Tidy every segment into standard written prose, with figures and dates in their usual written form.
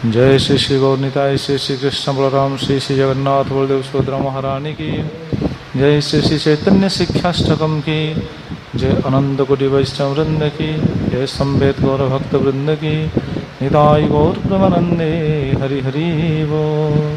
जय श्री श्री गौरनिताय श्री श्री कृष्ण बलराम श्री श्री जगन्नाथ बलदेव सुभद्रा महारानी की जय श्री श्री चैतन्य शिक्षाष्टकम की जय अनंत कोटि वैष्णव वृंद की जय संवेद गौर भक्त वृंद की निताय गौर प्रमानंदे हरि हरि बोल।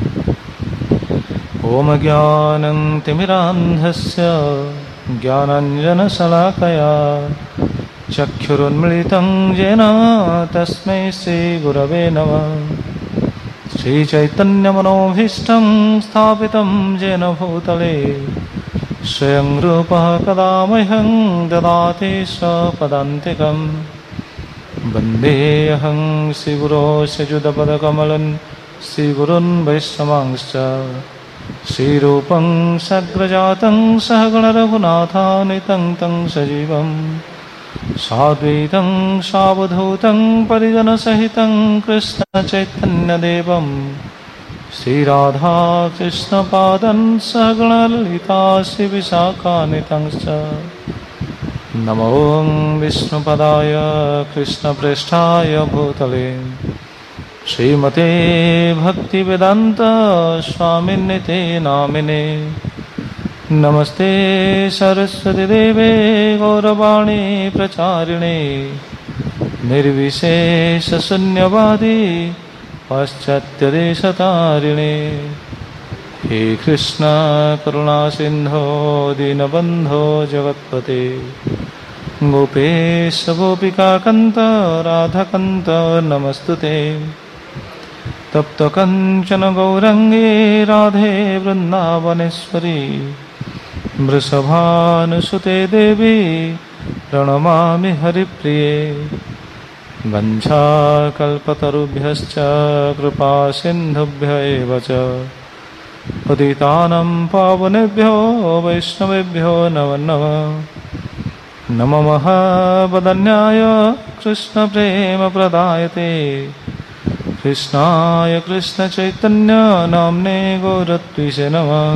ओम ज्ञानं तिमिरान्धस्य ज्ञानाञ्जनशलाकया चक्षुरुन्मिलितं येन तस्मै श्रीगुरवे नमः। श्रीचैतन्यमनोभीष्टं स्थापितं येन भूतले स्वयं रूपः कदा मह्यं ददाति स्वपदान्तिकं। वन्देऽहं श्रीगुरो श्रीयुतपदकमलं श्रीगुरुन् वैष्णवांश्च श्रीरूपं सग्रजातं सहगणरघुनाथान्वितं तं सजीवं साद्वैतं सावधूतं परिजनसहितं कृष्णचैतन्यदेवं श्रीराधा कृष्णपादं सहगणललिता श्रीविशाखान्वितंश्च। नमो विष्णुपदाय कृष्णप्रेष्ठाय भूतले श्रीमते भक्तिवेदान्त स्वामिन्निते नामिने। नमस्ते सरस्वती देवे गौरवाणी प्रचारिणे निर्विशेषशून्यवादी पाश्चात्यदेशतारिणे। हे कृष्ण करुणा सिन्धो दीनबन्धो जगत्पते गोपेश गोपिकाकन्त राधाकन्त नमस्तुते। तप्त कंचन गौरंगे राधे वृंदावनेश्वरी वृषभानुसुते देवी प्रणमामि हरिप्रिये। वंशाकल्पतरुभ्यश्च कृपा सिन्धुभ्य एव च पतितानं पावनेभ्यो वैष्णवेभ्यो नमो नमः। नमो महावदन्याय कृष्णप्रेमप्रदायते कृष्णाय कृष्णचैतन्य नाम्ने गौरत्विषे नमः।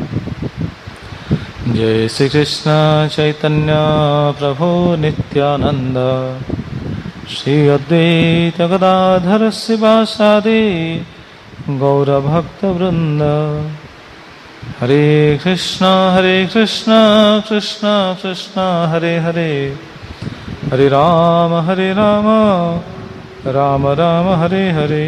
जय श्री कृष्ण चैतन्य प्रभु नित्यानंद श्री अद्वैत गदाधर शिवासादि गौरभक्तवृंद। हरे कृष्ण कृष्ण कृष्ण हरे हरे हरे राम राम राम हरे हरे।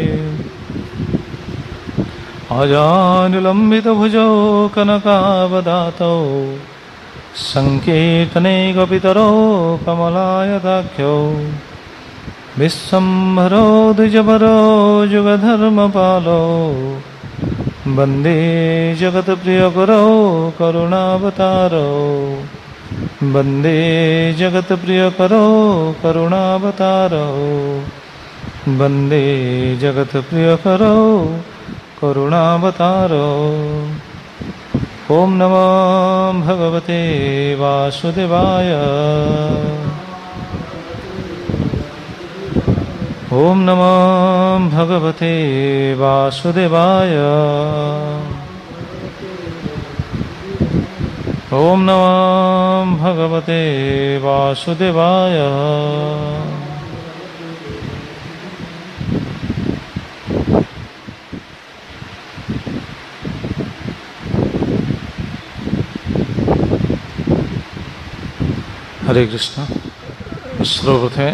आजानुलम्बितभुजौ कनकावदातौ संकीर्तने गोपितरौ कमलायताख्यौ विश्वम्भरो द्विजभरो जुगधर्मपालौ वन्दे जगत्प्रियकरौ करुणावतारौ वन्दे जगत्प्रियकरौ करुणावतारौ वन्दे जगत्प्रियकरौ करुणावतारौ। ॐ नमो भगवते वासुदेवाय ॐ नमो भगवते वासुदेवाय ॐ नमो भगवते वासुदेवाय। हरे कृष्ण। सर्वप्रथमे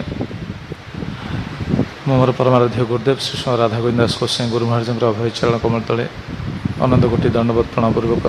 मोर परमाराध्य गुरुदेव श्री राधा गोविंद दास गोस्वामी गुरु महाराज अभय चरण कमल तले अनंत कोटि दंडवत प्रणाम पूर्वक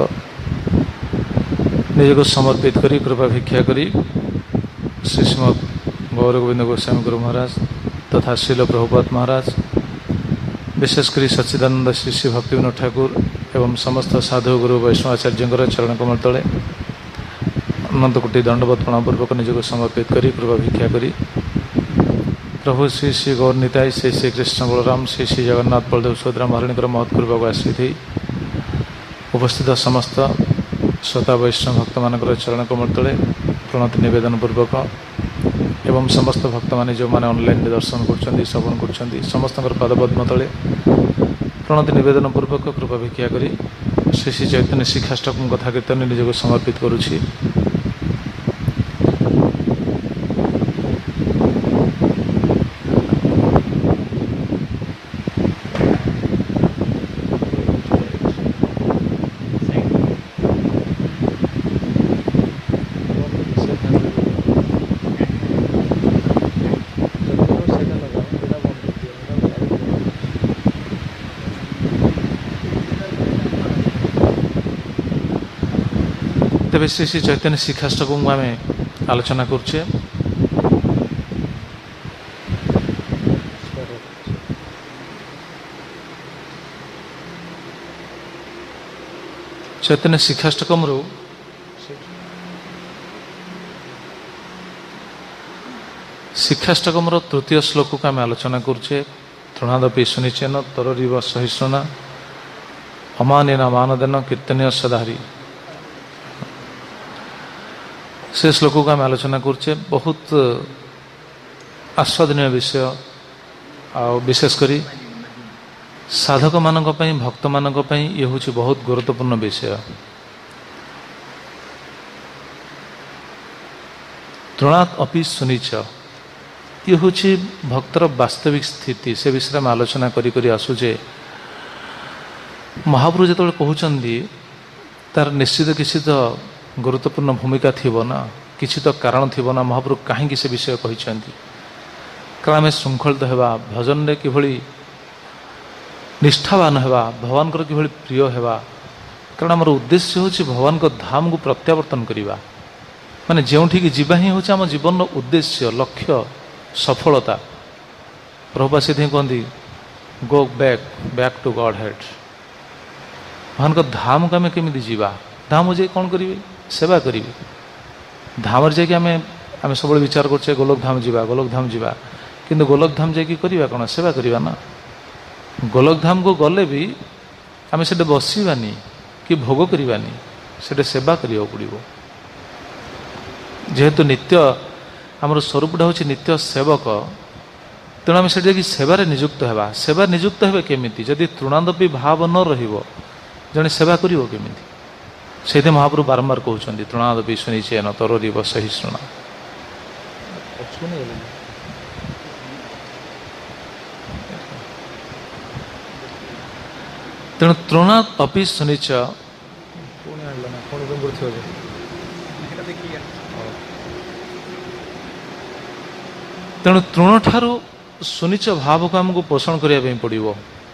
निज को समर्पित करी कृपा भिक्षा करी श्री श्रीमद गौर गोविंद गोस्वामी गुरु महाराज तथा श्रील प्रभुपाद महाराज विशेषकर सच्चिदानंद श्री श्री भक्तिविनोद ठाकुर एवं समस्त साधु गुरु वैष्णवाचार्य चरण कमल तले अनंत कोटि दंडवत प्रणाम पूर्वक निज को समर्पित करी कृपा भिक्षा करी प्रभु श्री श्री गौर निताय श्री श्री कृष्ण बलराम श्री श्री जगन्नाथ बलदेव सुभद्रा महारानी महत्पूर्वक आश्रित उपस्थित समस्त श्रोता वैष्णव भक्त मान चरण कमल तले प्रणति निवेदन पूर्वक एवं समस्त भक्त मैंने जो मैंने ऑनलाइन दर्शन कर श्रवण कर समस्त पादपद्म तले प्रणति निवेदन पूर्वक कृपा भिक्षा करी श्री श्री चैतन्य शिक्षाष्टक कथा कीर्तन निजक समर्पित करुछि। ଏବେ ଶ୍ରୀ ଶ୍ରୀ ଚୈତନ୍ୟ ଶିକ୍ଷାଷ୍ଟକଙ୍କୁ ଆମେ ଆଲୋଚନା କରୁଛେ। ଚୈତନ୍ୟ ଶିକ୍ଷାଷ୍ଟକମରୁ ଶିକ୍ଷାଷ୍ଟକମର ତୃତୀୟ ଶ୍ଲୋକକୁ ଆମେ ଆଲୋଚନା କରୁଛେ। ତୃଣାଦପି ସୁନିଚେନ ତରରିବ ସହିଷ୍ଣୁନା ଅମାନେନ ମାନଦେନ କୀର୍ତ୍ତନୀୟ ସଦାହରି। ସେ ଶ୍ଲୋକକୁ ଆମେ ଆଲୋଚନା କରୁଛେ। ବହୁତ ଆସ୍ୱାଦନୀୟ ବିଷୟ, ଆଉ ବିଶେଷ କରି ସାଧକମାନଙ୍କ ପାଇଁ, ଭକ୍ତମାନଙ୍କ ପାଇଁ ଇଏ ହେଉଛି ବହୁତ ଗୁରୁତ୍ୱପୂର୍ଣ୍ଣ ବିଷୟ। ତୃଣାତ୍ ଅପି ସୁନିଚ, ଇଏ ହେଉଛି ଭକ୍ତର ବାସ୍ତବିକ ସ୍ଥିତି। ସେ ବିଷୟରେ ଆମେ ଆଲୋଚନା କରି ଆସୁଛେ। ମହାପ୍ରଭୁ ଯେତେବେଳେ କହୁଛନ୍ତି ତାର ନିଶ୍ଚିତ କିଛି ତ ଗୁରୁତ୍ୱପୂର୍ଣ୍ଣ ଭୂମିକା ଥିବ ନା, କିଛି ତ କାରଣ ଥିବ ନା ମହାପ୍ରଭୁ କାହିଁକି ସେ ବିଷୟ କହିଛନ୍ତି। କାରଣ ଆମେ ଶୃଙ୍ଖଳିତ ହେବା, ଭଜନରେ କିଭଳି ନିଷ୍ଠାବାନ ହେବା, ଭଗବାନଙ୍କର କିଭଳି ପ୍ରିୟ ହେବା। କାରଣ ଆମର ଉଦ୍ଦେଶ୍ୟ ହେଉଛି ଭଗବାନଙ୍କ ଧାମକୁ ପ୍ରତ୍ୟାବର୍ତ୍ତନ କରିବା। ମାନେ ଯେଉଁଠିକି ଯିବା ହିଁ ହେଉଛି ଆମ ଜୀବନର ଉଦ୍ଦେଶ୍ୟ, ଲକ୍ଷ୍ୟ, ସଫଳତା। ପ୍ରଭୁପାଦ ସେଥିପାଇଁ କୁହନ୍ତି go back to godhead. ଭଗବାନଙ୍କ ଧାମକୁ ଆମେ କେମିତି ଯିବା? ଧାମ ଯାଇ କ'ଣ କରିବେ? ସେବା କରିବେ। ଧାମରେ ଯାଇକି ଆମେ ସବୁବେଳେ ବିଚାର କରୁଛେ ଗୋଲକ ଧାମ ଯିବା, ଗୋଲକ ଧାମ ଯିବା। କିନ୍ତୁ ଗୋଲକ ଧାମ ଯାଇକି କରିବା କ'ଣ? ସେବା କରିବା ନା। ଗୋଲକ ଧାମକୁ ଗଲେ ବି ଆମେ ସେଠି ବସିବାନି କି ଭୋଗ କରିବାନି, ସେଠି ସେବା କରିବାକୁ ପଡ଼ିବ। ଯେହେତୁ ନିତ୍ୟ ଆମର ସ୍ୱରୂପଟା ହେଉଛି ନିତ୍ୟ ସେବକ, ତେଣୁ ଆମେ ସେଠି ଯାଇକି ସେବାରେ ନିଯୁକ୍ତ ହେବା। ସେବାରେ ନିଯୁକ୍ତ ହେବେ କେମିତି? ଯଦି ତୃଣାଦପି ଭାବ ନ ରହିବ, ଜଣେ ସେବା କରିବ କେମିତି? ସେଇଥିପାଇଁ ମହାପ୍ରଭୁ ବାରମ୍ବାର କହୁଛନ୍ତି ତୃଣାଦପି ସୁନିଚେନ ତରରିବ ସହିଷ୍ଣୁନା। ତେଣୁ ତୃଣାତ୍ ଅପି ସୁନିଚ, ତେଣୁ ତୃଣଠାରୁ ସୁନିଚ ଭାବକୁ ଆମକୁ ପୋଷଣ କରିବା ପାଇଁ ପଡ଼ିବ।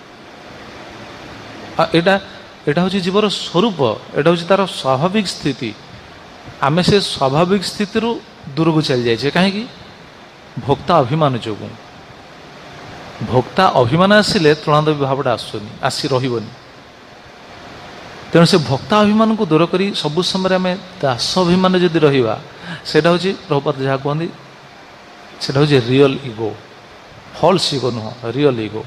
ଏଇଟା ହେଉଛି ଜୀବର ସ୍ୱରୂପ, ଏଇଟା ହେଉଛି ତାର ସ୍ୱାଭାବିକ ସ୍ଥିତି। ଆମେ ସେ ସ୍ୱାଭାବିକ ସ୍ଥିତିରୁ ଦୂରକୁ ଚାଲି ଯାଇଛେ। କାହିଁକି? ଭୋକ୍ତା ଅଭିମାନ ଯୋଗୁଁ। ଭୋକ୍ତା ଅଭିମାନ ଆସିଲେ ତୃଣାଦପି ଭାବଟା ଆସି ରହିବନି। ତେଣୁ ସେ ଭୋକ୍ତା ଅଭିମାନକୁ ଦୂର କରି ସବୁ ସମୟରେ ଆମେ ଦାସ ଅଭିମାନ ଯଦି ରହିବା, ସେଇଟା ହେଉଛି ପ୍ରଭୁପାଦ ଯାହା କୁହନ୍ତି, ସେଇଟା ହେଉଛି ରିଅଲ ଇଗୋ। ଫଲ୍ସ ଇଗୋ ନୁହଁ, ରିଅଲ ଇଗୋ।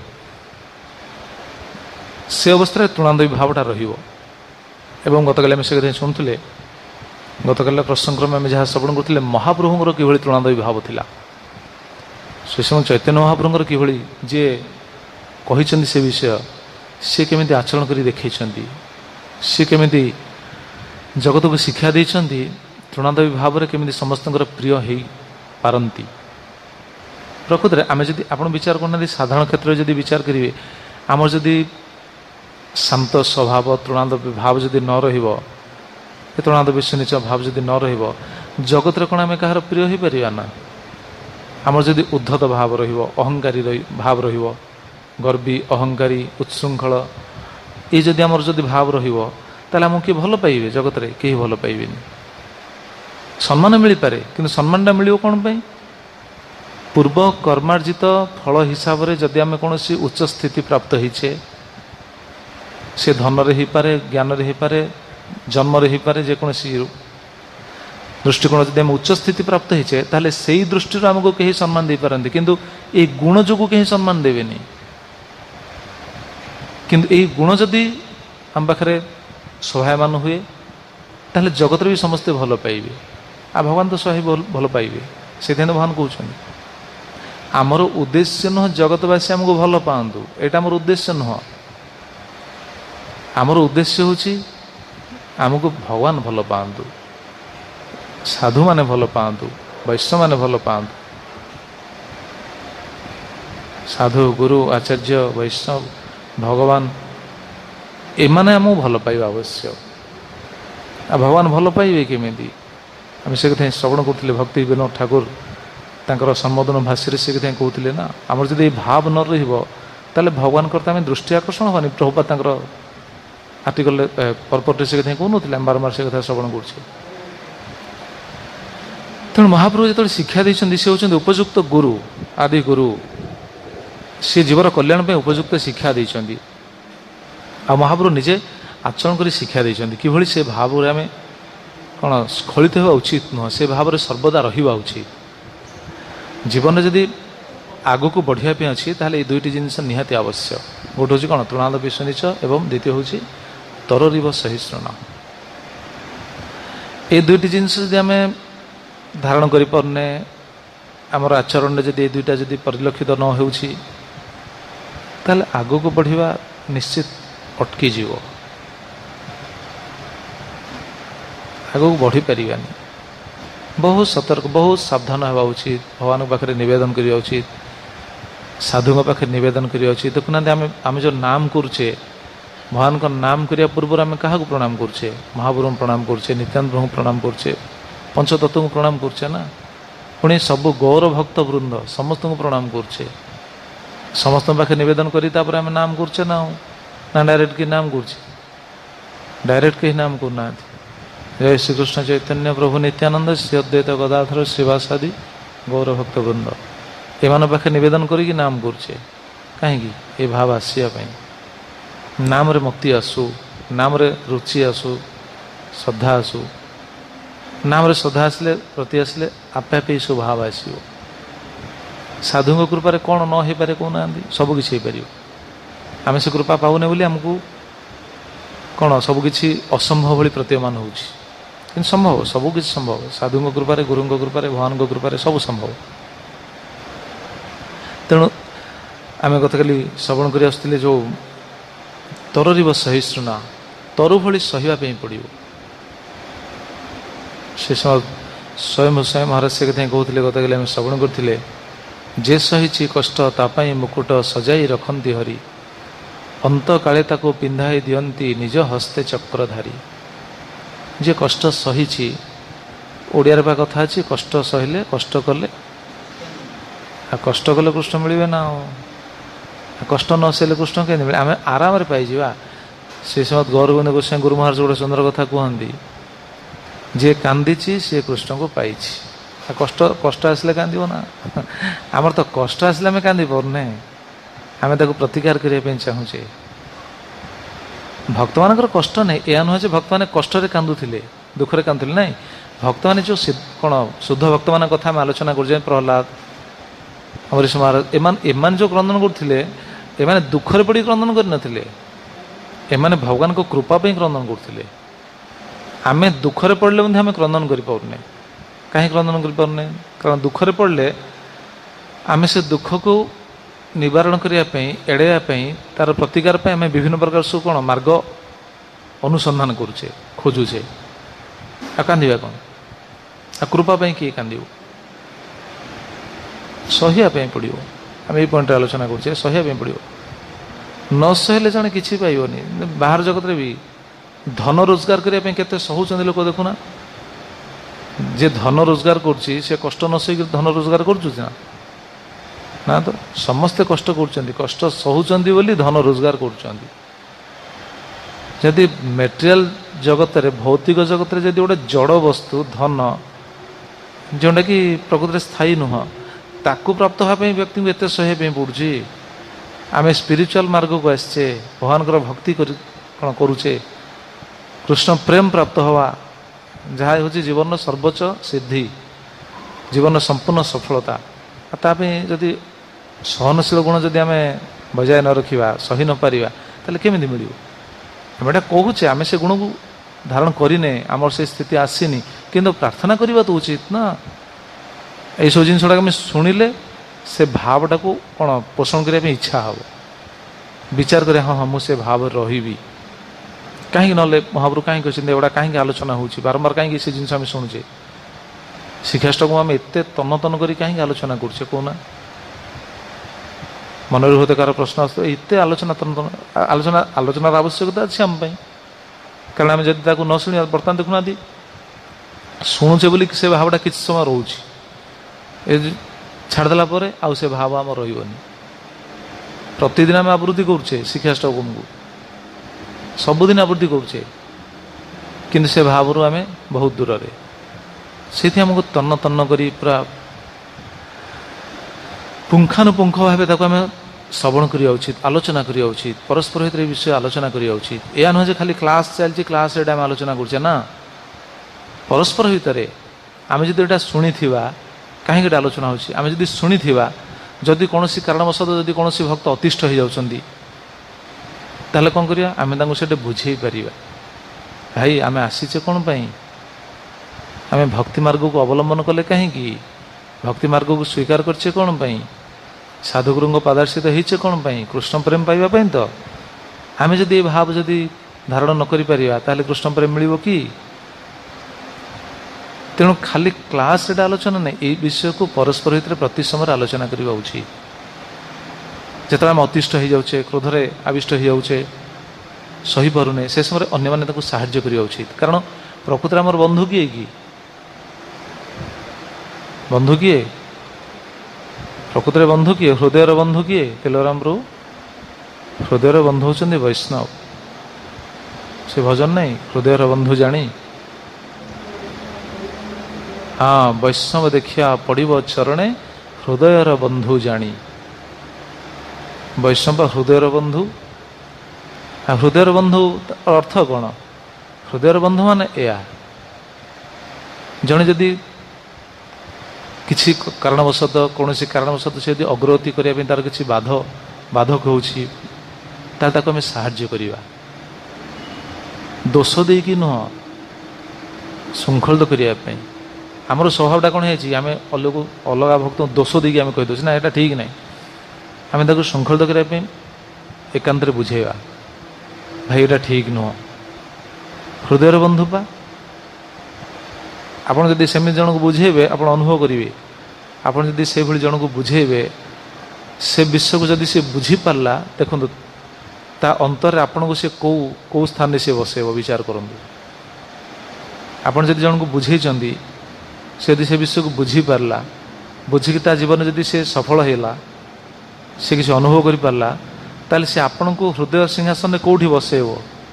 ସେ ଅବସ୍ଥାରେ ତୃଣାଦପି ଭାବଟା ରହିବ। ଏବଂ ଗତକାଲି ଆମେ ସେ କଥା ଶୁଣୁଥିଲେ, ଗତକାଲି ପ୍ରସଙ୍ଗକ୍ରମେ ଆମେ ଯାହା ଶ୍ରବଣ କରୁଥିଲେ, ମହାପ୍ରଭୁଙ୍କର କିଭଳି ତୃଣାଦପି ଭାବ ଥିଲା। ଶ୍ରୀଶ୍ରୀ ଚୈତନ୍ୟ ମହାପ୍ରଭୁଙ୍କର କିଭଳି, ଯିଏ କହିଛନ୍ତି ସେ ବିଷୟ, ସିଏ କେମିତି ଆଚରଣ କରି ଦେଖାଇଛନ୍ତି, ସିଏ କେମିତି ଜଗତକୁ ଶିକ୍ଷା ଦେଇଛନ୍ତି, ତୃଣାଦପି ଭାବରେ କେମିତି ସମସ୍ତଙ୍କର ପ୍ରିୟ ହେଇପାରନ୍ତି। ପ୍ରକୃତରେ ଆମେ ଯଦି ଆପଣ ବିଚାର କରୁନାହାନ୍ତି, ସାଧାରଣ କ୍ଷେତ୍ରରେ ଯଦି ବିଚାର କରିବେ, ଆମର ଯଦି ଶାନ୍ତ ସ୍ୱଭାବ, ତୃଣାଦପି ଭାବ ଯଦି ନ ରହିବ, ତୃଣାଦପି ସୁନିଚ ଭାବ ଯଦି ନ ରହିବ, ଜଗତରେ କ'ଣ ଆମେ କାହାର ପ୍ରିୟ ହେଇପାରିବା ନା? ଆମର ଯଦି ଉଦ୍ଧତ ଭାବ ରହିବ, ଅହଙ୍କାରୀ ଭାବ ରହିବ, ଗର୍ବୀ, ଅହଙ୍କାରୀ, ଉଚ୍ଛୃଙ୍ଖଳ, ଏ ଯଦି ଆମର ଯଦି ଭାବ ରହିବ, ତାହେଲେ ଆମକୁ କିଏ ଭଲ ପାଇବେ? ଜଗତରେ କେହି ଭଲ ପାଇବେନି। ସମ୍ମାନ ମିଳିପାରେ, କିନ୍ତୁ ସମ୍ମାନଟା ମିଳିବ କ'ଣ ପାଇଁ? ପୂର୍ବ କର୍ମାର୍ଜିତ ଫଳ ହିସାବରେ ଯଦି ଆମେ କୌଣସି ଉଚ୍ଚ ସ୍ଥିତି ପ୍ରାପ୍ତ ହେଇଛେ, ସେ ଧନରେ ହେଇପାରେ, ଜ୍ଞାନରେ ହେଇପାରେ, ଜନ୍ମରେ ହେଇପାରେ, ଯେକୌଣସି ଦୃଷ୍ଟିକୋଣ ଯଦି ଆମେ ଉଚ୍ଚ ସ୍ଥିତି ପ୍ରାପ୍ତ ହେଇଛେ, ତାହେଲେ ସେଇ ଦୃଷ୍ଟିରୁ ଆମକୁ କେହି ସମ୍ମାନ ଦେଇପାରନ୍ତି, କିନ୍ତୁ ଏଇ ଗୁଣ ଯୋଗୁଁ କେହି ସମ୍ମାନ ଦେବେନି। କିନ୍ତୁ ଏଇ ଗୁଣ ଯଦି ଆମ ପାଖରେ ସହାୟମାନ ହୁଏ, ତାହେଲେ ଜଗତରେ ବି ସମସ୍ତେ ଭଲ ପାଇବେ, ଆଉ ଭଗବାନ ତ ସହାୟ ଭଲ ପାଇବେ। ସେଥିପାଇଁ ତ ଭଗବାନ କହୁଛନ୍ତି ଆମର ଉଦ୍ଦେଶ୍ୟ ନୁହଁ ଜଗତବାସୀ ଆମକୁ ଭଲ ପାଆନ୍ତୁ, ଏଇଟା ଆମର ଉଦ୍ଦେଶ୍ୟ ନୁହଁ। ଆମର ଉଦ୍ଦେଶ୍ୟ ହେଉଛି ଆମକୁ ଭଗବାନ ଭଲ ପାଆନ୍ତୁ, ସାଧୁମାନେ ଭଲ ପାଆନ୍ତୁ, ବୈଷ୍ଣବମାନେ ଭଲ ପାଆନ୍ତୁ। ସାଧୁ, ଗୁରୁ, ଆଚାର୍ଯ୍ୟ, ବୈଷ୍ଣବ, ଭଗବାନ, ଏମାନେ ଆମକୁ ଭଲ ପାଇବା ଆବଶ୍ୟକ। ଆଉ ଭଗବାନ ଭଲ ପାଇବେ କେମିତି? ଆମେ ସେ କଥା ଶ୍ରବଣ କରୁଥିଲେ, ଭକ୍ତି ବିନୋଦ ଠାକୁର ତାଙ୍କର ସମ୍ବୋଧନ ଭାଷାରେ ସେ କଥା କହୁଥିଲେ ନା, ଆମର ଯଦି ଏଇ ଭାବ ନ ରହିବ, ତାହେଲେ ଭଗବାନଙ୍କର ତ ଆମେ ଦୃଷ୍ଟି ଆକର୍ଷଣ ହେବାନି। ପ୍ରଭୁପାଦ ତାଙ୍କର ଆର୍ଟିକଲରେ ପର୍ପଟରେ ସେ କଥା କହୁନଥିଲେ, ଆମେ ବାରମ୍ବାର ସେ କଥା ଶ୍ରବଣ କରୁଛେ। ତେଣୁ ମହାପ୍ରଭୁ ଯେତେବେଳେ ଶିକ୍ଷା ଦେଇଛନ୍ତି ସେ ହେଉଛନ୍ତି ଉପଯୁକ୍ତ ଗୁରୁ, ଆଦି ଗୁରୁ। ସେ ଜୀବର କଲ୍ୟାଣ ପାଇଁ ଉପଯୁକ୍ତ ଶିକ୍ଷା ଦେଇଛନ୍ତି। ଆଉ ମହାପ୍ରଭୁ ନିଜେ ଆଚରଣ କରି ଶିକ୍ଷା ଦେଇଛନ୍ତି କିଭଳି ସେ ଭାବରେ ଆମେ କ'ଣ ସ୍ଖଳିତ ହେବା ଉଚିତ ନୁହଁ, ସେ ଭାବରେ ସର୍ବଦା ରହିବା ଉଚିତ। ଜୀବନରେ ଯଦି ଆଗକୁ ବଢ଼ିବା ପାଇଁ ଅଛି ତାହେଲେ ଏଇ ଦୁଇଟି ଜିନିଷ ନିହାତି ଆବଶ୍ୟକ। ଗୋଟେ ହେଉଛି କ'ଣ ତୃଣାଦ ବିଶ୍ୱନିଚ ଏବଂ ଦ୍ୱିତୀୟ ହେଉଛି ତରରିବ ସହିଷ୍ଣୁନ। ଏଇ ଦୁଇଟି ଜିନିଷ ଯଦି ଆମେ ଧାରଣ କରିପାରୁନେ, ଆମର ଆଚରଣରେ ଯଦି ଏ ଦୁଇଟା ଯଦି ପରିଲକ୍ଷିତ ନ ହେଉଛି ତାହେଲେ ଆଗକୁ ବଢ଼ିବା ନିଶ୍ଚିତ ଅଟକିଯିବ, ଆଗକୁ ବଢ଼ିପାରିବାନି। ବହୁତ ସତର୍କ, ବହୁତ ସାବଧାନ ହେବା ଉଚିତ। ଭଗବାନଙ୍କ ପାଖରେ ନିବେଦନ କରିବା ଉଚିତ, ସାଧୁଙ୍କ ପାଖରେ ନିବେଦନ କରିବା ଉଚିତ। ଦେଖୁନାହାନ୍ତି ଆମେ ଯେଉଁ ନାମ କରୁଛେ, ଭଗବାନଙ୍କ ନାମ କରିବା ପୂର୍ବରୁ ଆମେ କାହାକୁ ପ୍ରଣାମ କରୁଛେ? ମହାପ୍ରଭୁଙ୍କୁ ପ୍ରଣାମ କରୁଛେ, ନିତ୍ୟାନନ୍ଦ ପ୍ରଭୁଙ୍କୁ ପ୍ରଣାମ କରୁଛେ, ପଞ୍ଚତତ୍ତ୍ୱଙ୍କୁ ପ୍ରଣାମ କରୁଛେ ନା। ପୁଣି ସବୁ ଗୌର ଭକ୍ତ ବୃନ୍ଦ ସମସ୍ତଙ୍କୁ ପ୍ରଣାମ କରୁଛେ। ସମସ୍ତଙ୍କ ପାଖରେ ନିବେଦନ କରି ତାପରେ ଆମେ ନାମ କରୁଛେ ନା ଡାଇରେକ୍ଟ କି ନାମ କରୁଛେ? ଡାଇରେକ୍ଟ କେହି ନାମ କରୁନାହାନ୍ତି। ଜୟ ଶ୍ରୀକୃଷ୍ଣ ଚୈତନ୍ୟ ପ୍ରଭୁ ନିତ୍ୟାନନ୍ଦ ଶ୍ରୀ ଅଦ୍ୱୈତ ଗଦାଧର ଶ୍ରୀବାସାଦି ଗୌର ଭକ୍ତ ବୃନ୍ଦ, ଏମାନଙ୍କ ପାଖରେ ନିବେଦନ କରିକି ନାମ କରୁଛେ। କାହିଁକି? ଏ ଭାବ ଆସିବା ପାଇଁ, ନାମରେ ମୁକ୍ତି ଆସୁ, ନାମରେ ରୁଚି ଆସୁ, ଶ୍ରଦ୍ଧା ଆସୁ। ନାମରେ ଶ୍ରଦ୍ଧା ଆସିଲେ, ପ୍ରତି ଆସିଲେ ଆପେ ଆପେ ଏସବୁ ଭାବ ଆସିବ। ସାଧୁଙ୍କ କୃପାରେ କ'ଣ ନ ହେଇପାରେ କହୁନାହାନ୍ତି? ସବୁକିଛି ହେଇପାରିବ। ଆମେ ସେ କୃପା ପାଉନେ ବୋଲି ଆମକୁ କ'ଣ ସବୁକିଛି ଅସମ୍ଭବ ଭଳି ପ୍ରତୀୟମାନ ହେଉଛି, କିନ୍ତୁ ସମ୍ଭବ, ସବୁକିଛି ସମ୍ଭବ। ସାଧୁଙ୍କ କୃପାରେ, ଗୁରୁଙ୍କ କୃପାରେ, ଭଗବାନଙ୍କ କୃପାରେ ସବୁ ସମ୍ଭବ। ତେଣୁ ଆମେ ଗତକାଲି ଶ୍ରବଣ କରି ଆସୁଥିଲେ ଯେଉଁ ତରରିବ ସହିଷ୍ଣୁନା, ତରୁ ଭଳି ସହିବା ପାଇଁ ପଡ଼ିବ। ସେ ସ୍ୱୟଂ ମହାରାଜ ସେ କଥା କହୁଥିଲେ, ଗତକାଲି ଆମେ ଶ୍ରବଣ କରିଥିଲେ, ଯେ ସହିଛି କଷ୍ଟ ତା ପାଇଁ ମୁକୁଟ ସଜାଇ ରଖନ୍ତି ହରି, ଅନ୍ତକାଳେ ତାକୁ ପିନ୍ଧାଇ ଦିଅନ୍ତି ନିଜ ହସ୍ତେ ଚକ୍ରଧାରୀ। ଯେ କଷ୍ଟ ସହିଛି, ଓଡ଼ିଆରେ ବା କଥା ଅଛି, କଷ୍ଟ ସହିଲେ, କଷ୍ଟ କଲେ, ଆଉ କଷ୍ଟ କଲେ କୃଷ୍ଣ ମିଳିବେ ନା। ଆଉ କଷ୍ଟ ନ ସହିଲେ କୃଷ୍ଣ କେମିତି ମିଳେ? ଆମେ ଆରାମରେ ପାଇଯିବା। ସେ ସମୟ ଗୌରଗୋବିନ୍ଦ ଗୋସ୍ୱାମୀ ଗୁରୁ ମହାରାଜ ଗୋଟେ ସୁନ୍ଦର କଥା କୁହନ୍ତି, ଯିଏ କାନ୍ଦିଛି ସିଏ କୃଷ୍ଣଙ୍କୁ ପାଇଛି। ଆଉ କଷ୍ଟ ଆସିଲେ କାନ୍ଦିବ ନା? ଆମର ତ କଷ୍ଟ ଆସିଲେ ଆମେ କାନ୍ଦି ପାରୁନେ, ଆମେ ତାକୁ ପ୍ରତିକାର କରିବା ପାଇଁ ଚାହୁଁଛେ। ଭକ୍ତମାନଙ୍କର କଷ୍ଟ ନାହିଁ, ଏହା ନୁହେଁ ଯେ ଭକ୍ତମାନେ କଷ୍ଟରେ କାନ୍ଦୁଥିଲେ, ଦୁଃଖରେ କାନ୍ଦୁଥିଲେ, ନାହିଁ। ଭକ୍ତମାନେ ଯେଉଁ କ'ଣ ଶୁଦ୍ଧ ଭକ୍ତମାନଙ୍କ କଥା ଆମେ ଆଲୋଚନା କରୁଛେ, ପ୍ରହ୍ଲାଦ, ଅମ୍ବରୀଶ ମହାରାଜ, ଏମାନେ ଯେଉଁ କ୍ରନ୍ଦନ କରୁଥିଲେ, ଏମାନେ ଦୁଃଖରେ ପଡ଼ି କ୍ରନ୍ଦନ କରିନଥିଲେ, ଏମାନେ ଭଗବାନଙ୍କ କୃପା ପାଇଁ କ୍ରନ୍ଦନ କରୁଥିଲେ। ଆମେ ଦୁଃଖରେ ପଡ଼ିଲେ ମଧ୍ୟ ଆମେ କ୍ରନ୍ଦନ କରିପାରୁନେ। କାହିଁକି କ୍ରନ୍ଦନ କରିପାରୁନେ? କାରଣ ଦୁଃଖରେ ପଡ଼ିଲେ ଆମେ ସେ ଦୁଃଖକୁ ନିବାରଣ କରିବା ପାଇଁ, ଏଡ଼ାଇବା ପାଇଁ, ତା'ର ପ୍ରତିକାର ପାଇଁ ଆମେ ବିଭିନ୍ନ ପ୍ରକାର ସବୁ କ'ଣ ମାର୍ଗ ଅନୁସନ୍ଧାନ କରୁଛେ, ଖୋଜୁଛେ। ଆଉ କାନ୍ଦିବା କ'ଣ? ଆଉ କୃପା ପାଇଁ କିଏ କାନ୍ଦିବ? ସହିବା ପାଇଁ ପଡ଼ିବ। ଆମେ ଏଇ ପଏଣ୍ଟରେ ଆଲୋଚନା କରୁଛେ, ସହିବା ପାଇଁ ପଡ଼ିବ। ନ ସହିଲେ ଜଣେ କିଛି ପାଇବନି। ବାହାର ଜଗତରେ ବି ଧନ ରୋଜଗାର କରିବା ପାଇଁ କେତେ ସହୁଛନ୍ତି ଲୋକ, ଦେଖୁନା। ଯେ ଧନ ରୋଜଗାର କରୁଛି ସେ କଷ୍ଟ ନ ସହିକି ଧନ ରୋଜଗାର କରୁଛି ନା ତ ସମସ୍ତେ କଷ୍ଟ କରୁଛନ୍ତି, କଷ୍ଟ ସହୁଛନ୍ତି ବୋଲି ଧନ ରୋଜଗାର କରୁଛନ୍ତି। ଯଦି ମେଟେରିଆଲ ଜଗତରେ, ଭୌତିକ ଜଗତରେ ଯଦି ଗୋଟେ ଜଡ଼ ବସ୍ତୁ ଧନ, ଯେଉଁଟାକି ପ୍ରକୃତିରେ ସ୍ଥାୟୀ ନୁହଁ, ତାକୁ ପ୍ରାପ୍ତ ହେବା ପାଇଁ ବ୍ୟକ୍ତିଙ୍କୁ ଏତେ ସହିବା ପାଇଁ ପଡ଼ୁଛି। ଆମେ ସ୍ପିରିଚୁଆଲ ମାର୍ଗକୁ ଆସିଛେ, ଭଗବାନଙ୍କର ଭକ୍ତି କ'ଣ କରୁଛେ, କୃଷ୍ଣ ପ୍ରେମ ପ୍ରାପ୍ତ ହେବା, ଯାହା ହେଉଛି ଜୀବନର ସର୍ବୋଚ୍ଚ ସିଦ୍ଧି, ଜୀବନର ସମ୍ପୂର୍ଣ୍ଣ ସଫଳତା। ଆଉ ତା ପାଇଁ ଯଦି ସହନଶୀଳ ଗୁଣ ଯଦି ଆମେ ବଜାୟ ନ ରଖିବା, ସହି ନ ପାରିବା, ତାହେଲେ କେମିତି ମିଳିବ? ଆମେ ଏଇଟା କହୁଛେ, ଆମେ ସେ ଗୁଣକୁ ଧାରଣ କରିନେ, ଆମର ସେ ସ୍ଥିତି ଆସିନି, କିନ୍ତୁ ପ୍ରାର୍ଥନା କରିବା ତ ଉଚିତ ନା। ଏଇସବୁ ଜିନିଷଟାକୁ ଆମେ ଶୁଣିଲେ ସେ ଭାବଟାକୁ କ'ଣ ପୋଷଣ କରିବା ପାଇଁ ଇଚ୍ଛା ହେବ, ବିଚାର କରିବା, ହଁ ମୁଁ ସେ ଭାବରେ ରହିବି। କାହିଁକି ନହେଲେ ମହାପ୍ରଭୁ କାହିଁକି ଅଛନ୍ତି, ଏଗୁଡ଼ା କାହିଁକି ଆଲୋଚନା ହେଉଛି ବାରମ୍ବାର, କାହିଁକି ସେ ଜିନିଷ ଆମେ ଶୁଣୁଛେ? ଶିକ୍ଷାଷ୍ଟକୁ ଆମେ ଏତେ ତନ ତନ କରି କାହିଁକି ଆଲୋଚନା କରୁଛେ କହୁନା? ମନରେ ହୁଏତ କାହାର ପ୍ରଶ୍ନ ଆସୁଥିବ, ଏତେ ଆଲୋଚନାର ଆବଶ୍ୟକତା ଅଛି ଆମ ପାଇଁ। କାରଣ ଆମେ ଯଦି ତାକୁ ନ ଶୁଣିବା, ବର୍ତ୍ତମାନ ଦେଖୁନାହାନ୍ତି ଶୁଣୁଛେ ବୋଲି ସେ ଭାବଟା କିଛି ସମୟ ରହୁଛି, ଏ ଛାଡ଼ିଦେଲା ପରେ ଆଉ ସେ ଭାବ ଆମର ରହିବନି। ପ୍ରତିଦିନ ଆମେ ଆବୃତ୍ତି କରୁଛେ ଶିକ୍ଷାଷ୍ଟକକୁ, ସବୁଦିନ ଆବୃତ୍ତି କରୁଛେ, କିନ୍ତୁ ସେ ଭାବରୁ ଆମେ ବହୁତ ଦୂରରେ। ସେଇଠି ଆମକୁ ତନ୍ନ ତନ୍ନ କରି ପୁରା ପୁଙ୍ଖାନୁପୁଙ୍ଖ ଭାବେ ତାକୁ ଆମେ ଶ୍ରବଣ କରିବା ଉଚିତ, ଆଲୋଚନା କରିବା ଉଚିତ, ପରସ୍ପର ଭିତରେ ଏ ବିଷୟ ଆଲୋଚନା କରିବା ଉଚିତ। ଏହା ନୁହେଁ ଯେ ଖାଲି କ୍ଲାସ୍ ଚାଲିଛି, କ୍ଲାସ୍ରେ ଏଇଟା ଆମେ ଆଲୋଚନା କରୁଛେ ନା, ପରସ୍ପର ଭିତରେ ଆମେ ଯଦି ଏଇଟା ଶୁଣିଥିବା, କାହିଁକି ଏଇଟା ଆଲୋଚନା ହେଉଛି, ଆମେ ଯଦି ଶୁଣିଥିବା, ଯଦି କୌଣସି କାରଣବଶତଃ ଯଦି କୌଣସି ଭକ୍ତ ଅତିଷ୍ଠ ହୋଇଯାଉଛନ୍ତି, ତାହେଲେ କ'ଣ କରିବା, ଆମେ ତାଙ୍କୁ ସେଇଟା ବୁଝେଇ ପାରିବା। ଭାଇ ଆମେ ଆସିଛେ କ'ଣ ପାଇଁ, ଆମେ ଭକ୍ତି ମାର୍ଗକୁ ଅବଲମ୍ବନ କଲେ କାହିଁକି, ଭକ୍ତି ମାର୍ଗକୁ ସ୍ୱୀକାର କରିଛେ କ'ଣ ପାଇଁ, ସାଧୁଗୁରୁଙ୍କ ପାଦାର୍ଶିତ ହେଇଛେ କ'ଣ ପାଇଁ, କୃଷ୍ଣ ପ୍ରେମ ପାଇବା ପାଇଁ ତ। ଆମେ ଯଦି ଏ ଭାବ ଯଦି ଧାରଣ ନ କରିପାରିବା ତାହେଲେ କୃଷ୍ଣ ପ୍ରେମ ମିଳିବ କି? ତେଣୁ ଖାଲି କ୍ଲାସ୍ରେ ଏଇଟା ଆଲୋଚନା ନାହିଁ, ଏଇ ବିଷୟକୁ ପରସ୍ପର ଭିତରେ ପ୍ରତି ସମୟରେ ଆଲୋଚନା କରିବା ଉଚିତ। ଯେତେବେଳେ ଆମେ ଅତିଷ୍ଠ ହେଇଯାଉଛେ, କ୍ରୋଧରେ ଆବିଷ୍ଟ ହେଇଯାଉଛେ, ସହିପାରୁନେ, ସେ ସମୟରେ ଅନ୍ୟମାନେ ତାକୁ ସାହାଯ୍ୟ କରିବା ଉଚିତ। କାରଣ ପ୍ରକୃତରେ ଆମର ବନ୍ଧୁ କିଏ କି? ବନ୍ଧୁ କିଏ? ପ୍ରକୃତରେ ବନ୍ଧୁ କିଏ? ହୃଦୟର ବନ୍ଧୁ କିଏ? ତେଲରାମ ପ୍ରଭୁ ହୃଦୟର ବନ୍ଧୁ ହେଉଛନ୍ତି ବୈଷ୍ଣବ। ସେ ଭଜନ ନାହିଁ, ହୃଦୟର ବନ୍ଧୁ ଜାଣି, ହଁ ବୈଷ୍ଣବ ଦେଖିଆ ପଡ଼ିବ ଚରଣେ, ହୃଦୟର ବନ୍ଧୁ ଜାଣି। ବୈଷ୍ଣବ ହୃଦୟର ବନ୍ଧୁ। ଆଉ ହୃଦୟର ବନ୍ଧୁ ଅର୍ଥ କ'ଣ? ହୃଦୟର ବନ୍ଧୁ ମାନେ ଏହା, ଜଣେ ଯଦି କିଛି କାରଣବଶତଃ କୌଣସି କାରଣବଶତଃ ସେ ଯଦି ଅଗ୍ରଗତି କରିବା ପାଇଁ ତାର କିଛି ବାଧକ ହେଉଛି, ତାହେଲେ ତାକୁ ଆମେ ସାହାଯ୍ୟ କରିବା, ଦୋଷ ଦେଇକି ନୁହଁ, ଶୃଙ୍ଖଳିତ କରିବା ପାଇଁ। ଆମର ସ୍ୱଭାବଟା କ'ଣ ହେଇଛି, ଆମେ ଅଲଗା ଭକ୍ତଙ୍କୁ ଦୋଷ ଦେଇକି ଆମେ କହିଦେଉଛୁ ନା ଏଇଟା ଠିକ୍ ନାହିଁ। ଆମେ ତାକୁ ଶୃଙ୍ଖଳିତ କରିବା ପାଇଁ ଏକାନ୍ତରେ ବୁଝେଇବା, ଭାଇ ଏଇଟା ଠିକ୍ ନୁହଁ। ହୃଦୟର ବନ୍ଧୁ ପା। ଆପଣ ଯଦି ସେମିତି ଜଣକୁ ବୁଝେଇବେ, ଆପଣ ଅନୁଭବ କରିବେ, ଆପଣ ଯଦି ସେଭଳି ଜଣକୁ ବୁଝେଇବେ, ସେ ବିଷୟକୁ ଯଦି ସେ ବୁଝିପାରିଲା, ଦେଖନ୍ତୁ ତା ଅନ୍ତରରେ ଆପଣଙ୍କୁ ସେ କେଉଁ ସ୍ଥାନରେ ସେ ବସେଇବ, ବିଚାର କରନ୍ତୁ। ଆପଣ ଯଦି ଜଣକୁ ବୁଝେଇଛନ୍ତି, ସେ ଯଦି ସେ ବିଷୟକୁ ବୁଝିପାରିଲା, ବୁଝିକି ତା ଜୀବନରେ ଯଦି ସେ ସଫଳ ହେଲା, ସେ କିଛି ଅନୁଭବ କରିପାରିଲା, ତାହେଲେ ସେ ଆପଣଙ୍କୁ ହୃଦୟ ସିଂହାସନରେ କେଉଁଠି ବସେଇବ?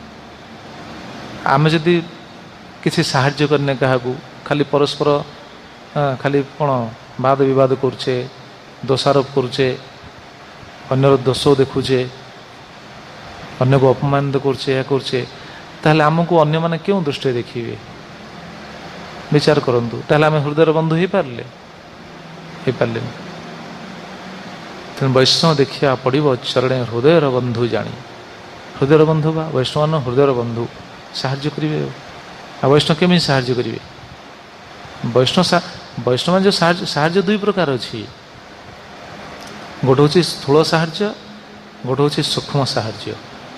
ଆମେ ଯଦି କିଛି ସାହାଯ୍ୟ କରିନେ କାହାକୁ, ଖାଲି ପରସ୍ପର ଖାଲି କ'ଣ ବାଦ ବିବାଦ କରୁଛେ, ଦୋଷାରୋପ କରୁଛେ, ଅନ୍ୟର ଦୋଷ ଦେଖୁଛେ, ଅନ୍ୟକୁ ଅପମାନିତ କରୁଛେ, ଏହା କରୁଛେ, ତାହେଲେ ଆମକୁ ଅନ୍ୟମାନେ କେଉଁ ଦୃଷ୍ଟିରେ ଦେଖିବେ? ବିଚାର କରନ୍ତୁ। ତାହେଲେ ଆମେ ହୃଦୟର ବନ୍ଧୁ ହେଇପାରିଲେନି। ତେଣୁ ବୈଷ୍ଣବ ଦେଖିବା ପଡ଼ିବ ଚରଣେ, ହୃଦୟର ବନ୍ଧୁ ଜାଣି। ହୃଦୟର ବନ୍ଧୁ ବା ବୈଷ୍ଣବ ହୃଦୟର ବନ୍ଧୁ, ସାହାଯ୍ୟ କରିବେ। ଆଉ ବୈଷ୍ଣବ କେମିତି ସାହାଯ୍ୟ କରିବେ? ବୈଷ୍ଣବ ଯେଉଁ ସାହାଯ୍ୟ ଦୁଇ ପ୍ରକାର ଅଛି, ଗୋଟେ ହେଉଛି ସ୍ଥୂଳ ସାହାଯ୍ୟ, ଗୋଟେ ହେଉଛି ସୂକ୍ଷ୍ମ ସାହାଯ୍ୟ।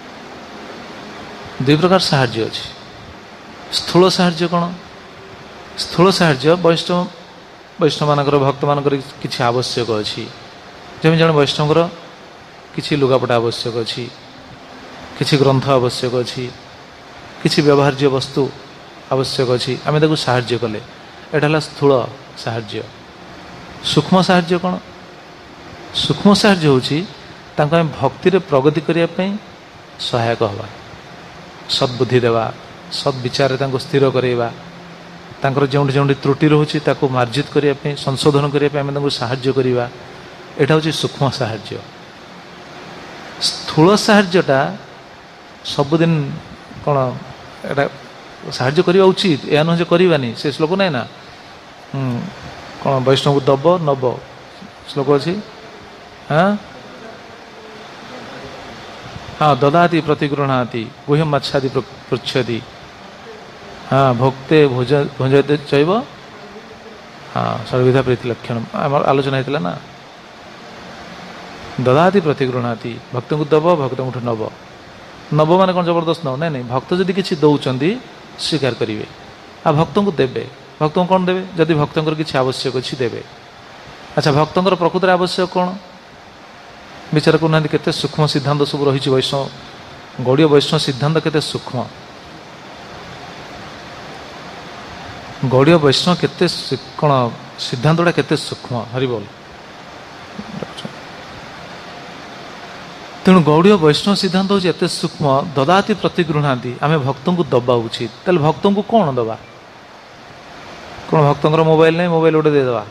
ଦୁଇ ପ୍ରକାର ସାହାଯ୍ୟ ଅଛି। ସ୍ଥୂଳ ସାହାଯ୍ୟ କ'ଣ? ସ୍ଥୂଳ ସାହାଯ୍ୟ ବୈଷ୍ଣବମାନଙ୍କର ଭକ୍ତମାନଙ୍କର କିଛି ଆବଶ୍ୟକ ଅଛି। ଯେମିତି ଜଣେ ବୈଷ୍ଣବଙ୍କର କିଛି ଲୁଗାପଟା ଆବଶ୍ୟକ ଅଛି, କିଛି ଗ୍ରନ୍ଥ ଆବଶ୍ୟକ ଅଛି, କିଛି ବ୍ୟବହାର୍ଯ୍ୟ ବସ୍ତୁ ଆବଶ୍ୟକ ଅଛି, ଆମେ ତାକୁ ସାହାଯ୍ୟ କଲେ, ଏଇଟା ହେଲା ସ୍ଥୂଳ ସାହାଯ୍ୟ। ସୂକ୍ଷ୍ମ ସାହାଯ୍ୟ କ'ଣ? ସୂକ୍ଷ୍ମ ସାହାଯ୍ୟ ହେଉଛି ତାଙ୍କୁ ଆମେ ଭକ୍ତିରେ ପ୍ରଗତି କରିବା ପାଇଁ ସହାୟକ ହେବା, ସଦ୍ବୁଦ୍ଧି ଦେବା, ସଦ୍ବିଚାରରେ ତାଙ୍କୁ ସ୍ଥିର କରାଇବା, ତାଙ୍କର ଯେଉଁଠି ତ୍ରୁଟି ରହୁଛି ତାକୁ ମାର୍ଜିତ କରିବା ପାଇଁ, ସଂଶୋଧନ କରିବା ପାଇଁ ଆମେ ତାଙ୍କୁ ସାହାଯ୍ୟ କରିବା। ଏଇଟା ହେଉଛି ସୂକ୍ଷ୍ମ ସାହାଯ୍ୟ। ସ୍ଥୂଳ ସାହାଯ୍ୟଟା ସବୁଦିନ କ'ଣ ଏଇଟା ସାହାଯ୍ୟ କରିବା ଉଚିତ, ଏହା ନୁହେଁ ଯେ କରିବାନି। ସେ ଶ୍ଲୋକ ନାହିଁ ନା, କ'ଣ ବୈଷ୍ଣବକୁ ଦବ ନବ ଶ୍ଲୋକ ଅଛି। ହଁ ଦଦାତି ପ୍ରତିଗୃହଣାତି ଗୁହ୍ୟମ ଆଚ୍ଛାଦି ପୃଚ୍ଛତି, ଭୋକ୍ତେ ଭୋଜତେ ଚୈବ ସର୍ବିଧା ପ୍ରୀତି ଲକ୍ଷଣ, ଆମର ଆଲୋଚନା ହେଇଥିଲା ନା। ଦଦାତି ପ୍ରତିଗୃହଣାତି, ଭକ୍ତଙ୍କୁ ଦବ, ଭକ୍ତଙ୍କଠୁ ନବ ମାନେ କ'ଣ ଜବରଦସ୍ତ ନବ? ନାଇଁ, ଭକ୍ତ ଯଦି କିଛି ଦେଉଛନ୍ତି ସ୍ୱୀକାର କରିବେ, ଆଉ ଭକ୍ତଙ୍କୁ ଦେବେ। ଭକ୍ତଙ୍କୁ କ'ଣ ଦେବେ? ଯଦି ଭକ୍ତଙ୍କର କିଛି ଆବଶ୍ୟକ ଅଛି ଦେବେ। ଆଚ୍ଛା, ଭକ୍ତଙ୍କର ପ୍ରକୃତରେ ଆବଶ୍ୟକ କ'ଣ? ବିଚାର କରୁନାହାନ୍ତି, କେତେ ସୂକ୍ଷ୍ମ ସିଦ୍ଧାନ୍ତ ସବୁ ରହିଛି। ଗୌଡ଼ୀୟ ବୈଷ୍ଣବ ସିଦ୍ଧାନ୍ତ କେତେ ସୂକ୍ଷ୍ମ। ଗୌଡ଼ୀୟ ବୈଷ୍ଣବ କେତେ କ'ଣ ସିଦ୍ଧାନ୍ତଟା କେତେ ସୂକ୍ଷ୍ମ। ହରିବୋଲ। ତେଣୁ ଗୌଡ଼ୀୟ ବୈଷ୍ଣବ ସିଦ୍ଧାନ୍ତ ହେଉଛି ଏତେ ସୂକ୍ଷ୍ମ। ଦଦାତି ପ୍ରତିଗୃହଣାତି, ଆମେ ଭକ୍ତଙ୍କୁ ଦେବା ଉଚିତ। ତାହେଲେ ଭକ୍ତଙ୍କୁ କ'ଣ ଦେବା? କ'ଣ ଭକ୍ତଙ୍କର ମୋବାଇଲ ନାହିଁ, ମୋବାଇଲ ଗୋଟେ ଦେଇଦେବା,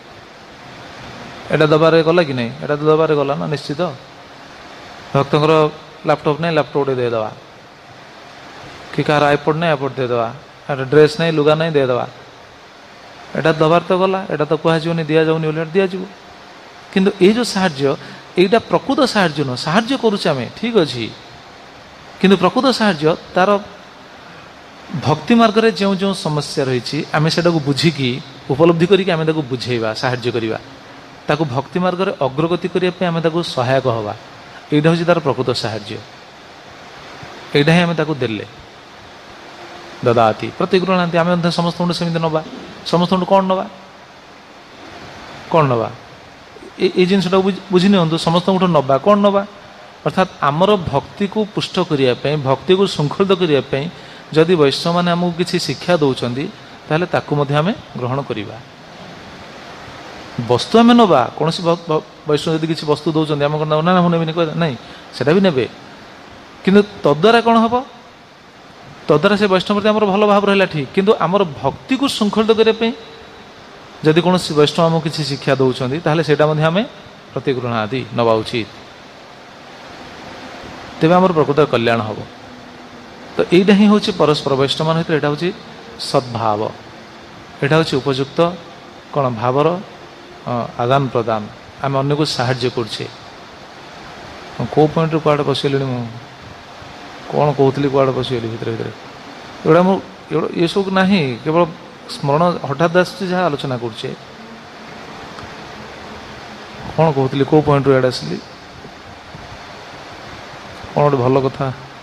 ଏଇଟା ଦେବାରେ ଗଲା କି ନାହିଁ? ଏଇଟା ତ ଦେବାରେ ଗଲା ନା ନିଶ୍ଚିତ। ଭକ୍ତଙ୍କର ଲ୍ୟାପଟପ୍ ନାହିଁ, ଲ୍ୟାପଟପ୍ ଗୋଟେ ଦେଇଦେବା, କି କାହାର ଆଇପଡ଼ ନାହିଁ, ଆଇପଡ଼ ଦେଇଦେବା, ଏଇଟା ଡ୍ରେସ୍ ନାହିଁ, ଲୁଗା ନାହିଁ, ଦେଇଦେବା। ଏଇଟା ଦେବାର ତ ଗଲା, ଏଇଟା ତ କୁହାଯିବନି ଦିଆଯାଉନି ବୋଲି, ଏଇଟା ଦିଆଯିବ। କିନ୍ତୁ ଏଇ ଯେଉଁ ସାହାଯ୍ୟ, ଏଇଟା ପ୍ରକୃତ ସାହାଯ୍ୟ ନୁହଁ। ସାହାଯ୍ୟ କରୁଛେ ଆମେ, ଠିକ୍ ଅଛି, କିନ୍ତୁ ପ୍ରକୃତ ସାହାଯ୍ୟ ତାର ଭକ୍ତି ମାର୍ଗରେ ଯେଉଁ ଯେଉଁ ସମସ୍ୟା ରହିଛି ଆମେ ସେଟାକୁ ବୁଝିକି ଉପଲବ୍ଧି କରିକି ଆମେ ତାକୁ ବୁଝେଇବା, ସାହାଯ୍ୟ କରିବା, ତାକୁ ଭକ୍ତି ମାର୍ଗରେ ଅଗ୍ରଗତି କରିବା ପାଇଁ ଆମେ ତାକୁ ସହାୟକ ହେବା। ଏଇଟା ହେଉଛି ତାର ପ୍ରକୃତ ସାହାଯ୍ୟ। ଏଇଟା ହିଁ ଆମେ ତାକୁ ଦେଲେ। ଦଦାତି ପ୍ରତିଗୃହଣାନ୍ତି। ଆମେ ମଧ୍ୟ ସମସ୍ତଙ୍କୁ ସେମିତି ନେବା। ସମସ୍ତଙ୍କୁ କ'ଣ ନେବା? କ'ଣ ନେବା? ଏଇ ଜିନିଷଟାକୁ ବୁଝି ନିଅନ୍ତୁ। ସମସ୍ତଙ୍କଠୁ ନେବା କ'ଣ ନେବା? ଅର୍ଥାତ୍ ଆମର ଭକ୍ତିକୁ ପୁଷ୍ଟ କରିବା ପାଇଁ, ଭକ୍ତିକୁ ଶୃଙ୍ଖଳିତ କରିବା ପାଇଁ ଯଦି ବୈଷ୍ଣବମାନେ ଆମକୁ କିଛି ଶିକ୍ଷା ଦେଉଛନ୍ତି ତାହେଲେ ତାକୁ ମଧ୍ୟ ଆମେ ଗ୍ରହଣ କରିବା। ବସ୍ତୁ ଆମେ ନେବା। କୌଣସି ବୈଷ୍ଣବ ଯଦି କିଛି ବସ୍ତୁ ଦେଉଛନ୍ତି ଆମେ କ'ଣ ନା ମୁଁ ନେବିନି କହିବା ନାହିଁ, ସେଟା ବି ନେବେ। କିନ୍ତୁ ତଦ୍ୱାରା କ'ଣ ହେବ? ତଦ୍ୱାରା ସେ ବୈଷ୍ଣବ ପ୍ରତି ଆମର ଭଲ ଭାବ ରହିଲା, ଠିକ୍। କିନ୍ତୁ ଆମର ଭକ୍ତିକୁ ଶୃଙ୍ଖଳିତ କରିବା ପାଇଁ ଯଦି କୌଣସି ବୈଷ୍ଣବ ଆମକୁ କିଛି ଶିକ୍ଷା ଦେଉଛନ୍ତି ତାହେଲେ ସେଇଟା ମଧ୍ୟ ଆମେ ପ୍ରତିଗୃହଣ ଆଦି ନେବା ଉଚିତ। ତେବେ ଆମର ପ୍ରକୃତ କଲ୍ୟାଣ ହେବ। ତ ଏଇଟା ହିଁ ହେଉଛି ପରସ୍ପର ବୈଷ୍ଣବମାନ ଭିତରେ ଏଇଟା ହେଉଛି ସଦ୍ଭାବ। ଏଇଟା ହେଉଛି ଉପଯୁକ୍ତ କ'ଣ ଭାବର ଆଦାନ ପ୍ରଦାନ। ଆମେ ଅନ୍ୟକୁ ସାହାଯ୍ୟ କରୁଛେ। କେଉଁ ପଏଣ୍ଟରୁ କୁଆଡ଼େ ପଶିଗଲିଣି ମୁଁ? କ'ଣ କହୁଥିଲି କୁଆଡ଼େ ପଶିଗଲି ଭିତରେ ଭିତରେ? ଏଗୁଡ଼ା ମୁଁ ଏସବୁ ନାହିଁ, କେବଳ ସ୍ମରଣ ହଠାତ୍ ଆସୁଛି, ଯାହା ଆଲୋଚନା କରୁଛେ। କ'ଣ କହୁଥିଲି? କେଉଁ ପଏଣ୍ଟରୁ ଇଆଡ଼େ ଆସିଲି? କ'ଣ ଗୋଟେ ଭଲ କଥା।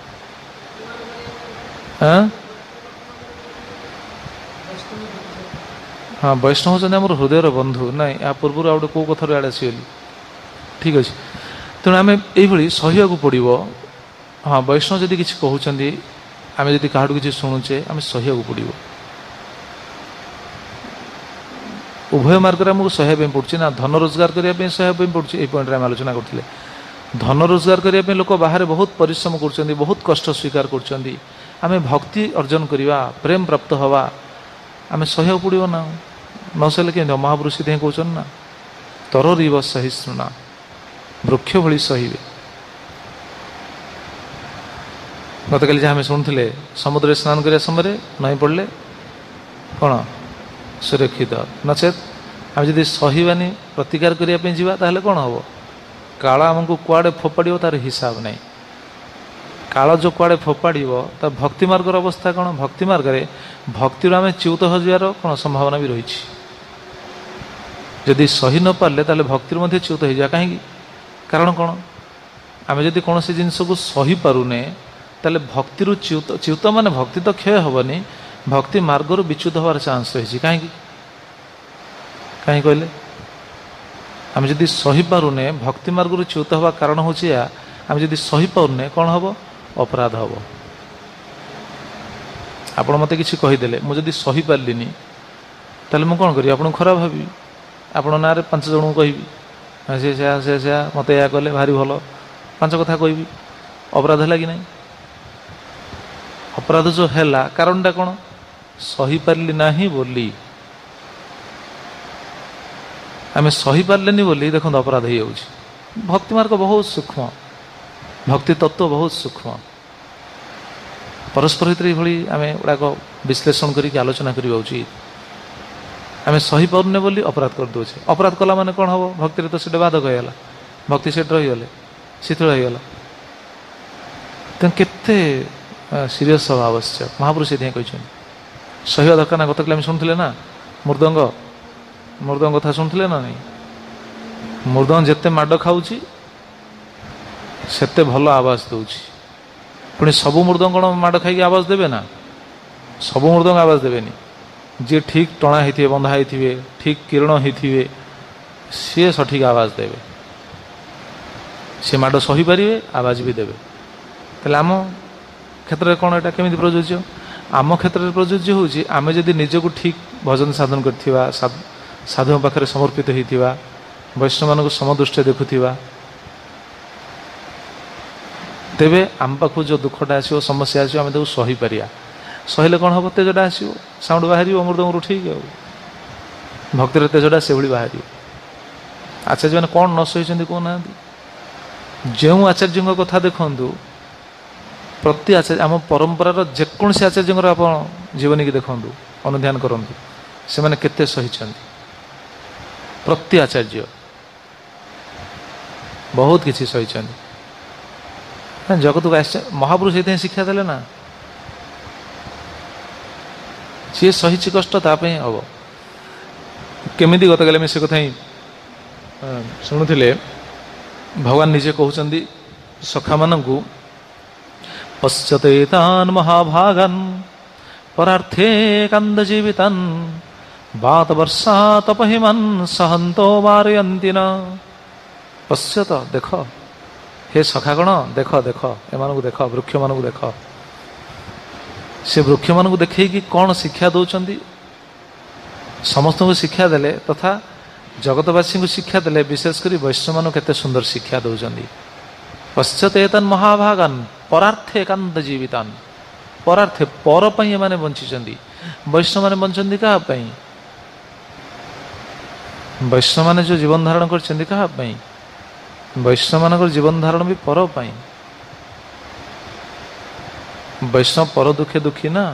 ହଁ, ବୈଷ୍ଣବ ହେଉଛନ୍ତି ଆମର ହୃଦୟର ବନ୍ଧୁ। ନାଇଁ, ୟା ପୂର୍ବରୁ ଆଉ ଗୋଟେ କେଉଁ କଥାରୁ ଇଆଡ଼େ ଆସିଗଲି। ଠିକ୍ ଅଛି। ତେଣୁ ଆମେ ଏଇଭଳି ସହିବାକୁ ପଡ଼ିବ। ହଁ, ବୈଷ୍ଣବ ଯଦି କିଛି କହୁଛନ୍ତି, ଆମେ ଯଦି କାହାଠୁ କିଛି ଶୁଣୁଛେ, ଆମେ ସହିବାକୁ ପଡ଼ିବ। ଉଭୟ ମାର୍ଗରେ ଆମକୁ ସହାଇବା ପାଇଁ ପଡ଼ୁଛି ନା। ଧନ ରୋଜଗାର କରିବା ପାଇଁ ସହାଇବା ପାଇଁ ପଡ଼ୁଛି। ଏଇ ପଏଣ୍ଟରେ ଆମେ ଆଲୋଚନା କରୁଥିଲେ। ଧନ ରୋଜଗାର କରିବା ପାଇଁ ଲୋକ ବାହାରେ ବହୁତ ପରିଶ୍ରମ କରୁଛନ୍ତି, ବହୁତ କଷ୍ଟ ସ୍ୱୀକାର କରୁଛନ୍ତି। ଆମେ ଭକ୍ତି ଅର୍ଜନ କରିବା, ପ୍ରେମ ପ୍ରାପ୍ତ ହେବା, ଆମେ ସହିବାକୁ ପଡ଼ିବ ନା। ନ ସହିଲେ କେମିତି? ମହାପୁରୁଷ ସେଥିପାଇଁ କହୁଛନ୍ତି ନା, ତରରିବ ସହିଷ୍ଣୁନା, ବୃକ୍ଷ ଭଳି ସହିବେ। ଗତକାଲି ଯାହା ଆମେ ଶୁଣୁଥିଲେ, ସମୁଦ୍ରରେ ସ୍ନାନ କରିବା ସମୟରେ ନଈ ପଡ଼ିଲେ କ'ଣ ସୁରକ୍ଷିତ। ନଚେତ୍ ଆମେ ଯଦି ସହିବାନି, ପ୍ରତିକାର କରିବା ପାଇଁ ଯିବା, ତାହେଲେ କ'ଣ ହେବ? କାଳ ଆମକୁ କୁଆଡ଼େ ଫୋପାଡ଼ିବ ତାର ହିସାବ ନାହିଁ। କାଳ ଯେଉଁ କୁଆଡ଼େ ଫୋପାଡ଼ିବ, ତା ଭକ୍ତି ମାର୍ଗର ଅବସ୍ଥା କ'ଣ? ଭକ୍ତି ମାର୍ଗରେ ଭକ୍ତିରୁ ଆମେ ଚ୍ୟୁତ ହୋଇଯିବାର କ'ଣ ସମ୍ଭାବନା ବି ରହିଛି। ଯଦି ସହି ନ ପାରିଲେ ତାହେଲେ ଭକ୍ତିରୁ ମଧ୍ୟ ଚ୍ୟୁତ ହୋଇଯିବା। କାହିଁକି? କାରଣ କ'ଣ? ଆମେ ଯଦି କୌଣସି ଜିନିଷକୁ ସହିପାରୁନେ ତାହେଲେ ଭକ୍ତିରୁ ଚ୍ୟୁତ ମାନେ ଭକ୍ତି ତ କ୍ଷୟ ହେବନି, ଭକ୍ତି ମାର୍ଗରୁ ବିଚ୍ୟୁତ ହେବାର ଚାନ୍ସ ରହିଛି। କାହିଁକି? କାହିଁକି କହିଲେ? ଆମେ ଯଦି ସହିପାରୁନେ, ଭକ୍ତି ମାର୍ଗରୁ ଚ୍ୟୁତ ହେବା କାରଣ ହେଉଛି ଏହା, ଆମେ ଯଦି ସହିପାରୁନେ କ'ଣ ହେବ? ଅପରାଧ ହେବ। ଆପଣ ମୋତେ କିଛି କହିଦେଲେ, ମୁଁ ଯଦି ସହିପାରିଲିନି ତାହେଲେ ମୁଁ କ'ଣ କରିବି? ଆପଣଙ୍କୁ ଖରାପ ଭାବିବି। ଆପଣଙ୍କ ନାଁରେ 5 ଜଣଙ୍କୁ କହିବି, ସେ ସେୟା ମୋତେ ଏହା କଲେ, ଭାରି ଭଲ, 5 କଥା କହିବି। ଅପରାଧ ହେଲା କି ନାହିଁ? ଅପରାଧ ଯେଉଁ ହେଲା କାରଣଟା କ'ଣ? ସହିପାରିଲି ନାହିଁ ବୋଲି। ଆମେ ସହିପାରିଲେନି ବୋଲି ଦେଖନ୍ତୁ ଅପରାଧ ହେଇଯାଉଛି। ଭକ୍ତି ମାର୍ଗ ବହୁତ ସୂକ୍ଷ୍ମ, ଭକ୍ତି ତତ୍ତ୍ୱ ବହୁତ ସୂକ୍ଷ୍ମ। ପରସ୍ପର ଭିତରେ ଏଇଭଳି ଆମେ ଗୁଡ଼ାକ ବିଶ୍ଳେଷଣ କରିକି ଆଲୋଚନା କରିବା ଉଚିତ। ଆମେ ସହିପାରୁନେ ବୋଲି ଅପରାଧ କରିଦେଉଛେ। ଅପରାଧ କଲା ମାନେ କ'ଣ ହେବ? ଭକ୍ତିରେ ତ ସେଟା ବାଧକ ହେଇଗଲା, ଭକ୍ତି ସେଠି ରହିଗଲେ, ଶିଥିଳ ହେଇଗଲା। ତେଣୁ କେତେ ସିରିୟସ୍ ହେବା ଆବଶ୍ୟକ। ମହାପୁରୁଷ ସେଥିପାଇଁ କହିଛନ୍ତି ସହିବା ଦରକାର ନା। ଗତକାଲି ଆମେ ଶୁଣୁଥିଲେ ନା ମୃଦଙ୍ଗ କଥା ଶୁଣୁଥିଲେ ନା ନାହିଁ? ମୃଦଙ୍ଗ ଯେତେ ମାଡ଼ ଖାଉଛି ସେତେ ଭଲ ଆବାଜ ଦେଉଛି। ପୁଣି ସବୁ ମୃଦଙ୍ଗ କ'ଣ ମାଡ଼ ଖାଇକି ଆବାଜ ଦେବେ ନା? ସବୁ ମୃଦଙ୍ଗ ଆବାଜ ଦେବେନି। ଯିଏ ଠିକ୍ ଟଣା ହେଇଥିବେ, ବନ୍ଧା ହେଇଥିବେ, ଠିକ୍ କିରଣ ହେଇଥିବେ, ସିଏ ସଠିକ୍ ଆବାଜ ଦେବେ। ସେ ମାଡ଼ ସହିପାରିବେ, ଆବାଜ ବି ଦେବେ। ତାହେଲେ ଆମ କ୍ଷେତ୍ରରେ କ'ଣ ଏଇଟା କେମିତି ପ୍ରଯୁଜ୍ୟ? ଆମ କ୍ଷେତ୍ରରେ ପ୍ରଯୁଜ୍ୟ ହେଉଛି ଆମେ ଯଦି ନିଜକୁ ଠିକ୍ ଭଜନ ସାଧନ କରିଥିବା, ସାଧୁଙ୍କ ପାଖରେ ସମର୍ପିତ ହେଇଥିବା, ବୈଷ୍ଣବମାନଙ୍କୁ ସମଦୃଷ୍ଟିରେ ଦେଖୁଥିବା, ତେବେ ଆମ ପାଖକୁ ଯେଉଁ ଦୁଃଖଟା ଆସିବ, ସମସ୍ୟା ଆସିବ, ଆମେ ତାକୁ ସହିପାରିବା। ସହିଲେ କ'ଣ ହେବ? ତେଜଟା ଆସିବ, ସାଉଣ୍ଡ ବାହାରିବ ମୃଦଙ୍ଗରୁ, ଠିକ୍ ଆଉ ଭକ୍ତିର ତେଜଟା ସେଭଳି ବାହାରିବ। ଆଚାର୍ଯ୍ୟମାନେ କ'ଣ ନ ସହିଛନ୍ତି କହୁନାହାନ୍ତି। ଯେଉଁ ଆଚାର୍ଯ୍ୟଙ୍କ କଥା ଦେଖନ୍ତୁ, ପ୍ରତି ଆଚାର୍ଯ୍ୟ ଆମ ପରମ୍ପରାର ଯେକୌଣସି ଆଚାର୍ଯ୍ୟଙ୍କର ଆପଣ ଜୀବନୀକି ଦେଖନ୍ତୁ, ଅନୁଧ୍ୟାନ କରନ୍ତୁ, ସେମାନେ କେତେ ସହିଛନ୍ତି। ପ୍ରତି ଆଚାର୍ଯ୍ୟ ବହୁତ କିଛି ସହିଛନ୍ତି। ଜଗତକୁ ଆସିছে ମହାପୁରୁଷ ସେଇଥିପାଇଁ ଶିକ୍ଷା ଦେଲେ ନା, ସିଏ ସହିଛି କଷ୍ଟ ତା ପାଇଁ ହବ। କେମିତି ଗତକାଲି ଆମେ ସେ କଥା ହିଁ ଶୁଣୁଥିଲେ। ଭଗବାନ ନିଜେ କହୁଛନ୍ତି ସଖାମାନଙ୍କୁ, ପଶ୍ୟତେ ତାନ୍ ମହାଭାଗାନ୍ ପରାର୍ଥେ କାନ୍ଦ ଜୀବିତାନ୍ ବାତ ବର୍ଷା ତପହିମାନ୍ ସହନ୍ତୋ ମାରୟନ୍ତି ନ। ପଶ୍ୟତ, ଦେଖ, ହେ ସଖାଗଣ, ଦେଖ ଦେଖ ଏମାନଙ୍କୁ ଦେଖ, ବୃକ୍ଷମାନଙ୍କୁ ଦେଖ। ସେ ବୃକ୍ଷମାନଙ୍କୁ ଦେଖେଇକି କ'ଣ ଶିକ୍ଷା ଦେଉଛନ୍ତି? ସମସ୍ତଙ୍କୁ ଶିକ୍ଷା ଦେଲେ ତଥା ଜଗତବାସୀଙ୍କୁ ଶିକ୍ଷା ଦେଲେ, ବିଶେଷ କରି ବୈଷ୍ଣବମାନଙ୍କୁ କେତେ ସୁନ୍ଦର ଶିକ୍ଷା ଦେଉଛନ୍ତି। ପଶ୍ଚାତ୍ ଏତାନ୍ ମହାଭାଗାନ୍ ପରାର୍ଥେ ଏକାନ୍ତ ଜୀବିତାନ୍। ପରାର୍ଥେ, ପର ପାଇଁ ଏମାନେ ବଞ୍ଚିଛନ୍ତି। ବୈଷ୍ଣବମାନେ ବଞ୍ଚନ୍ତି କାହା ପାଇଁ? ବୈଷ୍ଣବମାନେ ଯେଉଁ ଜୀବନ ଧାରଣ କରିଛନ୍ତି କାହା ପାଇଁ? ବୈଷ୍ଣବମାନଙ୍କର ଜୀବନ ଧାରଣ ବି ପର ପାଇଁ। ବୈଷ୍ଣବ ପର ଦୁଃଖେ ଦୁଃଖୀ ନା।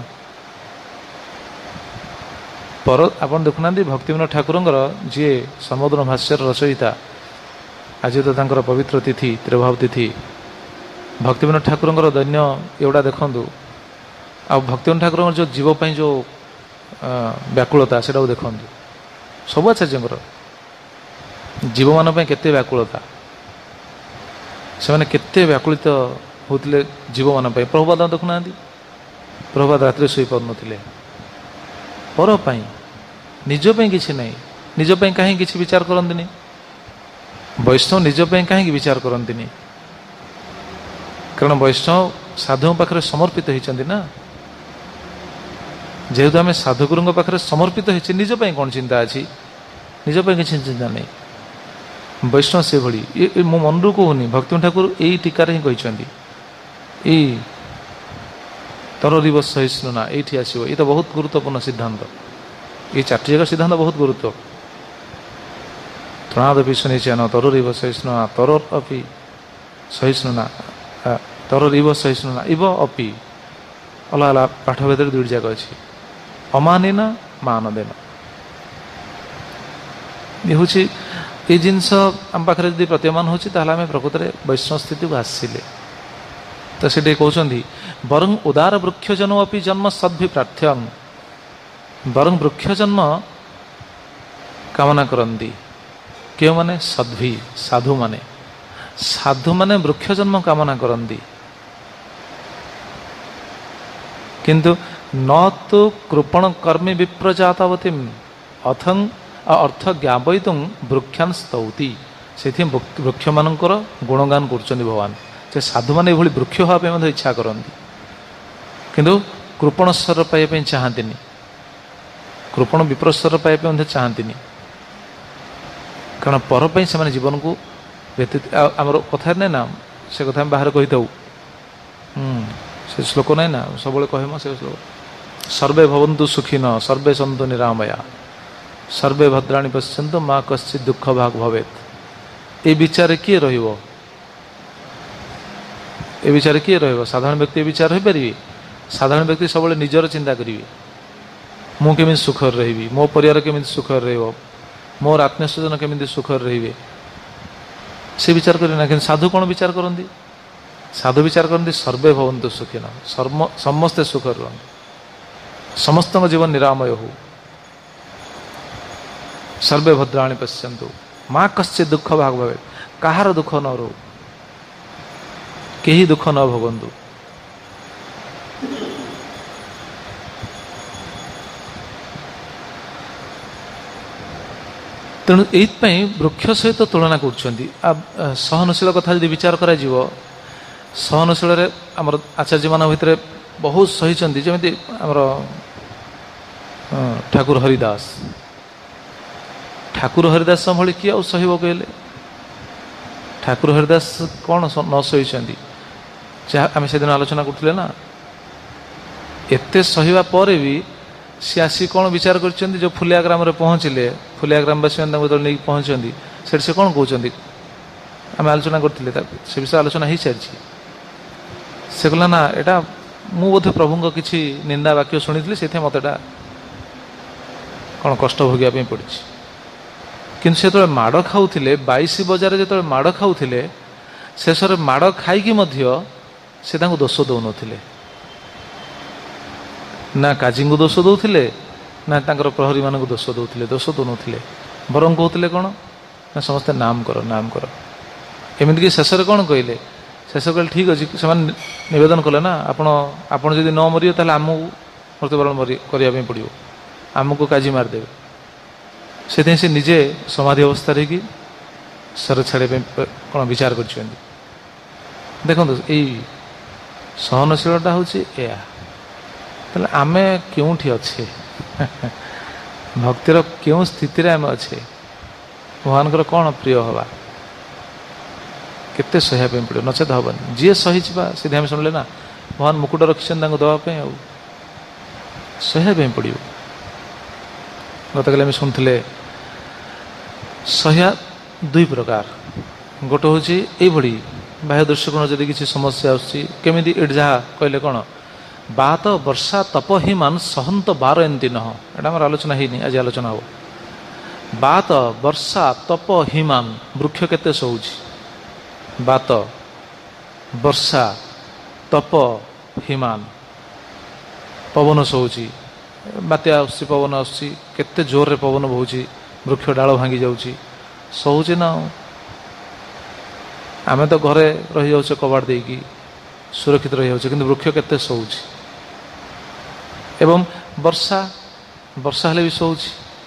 ପର ଆପଣ ଦେଖୁନାହାନ୍ତି ଭକ୍ତିବିନୋଦ ଠାକୁରଙ୍କର, ଯିଏ ସମୁଦ୍ର ଭାଷ୍ୟର ରଚୟିତା, ଆଜି ତ ତାଙ୍କର ପବିତ୍ର ତିଥି, ତ୍ରିଭାବ ତିଥି। ଭକ୍ତିବିନୋଦ ଠାକୁରଙ୍କର ଦୈନ୍ୟ ଏଗୁଡ଼ା ଦେଖନ୍ତୁ, ଆଉ ଭକ୍ତିବିନୋଦ ଠାକୁରଙ୍କର ଯେଉଁ ଜୀବ ପାଇଁ ଯେଉଁ ବ୍ୟାକୁଳତା, ସେଟାକୁ ଦେଖନ୍ତୁ। ସବୁ ଆଚାର୍ଯ୍ୟଙ୍କର ଜୀବମାନଙ୍କ ପାଇଁ କେତେ ବ୍ୟାକୁଳତା, ସେମାନେ କେତେ ବ୍ୟାକୁଳିତ ହେଉଥିଲେ ଜୀବମାନଙ୍କ ପାଇଁ। ପ୍ରଭୁପାଦ ଦେଖୁନାହାନ୍ତି, ପ୍ରଭୁପାଦ ରାତିରେ ଶୋଇପାରୁନଥିଲେ ପର ପାଇଁ, ନିଜ ପାଇଁ କିଛି ନାହିଁ। ନିଜ ପାଇଁ କାହିଁକି କିଛି ବିଚାର କରନ୍ତିନି? ବୈଷ୍ଣବ ନିଜ ପାଇଁ କାହିଁକି ବିଚାର କରନ୍ତିନି? କାରଣ ବୈଷ୍ଣବ ସାଧୁଙ୍କ ପାଖରେ ସମର୍ପିତ ହେଇଛନ୍ତି ନା। ଯେହେତୁ ଆମେ ସାଧୁଗୁରୁଙ୍କ ପାଖରେ ସମର୍ପିତ ହେଇଛି, ନିଜ ପାଇଁ କ'ଣ ଚିନ୍ତା ଅଛି? ନିଜ ପାଇଁ କିଛି ଚିନ୍ତା ନାହିଁ। ବୈଷ୍ଣବ ସେଭଳି। ମୁଁ ମନରୁ କହୁନି, ଭକ୍ତିବିନୋଦ ଠାକୁର ଏଇ ଟୀକାରେ ହିଁ କହିଛନ୍ତି, ଏଇ ତରରିବ ସହିଷ୍ଣୁନା ଏଇଠି ଆସିବ। ଏ ତ ବହୁତ ଗୁରୁତ୍ୱପୂର୍ଣ୍ଣ ସିଦ୍ଧାନ୍ତ। ଏଇ ଚାରିଟି ଯାକ ସିଦ୍ଧାନ୍ତ ବହୁତ ଗୁରୁତ୍ୱ। ତ୍ରଣାଦପି ଶୁନିଚେନ ତରରିବ ସହିଷ୍ଣୁନା, ତରୋର୍ ଅପି ସହିଷ୍ଣୁନା, ତରରିବ ସହିଷ୍ଣୁନା, ଇବ ଅପି। ଅଲଗା ଅଲଗା ପାଠ ଭେଦରେ ଦୁଇଟି ଯାକ ଅଛି। ଅମାନିନ ମାନଦେନ। ଏ ହେଉଛି ଏଇ ଜିନିଷ ଆମ ପାଖରେ ଯଦି ପ୍ରତୀୟମାନ ହେଉଛି, ତାହେଲେ ଆମେ ପ୍ରକୃତରେ ବୈଷ୍ଣବ ସ୍ଥିତିକୁ ଆସିଲେ। ତ ସେଠି କହୁଛନ୍ତି, ବରଂ ଉଦାର ବୃକ୍ଷ ଜନ୍ମ ଅପି ଜନ୍ମ ସଦ୍ଭି ପ୍ରାର୍ଥ୍ୟଂ। ବରଂ ବୃକ୍ଷ ଜନ୍ମ କାମନା କରନ୍ତି କେଉଁମାନେ? ସଦ୍ଭି, ସାଧୁମାନେ। ସାଧୁମାନେ ବୃକ୍ଷ ଜନ୍ମ କାମନା କରନ୍ତି, କିନ୍ତୁ ନ ତୁ କୃପଣ କର୍ମୀ ବିପ୍ରଜାତବତୀମ୍ ଅଥଂ ଅର୍ଥ ଜ୍ଞାପୟିତୁଂ ବୃକ୍ଷାନ୍ ସ୍ତୌତି। ସେଥିପାଇଁ ବୃକ୍ଷମାନଙ୍କର ଗୁଣଗାନ କରୁଛନ୍ତି ଭଗବାନ। ଯେ ସାଧୁମାନେ ଏଭଳି ବୃକ୍ଷ ହେବା ପାଇଁ ମଧ୍ୟ ଇଚ୍ଛା କରନ୍ତି, କିନ୍ତୁ କୃପଣସ୍ୱର ପାଇବା ପାଇଁ ଚାହାନ୍ତିନି, କୃପଣ ବିପ୍ରସ୍ୱର ପାଇବା ପାଇଁ ମଧ୍ୟ ଚାହାନ୍ତିନି। କାରଣ ପର ପାଇଁ ସେମାନେ ଜୀବନକୁ ବ୍ୟତୀତ। ଆମର କଥାରେ ନାହିଁ ନା, ସେ କଥା ଆମେ ବାହାରେ କହିଥାଉ, ସେ ଶ୍ଲୋକ ନାହିଁ ନା, ସବୁବେଳେ କହେ ମୋ ସେ ଶ୍ଲୋକ, ସର୍ବେ ଭବନ୍ତୁ ସୁଖିନ ସର୍ବେ ସନ୍ତୁ ନିରାମୟା ସର୍ବେ ଭଦ୍ରାଣୀ ପଶ୍ୟନ୍ତୁ ମା କଶ୍ଚିତ୍ ଦୁଃଖ ଭାଗ ଭବେତ୍। ଏ ବିଚାରରେ କିଏ ରହିବ? ଏ ବିଚାରରେ କିଏ ରହିବ? ସାଧାରଣ ବ୍ୟକ୍ତି ଏ ବିଚାର ହୋଇପାରିବେ? ସାଧାରଣ ବ୍ୟକ୍ତି ସବୁବେଳେ ନିଜର ଚିନ୍ତା କରିବେ, ମୁଁ କେମିତି ସୁଖରେ ରହିବି, ମୋ ପରିବାର କେମିତି ସୁଖରେ ରହିବ, ମୋର ଆତ୍ମୀୟ ସ୍ୱଜନ କେମିତି ସୁଖରେ ରହିବେ, ସେ ବିଚାର କରିବେ ନା। କିନ୍ତୁ ସାଧୁ କ'ଣ ବିଚାର କରନ୍ତି? ସାଧୁ ବିଚାର କରନ୍ତି ସର୍ବେ ଭବନ୍ତୁ ସୁଖିନ, ସମସ୍ତେ ସୁଖରେ ରୁହନ୍ତି, ସମସ୍ତଙ୍କ ଜୀବନ ନିରାମୟ ହଉ, ସର୍ବେ ଭଦ୍ରାଣୀ ପଶ୍ୟନ୍ତୁ ମା କଶ୍ଚିତ୍ ଦୁଃଖ ଭାଗ ଭବେ। କାହାର ଦୁଃଖ ନ ରହୁ, କେହି ଦୁଃଖ ନ ଭୋଗନ୍ତୁ। ତେଣୁ ଏଇଥିପାଇଁ ବୃକ୍ଷ ସହିତ ତୁଳନା କରୁଛନ୍ତି। ସହନଶୀଳ କଥା ଯଦି ବିଚାର କରାଯିବ, ସହନଶୀଳରେ ଆମର ଆଚାର୍ଯ୍ୟମାନଙ୍କ ଭିତରେ ବହୁତ ସହିଛନ୍ତି। ଯେମିତି ଆମର ଠାକୁର ହରିଦାସ, ଠାକୁର ହରିଦାସ ଭଳି କିଏ ଆଉ ସହିବ କହିଲେ? ଠାକୁର ହରିଦାସ କ'ଣ ନ ସହିଛନ୍ତି? ଯାହା ଆମେ ସେଦିନ ଆଲୋଚନା କରୁଥିଲେ ନା, ଏତେ ସହିବା ପରେ ବି सी आसी कौन विचार कर जो फुलिया ग्राम पहुँचले फुलिया ग्रामवासी मैंने नहीं पहुँचती से कौन कहते आम आलोचना करते से विषय आलोचना हो सारी से कहला ना एटा मु बोधे प्रभु किसी निंदा वाक्य शुणी से मत कौन कष्ट भोगिया पड़ी कि से जो माड़ खाऊले 22 बजार जो माड़ खाऊले शेष माड़ खाई से दोष दौन ना काजी को दोष दौले ना प्रहरी मान दोष दौले दोष दौन बर कहते कौन ना समस्ते नाम कर एमतीक शेष कौन कहले शेष कहले ठीक अच्छे से नवेदन कले ना आपड़ जब न मर ताल आम मृत्युवरण करने पड़ो आमको काजी मारदेवे से निजे समाधि अवस्था रही सर छाड़े कौन विचार कर देखो यही सहनशीलता हूँ या आम क्योंठी अच्छे भक्तिर क्यों स्थिति आम अच्छे भगवान कौन प्रिय हवा केते सह्यापी पड़ो नचेत हेनी जी सही सीधे आम शुणिले ना भगवान मुकुट रखिछन दवापी सह्यापी पड़ो गत काली आम शुणुले सह्या दुई प्रकार गोटे हूँ ये बाह्य दृष्टिकोण जदि किसी समस्या आमती एट जहाँ कहले कौन बात वर्षा तप हिमान सहंत बार एमती नह एटा आम आलोचना होनी आज आलोचना हो बात वर्षा तप हिमान वृक्ष केते सहूची बात वर्षा तप हिमान पवन सहूची बात्या आसुची पवन आसुची केते जोर रे पवन बहुची वृक्ष डाल भांगी जाऊँगी सहूची ना आम तो घरे रही जाऊे कबाड़ देकी सुरक्षित रही जाऊे कि वृक्ष केते सहूची एवं वर्षा वर्षा हेले भी सहूची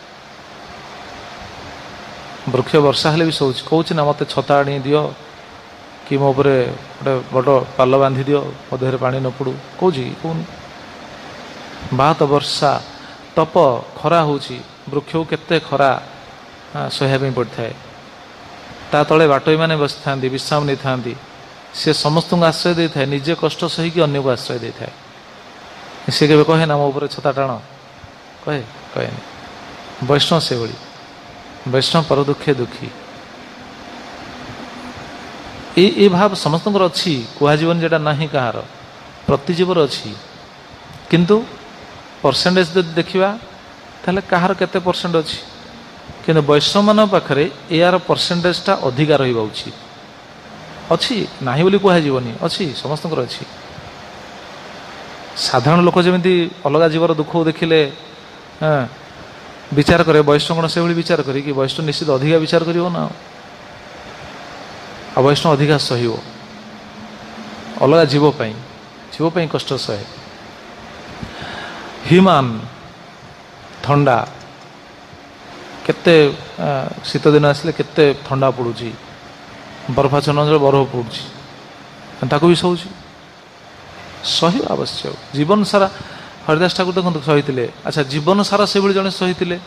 वृक्ष वर्षा हेले भी सहूची कौच ना मत छता आनी दियो कि मो गोटे बड़ पाल बांधि दियो मो देहरे पानी न पड़ू कौच कौन बात वर्षा तप खरा होची वृक्ष केते खरा सह्यापी पड़ता है ता तले बाटोई मैंने बसी था विश्राम नहीं था सी समस्त आश्रय दे था निजे कष्ट सहीकि अन्य को आश्रय दे था सी के कहे ना मो ऊपर छता टाण कहे कहे वैष्णव से भली वैष्णव पर दुखे दुखी ये भाव समस्त अच्छी कहजन जेटा ना कहार प्रतिजीवर अच्छी किंतु परसेंटेज जब देखा ताहले कहार केते परसेंट अच्छी किंतु वैष्णव मान पाखरे यार परसेंटेजटा अधिका रहा उचित अच्छी ना बोली कहजनी अच्छी समस्त अच्छी साधारण लोक जमी अलग जीवर दुख देखिले विचार करे वैष्णव कौन से विचार करी कि वैष्णव निश्चित अधिका विचार करिवो ना आ वैष्णव अधिका सहिबो अलग जीव पाई कष्ट सहे हिमान ठंडा केते शीत दिन आसले केते ठंडा पड़ुची बर्फाच्छन्न अंचल बरफ पड़ुची ताकू भी सहूची सही आवश्यक जीवन सारा हरिदास ठाकुर देखते सही अच्छा जीवन सारा से जड़े सही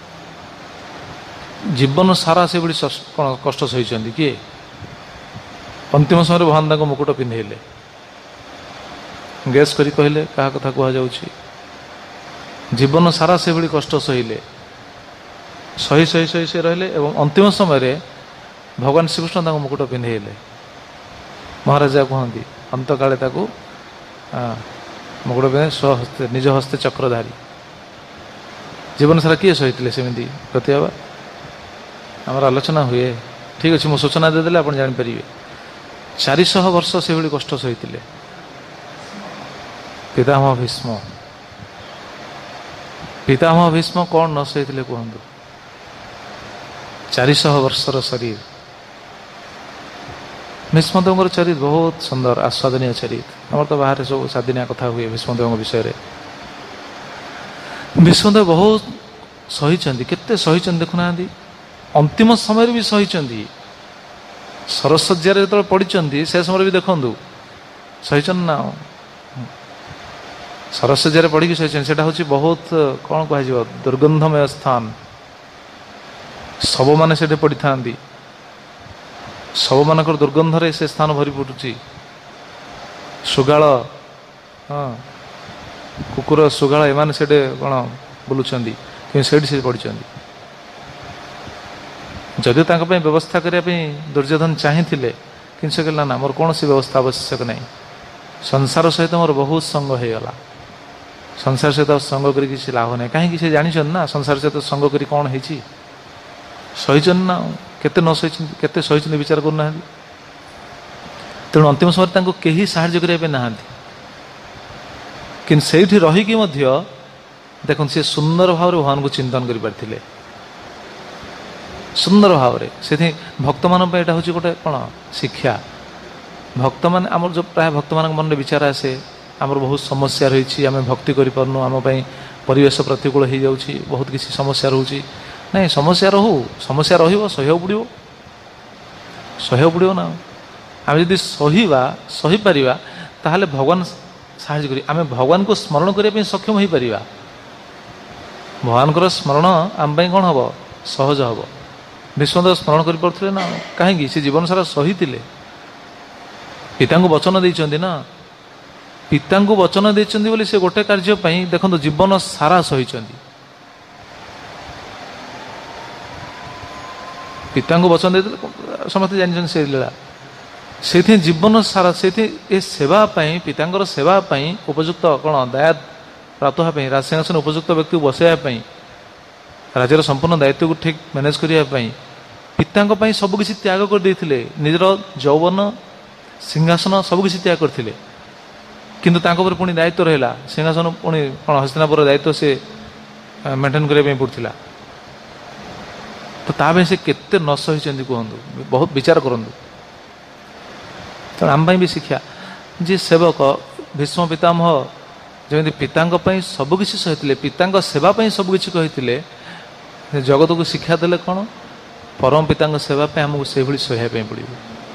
जीवन सारा से कौन कष्ट सही किए अंतिम समय भगवान मुकुट पिंधेले गैस करी कहले क्या कथा कहुच्छी जीवन सारा से कष्ट सहिले सही सही सही से रहिले एवं अंतिम समय भगवान श्रीकृष्ण मुकुट पिंधेले महाराजा कहती अंत काले मुकुट पिंधे स्वहस्ते निज हस्ते चक्रधारी जीवन सारा किए सही सेमती प्रतिभा आमर आलोचना हुए ठीक अच्छे मुझे सूचना देदेले आप जापर 400 वर्ष से कष्ट सही पितामह भीष्म कौन न सही कहतु 400 वर्षर शरीर भीष्मदेव चरित बहुत सुंदर आस्वादनीय चरित आम तो बाहर सब सादिनिया कथा हुए भीष्मदेव विषय रे भीष्मदेव बहुत सही केते सही देखुना अंतिम समय भी सही सरस्वज्ञार जो पढ़ी से समय भी देखु सही ना सरस्वज्ञार पढ़ी सही से बहुत कौन कह दुर्गंधमय स्थान सब मैंने से पड़ी था सब मान दुर्गंधरे से स्थान भरी पड़ुची सुगाल हाँ କୁକୁର ଶୃଗାଳ ଏମାନେ ସେଠି କ'ଣ ବୁଲୁଛନ୍ତି, କିନ୍ତୁ ସେଇଠି ସେ ପଡ଼ିଛନ୍ତି। ଯଦିଓ ତାଙ୍କ ପାଇଁ ବ୍ୟବସ୍ଥା କରିବା ପାଇଁ ଦୁର୍ଯ୍ୟୋଧନ ଚାହିଁଥିଲେ, କିନ୍ତୁ ସେ କହିଲେ ନା ମୋର କୌଣସି ବ୍ୟବସ୍ଥା ଆବଶ୍ୟକ ନାହିଁ, ସଂସାର ସହିତ ମୋର ବହୁତ ସଙ୍ଗ ହୋଇଗଲା, ସଂସାର ସହିତ ସଙ୍ଗ କରି କିଛି ଲାଭ ନାହିଁ। କାହିଁକି? ସେ ଜାଣିଛନ୍ତି ନା ସଂସାର ସହିତ ସଙ୍ଗ କରି କ'ଣ ହେଇଛି, ସହିଛନ୍ତି ନା, କେତେ ନ ସହିଛନ୍ତି, କେତେ ସହିଛନ୍ତି ବିଚାର କରୁନାହାନ୍ତି। ତେଣୁ ଅନ୍ତିମ ସମୟରେ ତାଙ୍କୁ କେହି ସାହାଯ୍ୟ କରିବା ପାଇଁ ନାହାନ୍ତି, କିନ୍ତୁ ସେଇଠି ରହିକି ମଧ୍ୟ ଦେଖନ୍ତୁ ସେ ସୁନ୍ଦର ଭାବରେ ଭଗବାନଙ୍କୁ ଚିନ୍ତନ କରିପାରିଥିଲେ, ସୁନ୍ଦର ଭାବରେ। ସେଥିପାଇଁ ଭକ୍ତମାନଙ୍କ ପାଇଁ ଏଇଟା ହେଉଛି ଗୋଟେ କ'ଣ ଶିକ୍ଷା। ଭକ୍ତମାନେ ଆମର ଯେଉଁ ପ୍ରାୟ ଭକ୍ତମାନଙ୍କ ମନରେ ବିଚାର ଆସେ, ଆମର ବହୁତ ସମସ୍ୟା ରହିଛି, ଆମେ ଭକ୍ତି କରିପାରୁନୁ, ଆମ ପାଇଁ ପରିବେଶ ପ୍ରତିକୂଳ ହୋଇଯାଉଛି, ବହୁତ କିଛି ସମସ୍ୟା ରହୁଛି। ନାଇଁ, ସମସ୍ୟା ରହୁ, ସମସ୍ୟା ରହିବ, ସହିବାକୁ ପଡ଼ିବ, ସହିବାକୁ ପଡ଼ିବ ନା। ଆମେ ଯଦି ସହିପାରିବା ତାହେଲେ ଭଗବାନ ସାହାଯ୍ୟ କରିବେ, ଆମେ ଭଗବାନଙ୍କୁ ସ୍ମରଣ କରିବା ପାଇଁ ସକ୍ଷମ ହୋଇପାରିବା। ଭଗବାନଙ୍କର ସ୍ମରଣ ଆମ ପାଇଁ କ'ଣ ହେବ? ସହଜ ହେବ। ଭୀଷ୍ମଦେବ ସ୍ମରଣ କରିପାରୁଥିଲେ ନା, କାହିଁକି? ସେ ଜୀବନ ସାରା ସହିଥିଲେ, ପିତାଙ୍କୁ ବଚନ ଦେଇଛନ୍ତି ନା, ପିତାଙ୍କୁ ବଚନ ଦେଇଛନ୍ତି ବୋଲି ସେ ଗୋଟେ କାର୍ଯ୍ୟ ପାଇଁ ଦେଖନ୍ତୁ ଜୀବନ ସାରା ସହିଛନ୍ତି। ପିତାଙ୍କୁ ବଚନ ଦେଇଥିଲେ, ସମସ୍ତେ ଜାଣିଛନ୍ତି ସେ ଲୀଳା। ସେଇଥିପାଇଁ ଜୀବନ ସାରା ସେଇଥିପାଇଁ ଏ ସେବା ପାଇଁ, ପିତାଙ୍କର ସେବା ପାଇଁ ଉପଯୁକ୍ତ କ'ଣ ଦାୟିତ୍ୱ ପ୍ରାପ୍ତ ହେବା ପାଇଁ, ରାଜସିଂହାସନ ଉପଯୁକ୍ତ ବ୍ୟକ୍ତିକୁ ବସାଇବା ପାଇଁ, ରାଜ୍ୟର ସମ୍ପୂର୍ଣ୍ଣ ଦାୟିତ୍ୱକୁ ଠିକ୍ ମ୍ୟାନେଜ୍ କରିବା ପାଇଁ ପିତାଙ୍କ ପାଇଁ ସବୁକିଛି ତ୍ୟାଗ କରିଦେଇଥିଲେ। ନିଜର ଯୌବନ, ସିଂହାସନ ସବୁକିଛି ତ୍ୟାଗ କରିଥିଲେ, କିନ୍ତୁ ତାଙ୍କ ଉପରେ ପୁଣି ଦାୟିତ୍ୱ ରହିଲା, ସିଂହାସନ ପୁଣି କ'ଣ ହସ୍ତିନାପୁର ଦାୟିତ୍ୱ ସେ ମେଣ୍ଟେନ୍ କରିବା ପାଇଁ ପଡ଼ୁଥିଲା। ତ ତା ପାଇଁ ସେ କେତେ ନ ସହିଛନ୍ତି କୁହନ୍ତୁ, ବହୁତ ବିଚାର କରନ୍ତୁ। ତେଣୁ ଆମ ପାଇଁ ବି ଶିକ୍ଷା, ଯେ ସେବକ ଭୀଷ୍ମ ପିତାମହ ଯେମିତି ପିତାଙ୍କ ପାଇଁ ସବୁକିଛି ସହିଥିଲେ, ପିତାଙ୍କ ସେବା ପାଇଁ ସବୁକିଛି କହିଥିଲେ, ଜଗତକୁ ଶିକ୍ଷା ଦେଲେ କ'ଣ? ପରମ ପିତାଙ୍କ ସେବା ପାଇଁ ଆମକୁ ସେଇଭଳି ସହିବା ପାଇଁ ପଡ଼ିବ।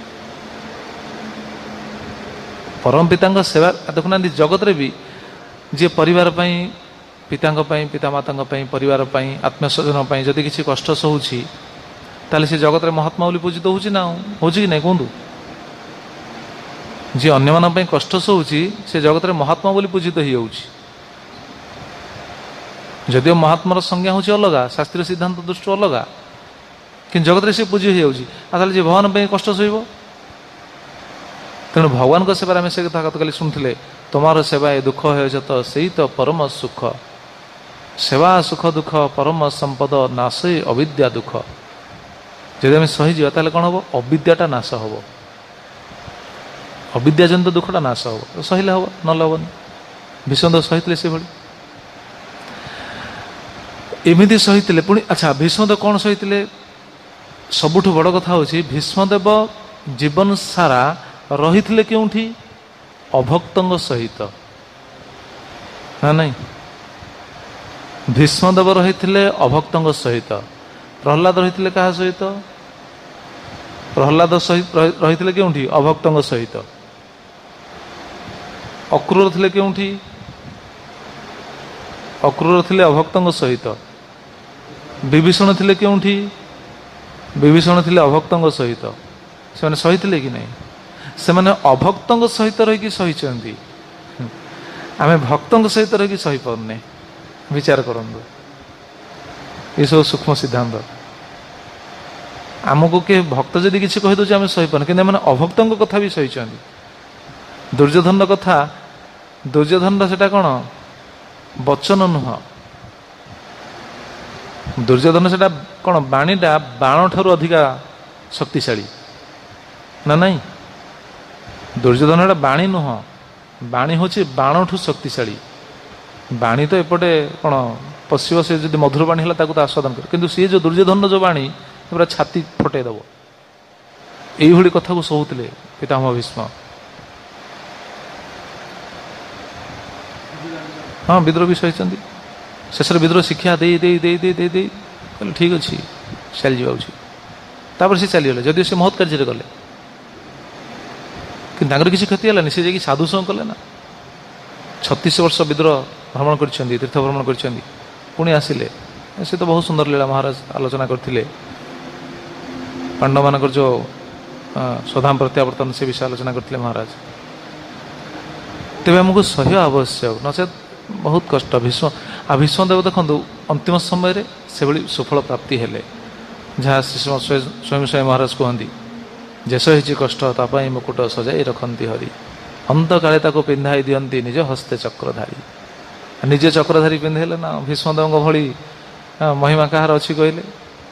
ପରମ ପିତାଙ୍କ ସେବା ଦେଖୁନାହାନ୍ତି, ଜଗତରେ ବି ଯିଏ ପରିବାର ପାଇଁ, ପିତାଙ୍କ ପାଇଁ, ପିତାମାତାଙ୍କ ପାଇଁ, ପରିବାର ପାଇଁ, ଆତ୍ମୀୟସ୍ୱଜନ ପାଇଁ ଯଦି କିଛି କଷ୍ଟ ସହୁଛି, ତାହେଲେ ସେ ଜଗତରେ ମହାତ୍ମା ବୋଲି ପୂଜିତ ହେଉଛି ନା, ହେଉଛି କି ନାହିଁ କୁହନ୍ତୁ? ଯିଏ ଅନ୍ୟମାନଙ୍କ ପାଇଁ କଷ୍ଟ ସହୁଛି ସେ ଜଗତରେ ମହାତ୍ମା ବୋଲି ପୂଜିତ ହୋଇଯାଉଛି। ଯଦିଓ ମହାତ୍ମାର ସଂଜ୍ଞା ହେଉଛି ଅଲଗା, ଶାସ୍ତ୍ରୀୟ ସିଦ୍ଧାନ୍ତ ଦୃଷ୍ଟିରୁ ଅଲଗା, କିନ୍ତୁ ଜଗତରେ ସେ ପୂଜି ହୋଇଯାଉଛି। ଆଉ ତାହେଲେ ଯିଏ ଭଗବାନ ପାଇଁ କଷ୍ଟ ସହିବ, ତେଣୁ ଭଗବାନଙ୍କ ସେବାରେ ଆମେ ସେ କଥା କାଲି ଶୁଣିଥିଲେ, ତୁମର ସେବା ଏ ଦୁଃଖ ହେଉଛ ତ ସେଇ ତ ପରମ ସୁଖ, ସେବା ସୁଖ ଦୁଃଖ ପରମ ସମ୍ପଦ ନାଶେ ଅବିଦ୍ୟା ଦୁଃଖ। ଯଦି ଆମେ ସହିଯିବା ତାହେଲେ କ'ଣ ହେବ? ଅବିଦ୍ୟାଟା ନାଶ ହେବ, ଅବିଦ୍ୟାଜନିତ ଦୁଃଖଟା ନାଶ ହେବ। ସହିଲେ ହେବ, ନହେଲେ ହେବନି। ଭୀଷ୍ମଦେବ ସହିଥିଲେ ସେଭଳି, ଏମିତି ସହିଥିଲେ। ପୁଣି ଆଚ୍ଛା, ଭୀଷ୍ମଦେବ କ'ଣ ସହିଥିଲେ? ସବୁଠୁ ବଡ଼ କଥା ହେଉଛି ଭୀଷ୍ମଦେବ ଜୀବନ ସାରା ରହିଥିଲେ କେଉଁଠି? ଅଭକ୍ତଙ୍କ ସହିତ, ନା ନାହିଁ? ଭୀଷ୍ମଦେବ ରହିଥିଲେ ଅଭକ୍ତଙ୍କ ସହିତ। ପ୍ରହ୍ଲାଦ ରହିଥିଲେ କାହା ସହିତ? ପ୍ରହ୍ଲାଦ ରହିଥିଲେ କେଉଁଠି? ଅଭକ୍ତଙ୍କ ସହିତ। ଅକ୍ରୂର ଥିଲେ କେଉଁଠି? ଅକ୍ରୂର ଥିଲେ ଅଭକ୍ତଙ୍କ ସହିତ। ବିଭୀଷଣ ଥିଲେ କେଉଁଠି? ବିଭୀଷଣ ଥିଲେ ଅଭକ୍ତଙ୍କ ସହିତ। ସେମାନେ ସହିଥିଲେ କି ନାହିଁ? ସେମାନେ ଅଭକ୍ତଙ୍କ ସହିତ ରହିକି ସହିଛନ୍ତି, ଆମେ ଭକ୍ତଙ୍କ ସହିତ ରହିକି ସହିପାରୁନେ। ବିଚାର କରନ୍ତୁ, ଏସବୁ ସୂକ୍ଷ୍ମ ସିଦ୍ଧାନ୍ତ। ଆମକୁ କିଏ ଭକ୍ତ ଯଦି କିଛି କହିଦେଉଛି ଆମେ ସହିପାରୁନେ, କିନ୍ତୁ ଏମାନେ ଅଭକ୍ତଙ୍କ କଥା ବି ସହିଛନ୍ତି। ଦୁର୍ଯ୍ୟୋଧନର କଥା, ଦୁର୍ଯ୍ୟୋଧନର ସେଟା କ'ଣ ବଚନ ନୁହଁ, ଦୁର୍ଯ୍ୟୋଧନ ସେଟା କ'ଣ ବାଣୀଟା ବାଣ ଠାରୁ ଅଧିକା ଶକ୍ତିଶାଳୀ, ନା ନାହିଁ? ଦୁର୍ଯ୍ୟୋଧନ ଏଟା ବାଣୀ ନୁହଁ, ବାଣୀ ହେଉଛି ବାଣଠୁ ଶକ୍ତିଶାଳୀ। ବାଣୀ ତ ଏପଟେ କ'ଣ ପଶିବ, ସେ ଯଦି ମଧୁର ବାଣୀ ହେଲା ତାକୁ ତ ଆସ୍ୱାଦନ କରେ, କିନ୍ତୁ ସିଏ ଯେଉଁ ଦୁର୍ଯ୍ୟୋଧନର ଯେଉଁ ବାଣୀ ପୁରା ଛାତି ଫଟେଇ ଦେବ। ଏଇଭଳି କଥାକୁ ସହୁଥିଲେ ପିତାମହ ଭୀଷ୍ମ। ହଁ, ବିଦ୍ରୋହ ବି ସହିଛନ୍ତି। ଶେଷରେ ବିଦ୍ରୋହ ଶିକ୍ଷା ଦେଇ ଦେଇ ଦେଇ ଦେଇ ଦେଇ ଦେଇ କହିଲେ ଠିକ୍ ଅଛି, ଚାଲିଯିବା ଉଚିତ। ତାପରେ ସେ ଚାଲିଗଲେ, ଯଦିଓ ସେ ମହତ୍ କାର୍ଯ୍ୟରେ ଗଲେ, କିନ୍ତୁ ତାଙ୍କର କିଛି କ୍ଷତି ହେଲାନି। ସେ ଯାଇକି ସାଧୁ ସଂଘ କଲେ ନା। 36 ବର୍ଷ ବିଦ୍ରୋହ ଭ୍ରମଣ କରିଛନ୍ତି, ତୀର୍ଥ ଭ୍ରମଣ କରିଛନ୍ତି, ପୁଣି ଆସିଲେ। ସେ ତ ବହୁତ ସୁନ୍ଦର ଲୀଳା ମହାରାଜ ଆଲୋଚନା କରିଥିଲେ। ପାଣ୍ଡବମାନଙ୍କର ଯେଉଁ ସ୍ୱଧାମ ପ୍ରତ୍ୟାବର୍ତ୍ତନ, ସେ ବିଷୟ ଆଲୋଚନା କରିଥିଲେ ମହାରାଜ। ତେବେ ଆମକୁ ସହ୍ୟ ଆବଶ୍ୟକ, ନଚେତ୍ ବହୁତ କଷ୍ଟ। ଭୀଷ୍ମଦେବ ଦେଖନ୍ତୁ ଅନ୍ତିମ ସମୟରେ ସେଭଳି ସୁଫଳ ପ୍ରାପ୍ତି ହେଲେ, ଯାହା ସ୍ୱୟଂ ସ୍ୱୟଂ ମହାରାଜ କୁହନ୍ତି, ଯେଶ ହେଇଛି କଷ୍ଟ ତା ପାଇଁ ମୁକୁଟ ସଜାଇ ରଖନ୍ତି ହରି, ଅନ୍ତକାଳେ ତାକୁ ପିନ୍ଧାଇ ଦିଅନ୍ତି ନିଜ ହସ୍ତେ ଚକ୍ରଧାରୀ। ନିଜେ ଚକ୍ରଧାରୀ ପିନ୍ଧେଇଲେ ନା। ଭୀଷ୍ମଦେବଙ୍କ ଭଳି ମହିମା କାହାର ଅଛି କହିଲେ?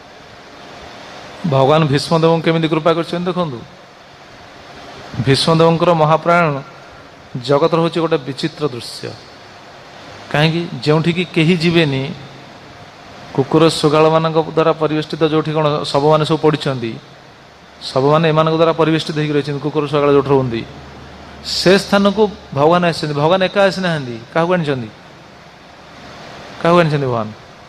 ଭଗବାନ ଭୀଷ୍ମଦେବଙ୍କୁ କେମିତି କୃପା କରିଛନ୍ତି ଦେଖନ୍ତୁ। ଭୀଷ୍ମଦେବଙ୍କର ମହାପ୍ରାଣ ଜଗତର ହେଉଛି ଗୋଟେ ବିଚିତ୍ର ଦୃଶ୍ୟ। କାହିଁକି? ଯେଉଁଠିକି କେହି ଯିବେନି, କୁକୁର ଶୃଗାଳମାନଙ୍କ ଦ୍ୱାରା ପରିବେଷ୍ଟିତ, ଯେଉଁଠି କ'ଣ ଶବମାନେ ସବୁ ପଡ଼ିଛନ୍ତି, ଶବମାନେ ଏମାନଙ୍କ ଦ୍ୱାରା ପରିବେଷ୍ଟିତ ହୋଇକି ରହିଛନ୍ତି, କୁକୁର ଶୃଗାଳ ଯେଉଁଠି ରୁହନ୍ତି, ସେ ସ୍ଥାନକୁ ଭଗବାନ ଆସିଛନ୍ତି। ଭଗବାନ ଏକା ଆସିନାହାନ୍ତି, କାହାକୁ ଆଣିଛନ୍ତି? କାହାକୁ ଆଣିଛନ୍ତି ଭଗବାନ?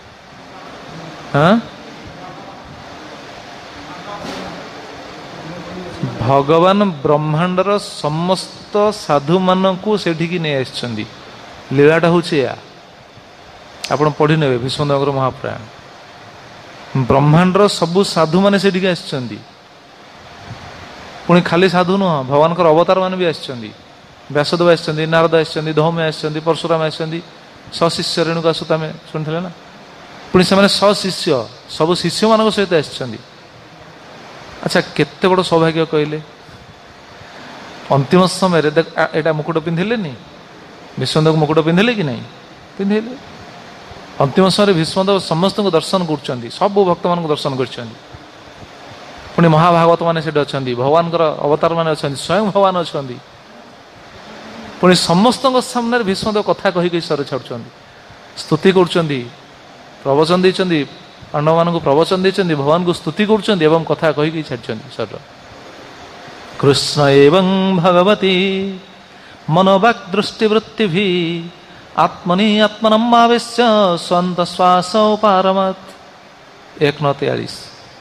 ଭଗବାନ ବ୍ରହ୍ମାଣ୍ଡର ସମସ୍ତ ସାଧୁମାନଙ୍କୁ ସେଠିକି ନେଇ ଆସିଛନ୍ତି। ଲୀଳାଟା ହେଉଛି ଏହା, ଆପଣ ପଢ଼ି ନେବେ ଭୀଷ୍ମଦେବଙ୍କର ମହାପ୍ରାଣ। ବ୍ରହ୍ମାଣ୍ଡର ସବୁ ସାଧୁମାନେ ସେଠିକି ଆସିଛନ୍ତି। ପୁଣି ଖାଲି ସାଧୁ ନୁହଁ, ଭଗବାନଙ୍କର ଅବତାର ମାନେ ବି ଆସିଛନ୍ତି। ବ୍ୟାସଦେବ ଆସିଛନ୍ତି, ନାରଦ ଆସିଛନ୍ତି, ଧୌମ୍ୟ ଆସିଛନ୍ତି, ପରଶୁରାମ ଆସିଛନ୍ତି, ସଶିଷ୍ୟ ରେଣୁକା ସୁତାମେ ଶୁଣିଥିଲେ ନା। ପୁଣି ସେମାନେ ସଶିଷ୍ୟ ସବୁ ଶିଷ୍ୟମାନଙ୍କ ସହିତ ଆସିଛନ୍ତି। ଆଚ୍ଛା, କେତେ ବଡ଼ ସୌଭାଗ୍ୟ କହିଲେ। ଅନ୍ତିମ ସମୟରେ ଏଇଟା ମୁକୁଟ ପିନ୍ଧିଲେନି? ଭୀଷ୍ମଦେବ ମୁକୁଟ ପିନ୍ଧିଲେ କି ନାହିଁ? ପିନ୍ଧିଲେ। ଅନ୍ତିମ ସମୟରେ ଭୀଷ୍ମଦେବ ସମସ୍ତଙ୍କୁ ଦର୍ଶନ କରୁଛନ୍ତି, ସବୁ ଭକ୍ତମାନଙ୍କୁ ଦର୍ଶନ କରିଛନ୍ତି। ପୁଣି ମହାଭାଗବତ ମାନେ ସେଠି ଅଛନ୍ତି, ଭଗବାନଙ୍କର ଅବତାର ମାନେ ଅଛନ୍ତି, ସ୍ୱୟଂ ଭଗବାନ ଅଛନ୍ତି। ପୁଣି ସମସ୍ତଙ୍କ ସାମ୍ନାରେ ଭୀଷ୍ମଦେବ କଥା କହିକି ସ୍ୱର ଛାଡ଼ୁଛନ୍ତି, ସ୍ତୁତି କରୁଛନ୍ତି, ପ୍ରବଚନ ଦେଇଛନ୍ତି, ପାଣ୍ଡବମାନଙ୍କୁ ପ୍ରବଚନ ଦେଇଛନ୍ତି, ଭଗବାନଙ୍କୁ ସ୍ତୁତି କରୁଛନ୍ତି ଏବଂ କଥା କହିକି ଛାଡ଼ିଛନ୍ତି ସ୍ୱର। କୃଷ୍ଣ ଏବଂ ଭଗବତୀ ମନୋବାକ୍ ଦୃଷ୍ଟିବୃତ୍ତିଭି ଆତ୍ମନି ଆତ୍ମନମାବେଶ୍ୟ ସ୍ୱନ୍ତ ଶ୍ୱାସ ପାରମତ୍। 1:43।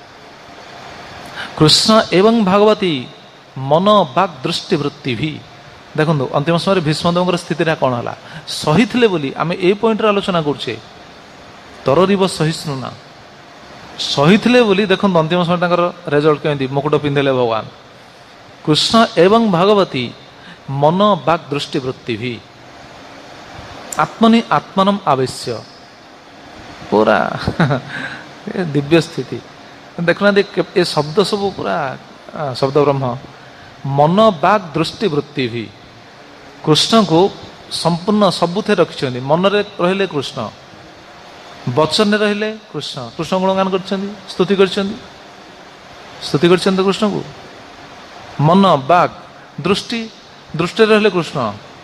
କୃଷ୍ଣ ଏବଂ ଭାଗବତୀ ମନ ବାକ୍ ଦୃଷ୍ଟିବୃତ୍ତି ଭି। ଦେଖନ୍ତୁ ଅନ୍ତିମ ସମୟରେ ଭୀଷ୍ମଦେବଙ୍କର ସ୍ଥିତିଟା କ'ଣ ହେଲା? ସହିଥିଲେ ବୋଲି ଆମେ ଏଇ ପଏଣ୍ଟରେ ଆଲୋଚନା କରୁଛେ। ତରରିବ ସହିଷ୍ଣୁ ନା, ସହିଥିଲେ ବୋଲି ଦେଖନ୍ତୁ ଅନ୍ତିମ ସମୟରେ ତାଙ୍କର ରେଜଲ୍ଟ କେମିତି? ମୁକୁଟ ପିନ୍ଧିଲେ ଭଗବାନ। କୃଷ୍ଣ ଏବଂ ଭାଗବତୀ ମନ ବାକ୍ ଦୃଷ୍ଟିବୃତ୍ତି ଭି ଆତ୍ମନି ଆତ୍ମନମ୍ ଆବେଶ୍ୟ। ପୁରା ଦିବ୍ୟ ସ୍ଥିତି ଦେଖୁନାହାନ୍ତି। ଏ ଶବ୍ଦ ସବୁ ପୁରା ଶବ୍ଦ ବ୍ରହ୍ମ। ମନ ବାକ୍ ଦୃଷ୍ଟିବୃତ୍ତି ଭି କୃଷ୍ଣକୁ ସମ୍ପୂର୍ଣ୍ଣ ସବୁଥିରେ ରଖିଛନ୍ତି। ମନରେ ରହିଲେ କୃଷ୍ଣ, ବଚନରେ ରହିଲେ କୃଷ୍ଣ। କୃଷ୍ଣ ଗୁଣଗାନ କରିଛନ୍ତି, ସ୍ତୁତି କରିଛନ୍ତି, ସ୍ତୁତି କରିଛନ୍ତି କୃଷ୍ଣକୁ। ମନ ବାକ୍ ଦୃଷ୍ଟି, ଦୃଷ୍ଟିରେ ରହିଲେ କୃଷ୍ଣ,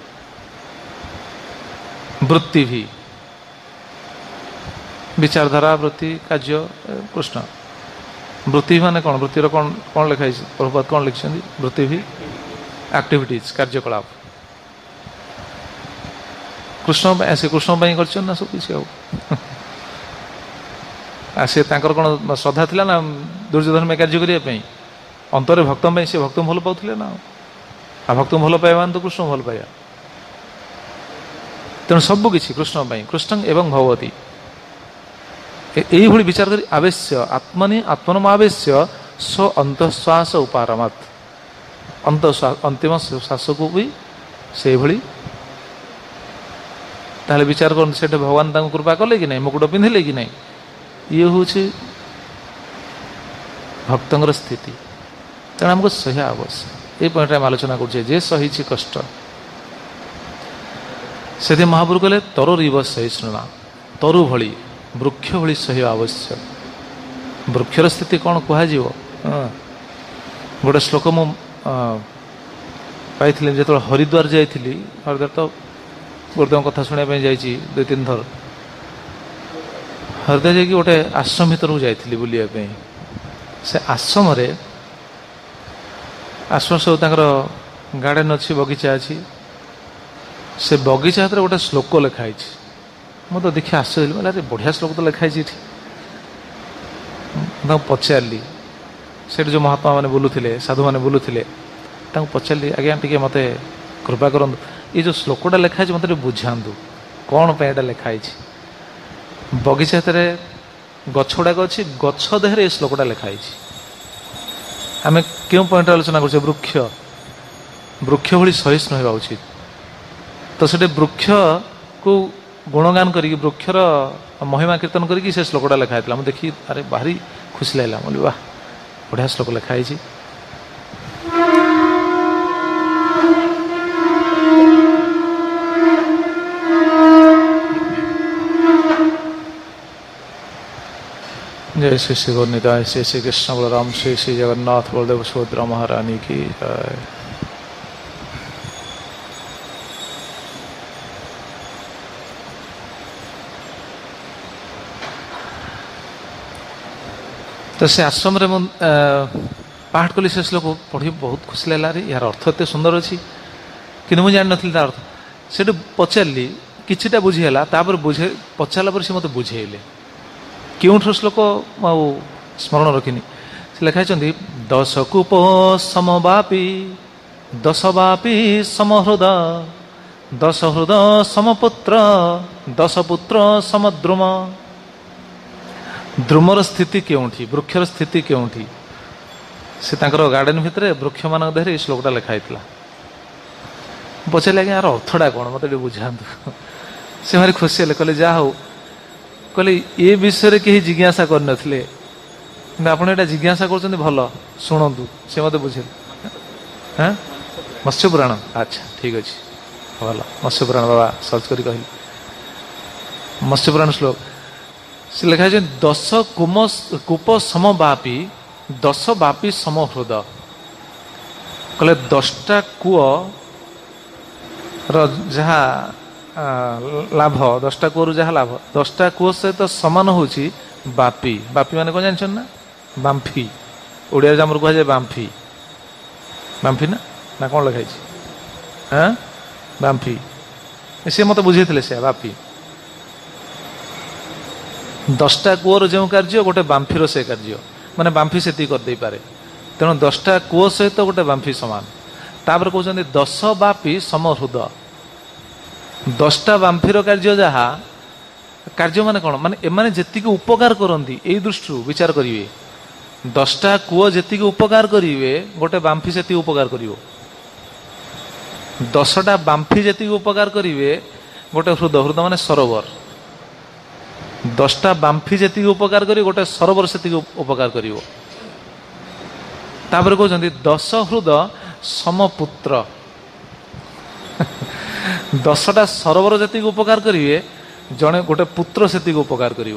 ବୃତ୍ତି ଭି ବିଚାରଧାରା, ବୃତ୍ତି, କାର୍ଯ୍ୟ କୃଷ୍ଣ। ବୃତ୍ତି ମାନେ କ'ଣ? ବୃତ୍ତିର କ'ଣ କ'ଣ ଲେଖା ହେଇଛି? ପ୍ରଭୁପାଦ କ'ଣ ଲେଖିଛନ୍ତି? ବୃତ୍ତି ଭି ଆକ୍ଟିଭିଟିଜ୍, କାର୍ଯ୍ୟକଳାପ। କୃଷ୍ଣ ପାଇଁ ସେ କୃଷ୍ଣ ପାଇଁ କରିଛନ୍ତି ନା ସବୁ କିଛି। ଆଉ ସେ ତାଙ୍କର କ'ଣ ଶ୍ରଦ୍ଧା ଥିଲା ନା ଦୁର୍ଯ୍ୟୋଧନ ପାଇଁ କାର୍ଯ୍ୟ କରିବା ପାଇଁ? ଅନ୍ତରରେ ଭକ୍ତ ପାଇଁ ସେ ଭକ୍ତଙ୍କୁ ଭଲ ପାଉଥିଲେ ନା। ଆଉ ଭକ୍ତଙ୍କୁ ଭଲ ପାଇବା ମାନେ ତ କୃଷ୍ଣଙ୍କୁ ଭଲ ପାଇବା। ତେଣୁ ସବୁ କିଛି କୃଷ୍ଣ ପାଇଁ। କୃଷ୍ଣ ଏବଂ ଭଗବତୀ ଏଇଭଳି ବିଚାର କରି ଆବେଶ୍ୟ ଆତ୍ମନି ଆତ୍ମନମ ଆବେଶ୍ୟ ସ୍ୱ ଅନ୍ତଃଶ୍ୱାସ ଉପାରମତ୍। ଅନ୍ତିମ ଶ୍ୱାସକୁ ବି ସେଇଭଳି। ତାହେଲେ ବିଚାର କରନ୍ତୁ, ସେଠି ଭଗବାନ ତାଙ୍କୁ କୃପା କଲେ କି ନାହିଁ? ମୁକୁଟ ପିନ୍ଧିଲେ କି ନାହିଁ? ଇଏ ହେଉଛି ଭକ୍ତଙ୍କର ସ୍ଥିତି। ତେଣୁ ଆମକୁ ସହିବା ଆବଶ୍ୟକ। ଏଇ ପଏଣ୍ଟରେ ଆମେ ଆଲୋଚନା କରୁଛେ ଯେ ସହିଛି କଷ୍ଟ। ସେଥି ମହାପ୍ରଭୁ କହିଲେ ତରୁରିବ ସହିଷ୍ଣୁନା, ତରୁ ଭଳି ବୃକ୍ଷ ଭଳି ସହିବା ଆବଶ୍ୟକ। ବୃକ୍ଷର ସ୍ଥିତି କ'ଣ କୁହାଯିବ? ଗୋଟେ ଶ୍ଲୋକ ମୁଁ ପାଇଥିଲି ଯେତେବେଳେ ହରିଦ୍ୱାର ଯାଇଥିଲି। ହରିଦ୍ୱାର ତ ଗୁରୁଦେବଙ୍କ କଥା ଶୁଣିବା ପାଇଁ ଯାଇଛି 2-3 ଥର। ହରିଦ୍ୱାର ଯାଇକି ଗୋଟେ ଆଶ୍ରମ ଭିତରକୁ ଯାଇଥିଲି ବୁଲିବା ପାଇଁ। ସେ ଆଶ୍ରମରେ ସବୁ ତାଙ୍କର ଗାର୍ଡେନ୍ ଅଛି, ବଗିଚା ଅଛି। ସେ ବଗିଚା ହାତରେ ଗୋଟେ ଶ୍ଲୋକ ଲେଖା ହେଇଛି। ମୁଁ ତ ଦେଖି ଆଶ୍ଚର୍ଯ୍ୟ ହେଲି, ଆରେ ବଢ଼ିଆ ଶ୍ଲୋକ ତ ଲେଖା ହେଇଛି ଏଠି। ତାଙ୍କୁ ପଚାରିଲି, ସେଠି ଯେଉଁ ମହାତ୍ମା ମାନେ ବୁଲୁଥିଲେ, ସାଧୁମାନେ ବୁଲୁଥିଲେ, ତାଙ୍କୁ ପଚାରିଲି, ଆଜ୍ଞା ଟିକେ ମୋତେ କୃପା କରନ୍ତୁ, ଏ ଯେଉଁ ଶ୍ଲୋକଟା ଲେଖା ହେଇଛି ମୋତେ ଟିକେ ବୁଝାନ୍ତୁ, କ'ଣ ପାଇଁ ଏଇଟା ଲେଖା ହେଇଛି? ବଗିଚା ହାତରେ ଗଛ ଗୁଡ଼ାକ ଅଛି, ଗଛ ଦେହରେ ଏ ଶ୍ଲୋକଟା ଲେଖା ହେଇଛି। ଆମେ କେଉଁ ପଏଣ୍ଟରେ ଆଲୋଚନା କରୁଛେ? ବୃକ୍ଷ ଭଳି ସହିଷ୍ଣୁ ହେବା ଉଚିତ। ତ ସେଠି ବୃକ୍ଷକୁ को गुणगान करी वृक्षर महिमा कीर्तन करी से श्लोकटा लिखाई था। मुझे देखी अरे भारी खुशी लगे बोली वाह बढ़िया श्लोक लिखाई। जय श्री श्री गौरनिताय श्री श्री कृष्ण बलराम श्री श्री जगन्नाथ बलदेव सुभद्रा महारानी की जय। तो से आश्रम रे पाठ कली से श्लोक पढ़ी बहुत खुशी लगा रे यार अर्थ एत सुंदर अच्छी कि मुझे जान नी तार अर्थ से पचारि किटा बुझीगला बुझे पचारा पर से मत बुझेले क्यों श्लोक स्मरण रखिनी से लिखाई दश कूप समवापी दश वापी समहृद दश हृद समपुत्र दश पुत्र समद्रुम। द्रुमर स्थिति क्योंठी वृक्षर स्थिति क्योंठी से गार्डन भितर वृक्ष मान देहरे श्लोकटा लिखाई पचारे आज्ञा यार अर्थटा कौन मत बुझा से भारी खुशी हेले कहले जा हो कहले ये विषय कहीं जिज्ञासा करते आप जिज्ञासा कर भल शुणु से मत बुझे हाँ मत्स्य पुराण अच्छा ठीक अच्छे भल मत्स्य पुराण बाबा सर्च कर कहली मत्स्य पुराण श्लोक से लिखाई दश कूप समवापी दश वापी समहृद कहले 10टा कूଅ जहा लाभ 10टा कूअर जहा लाभ 10टा कूଅ सहित समान होची बापी बापी माने कौन जानछन ना बाम्फी ओडिया हमर कह जाए बाम्फी बाम्फी ना कौन लिखाई हाँ बाम्फी सी मत बुझे से बापी 10टा कूअर जो कार्य गोटे बाम्फीर से कार्य माने बाम्फी से करदे पारे तेणु 10टा कूଅ सहित गोटे बाम्फी समान तापर कहते 10 वापी समहृद 10टा बाम्फीर कार्य जहा कार्य माने कौन माने एमाने जेतिक उपकार करती यही दृष्टि विचार करेंगे 10टा कूଅ जेतिक उपकार करेंगे गोटे बाम्फी से उपकार कर 10टा बाम्फी जेतिक उपकार करेंगे गोटे हृद हृद माने सरोवर 10टा बाम्फी जेतिक उपकार करी गोटे सरोवर से उपकार कर कहते 10 हृद समपुत्र 10टा सरोवर जेतिक उपकार करेंगे जड़े गोटे पुत्र से उपकार कर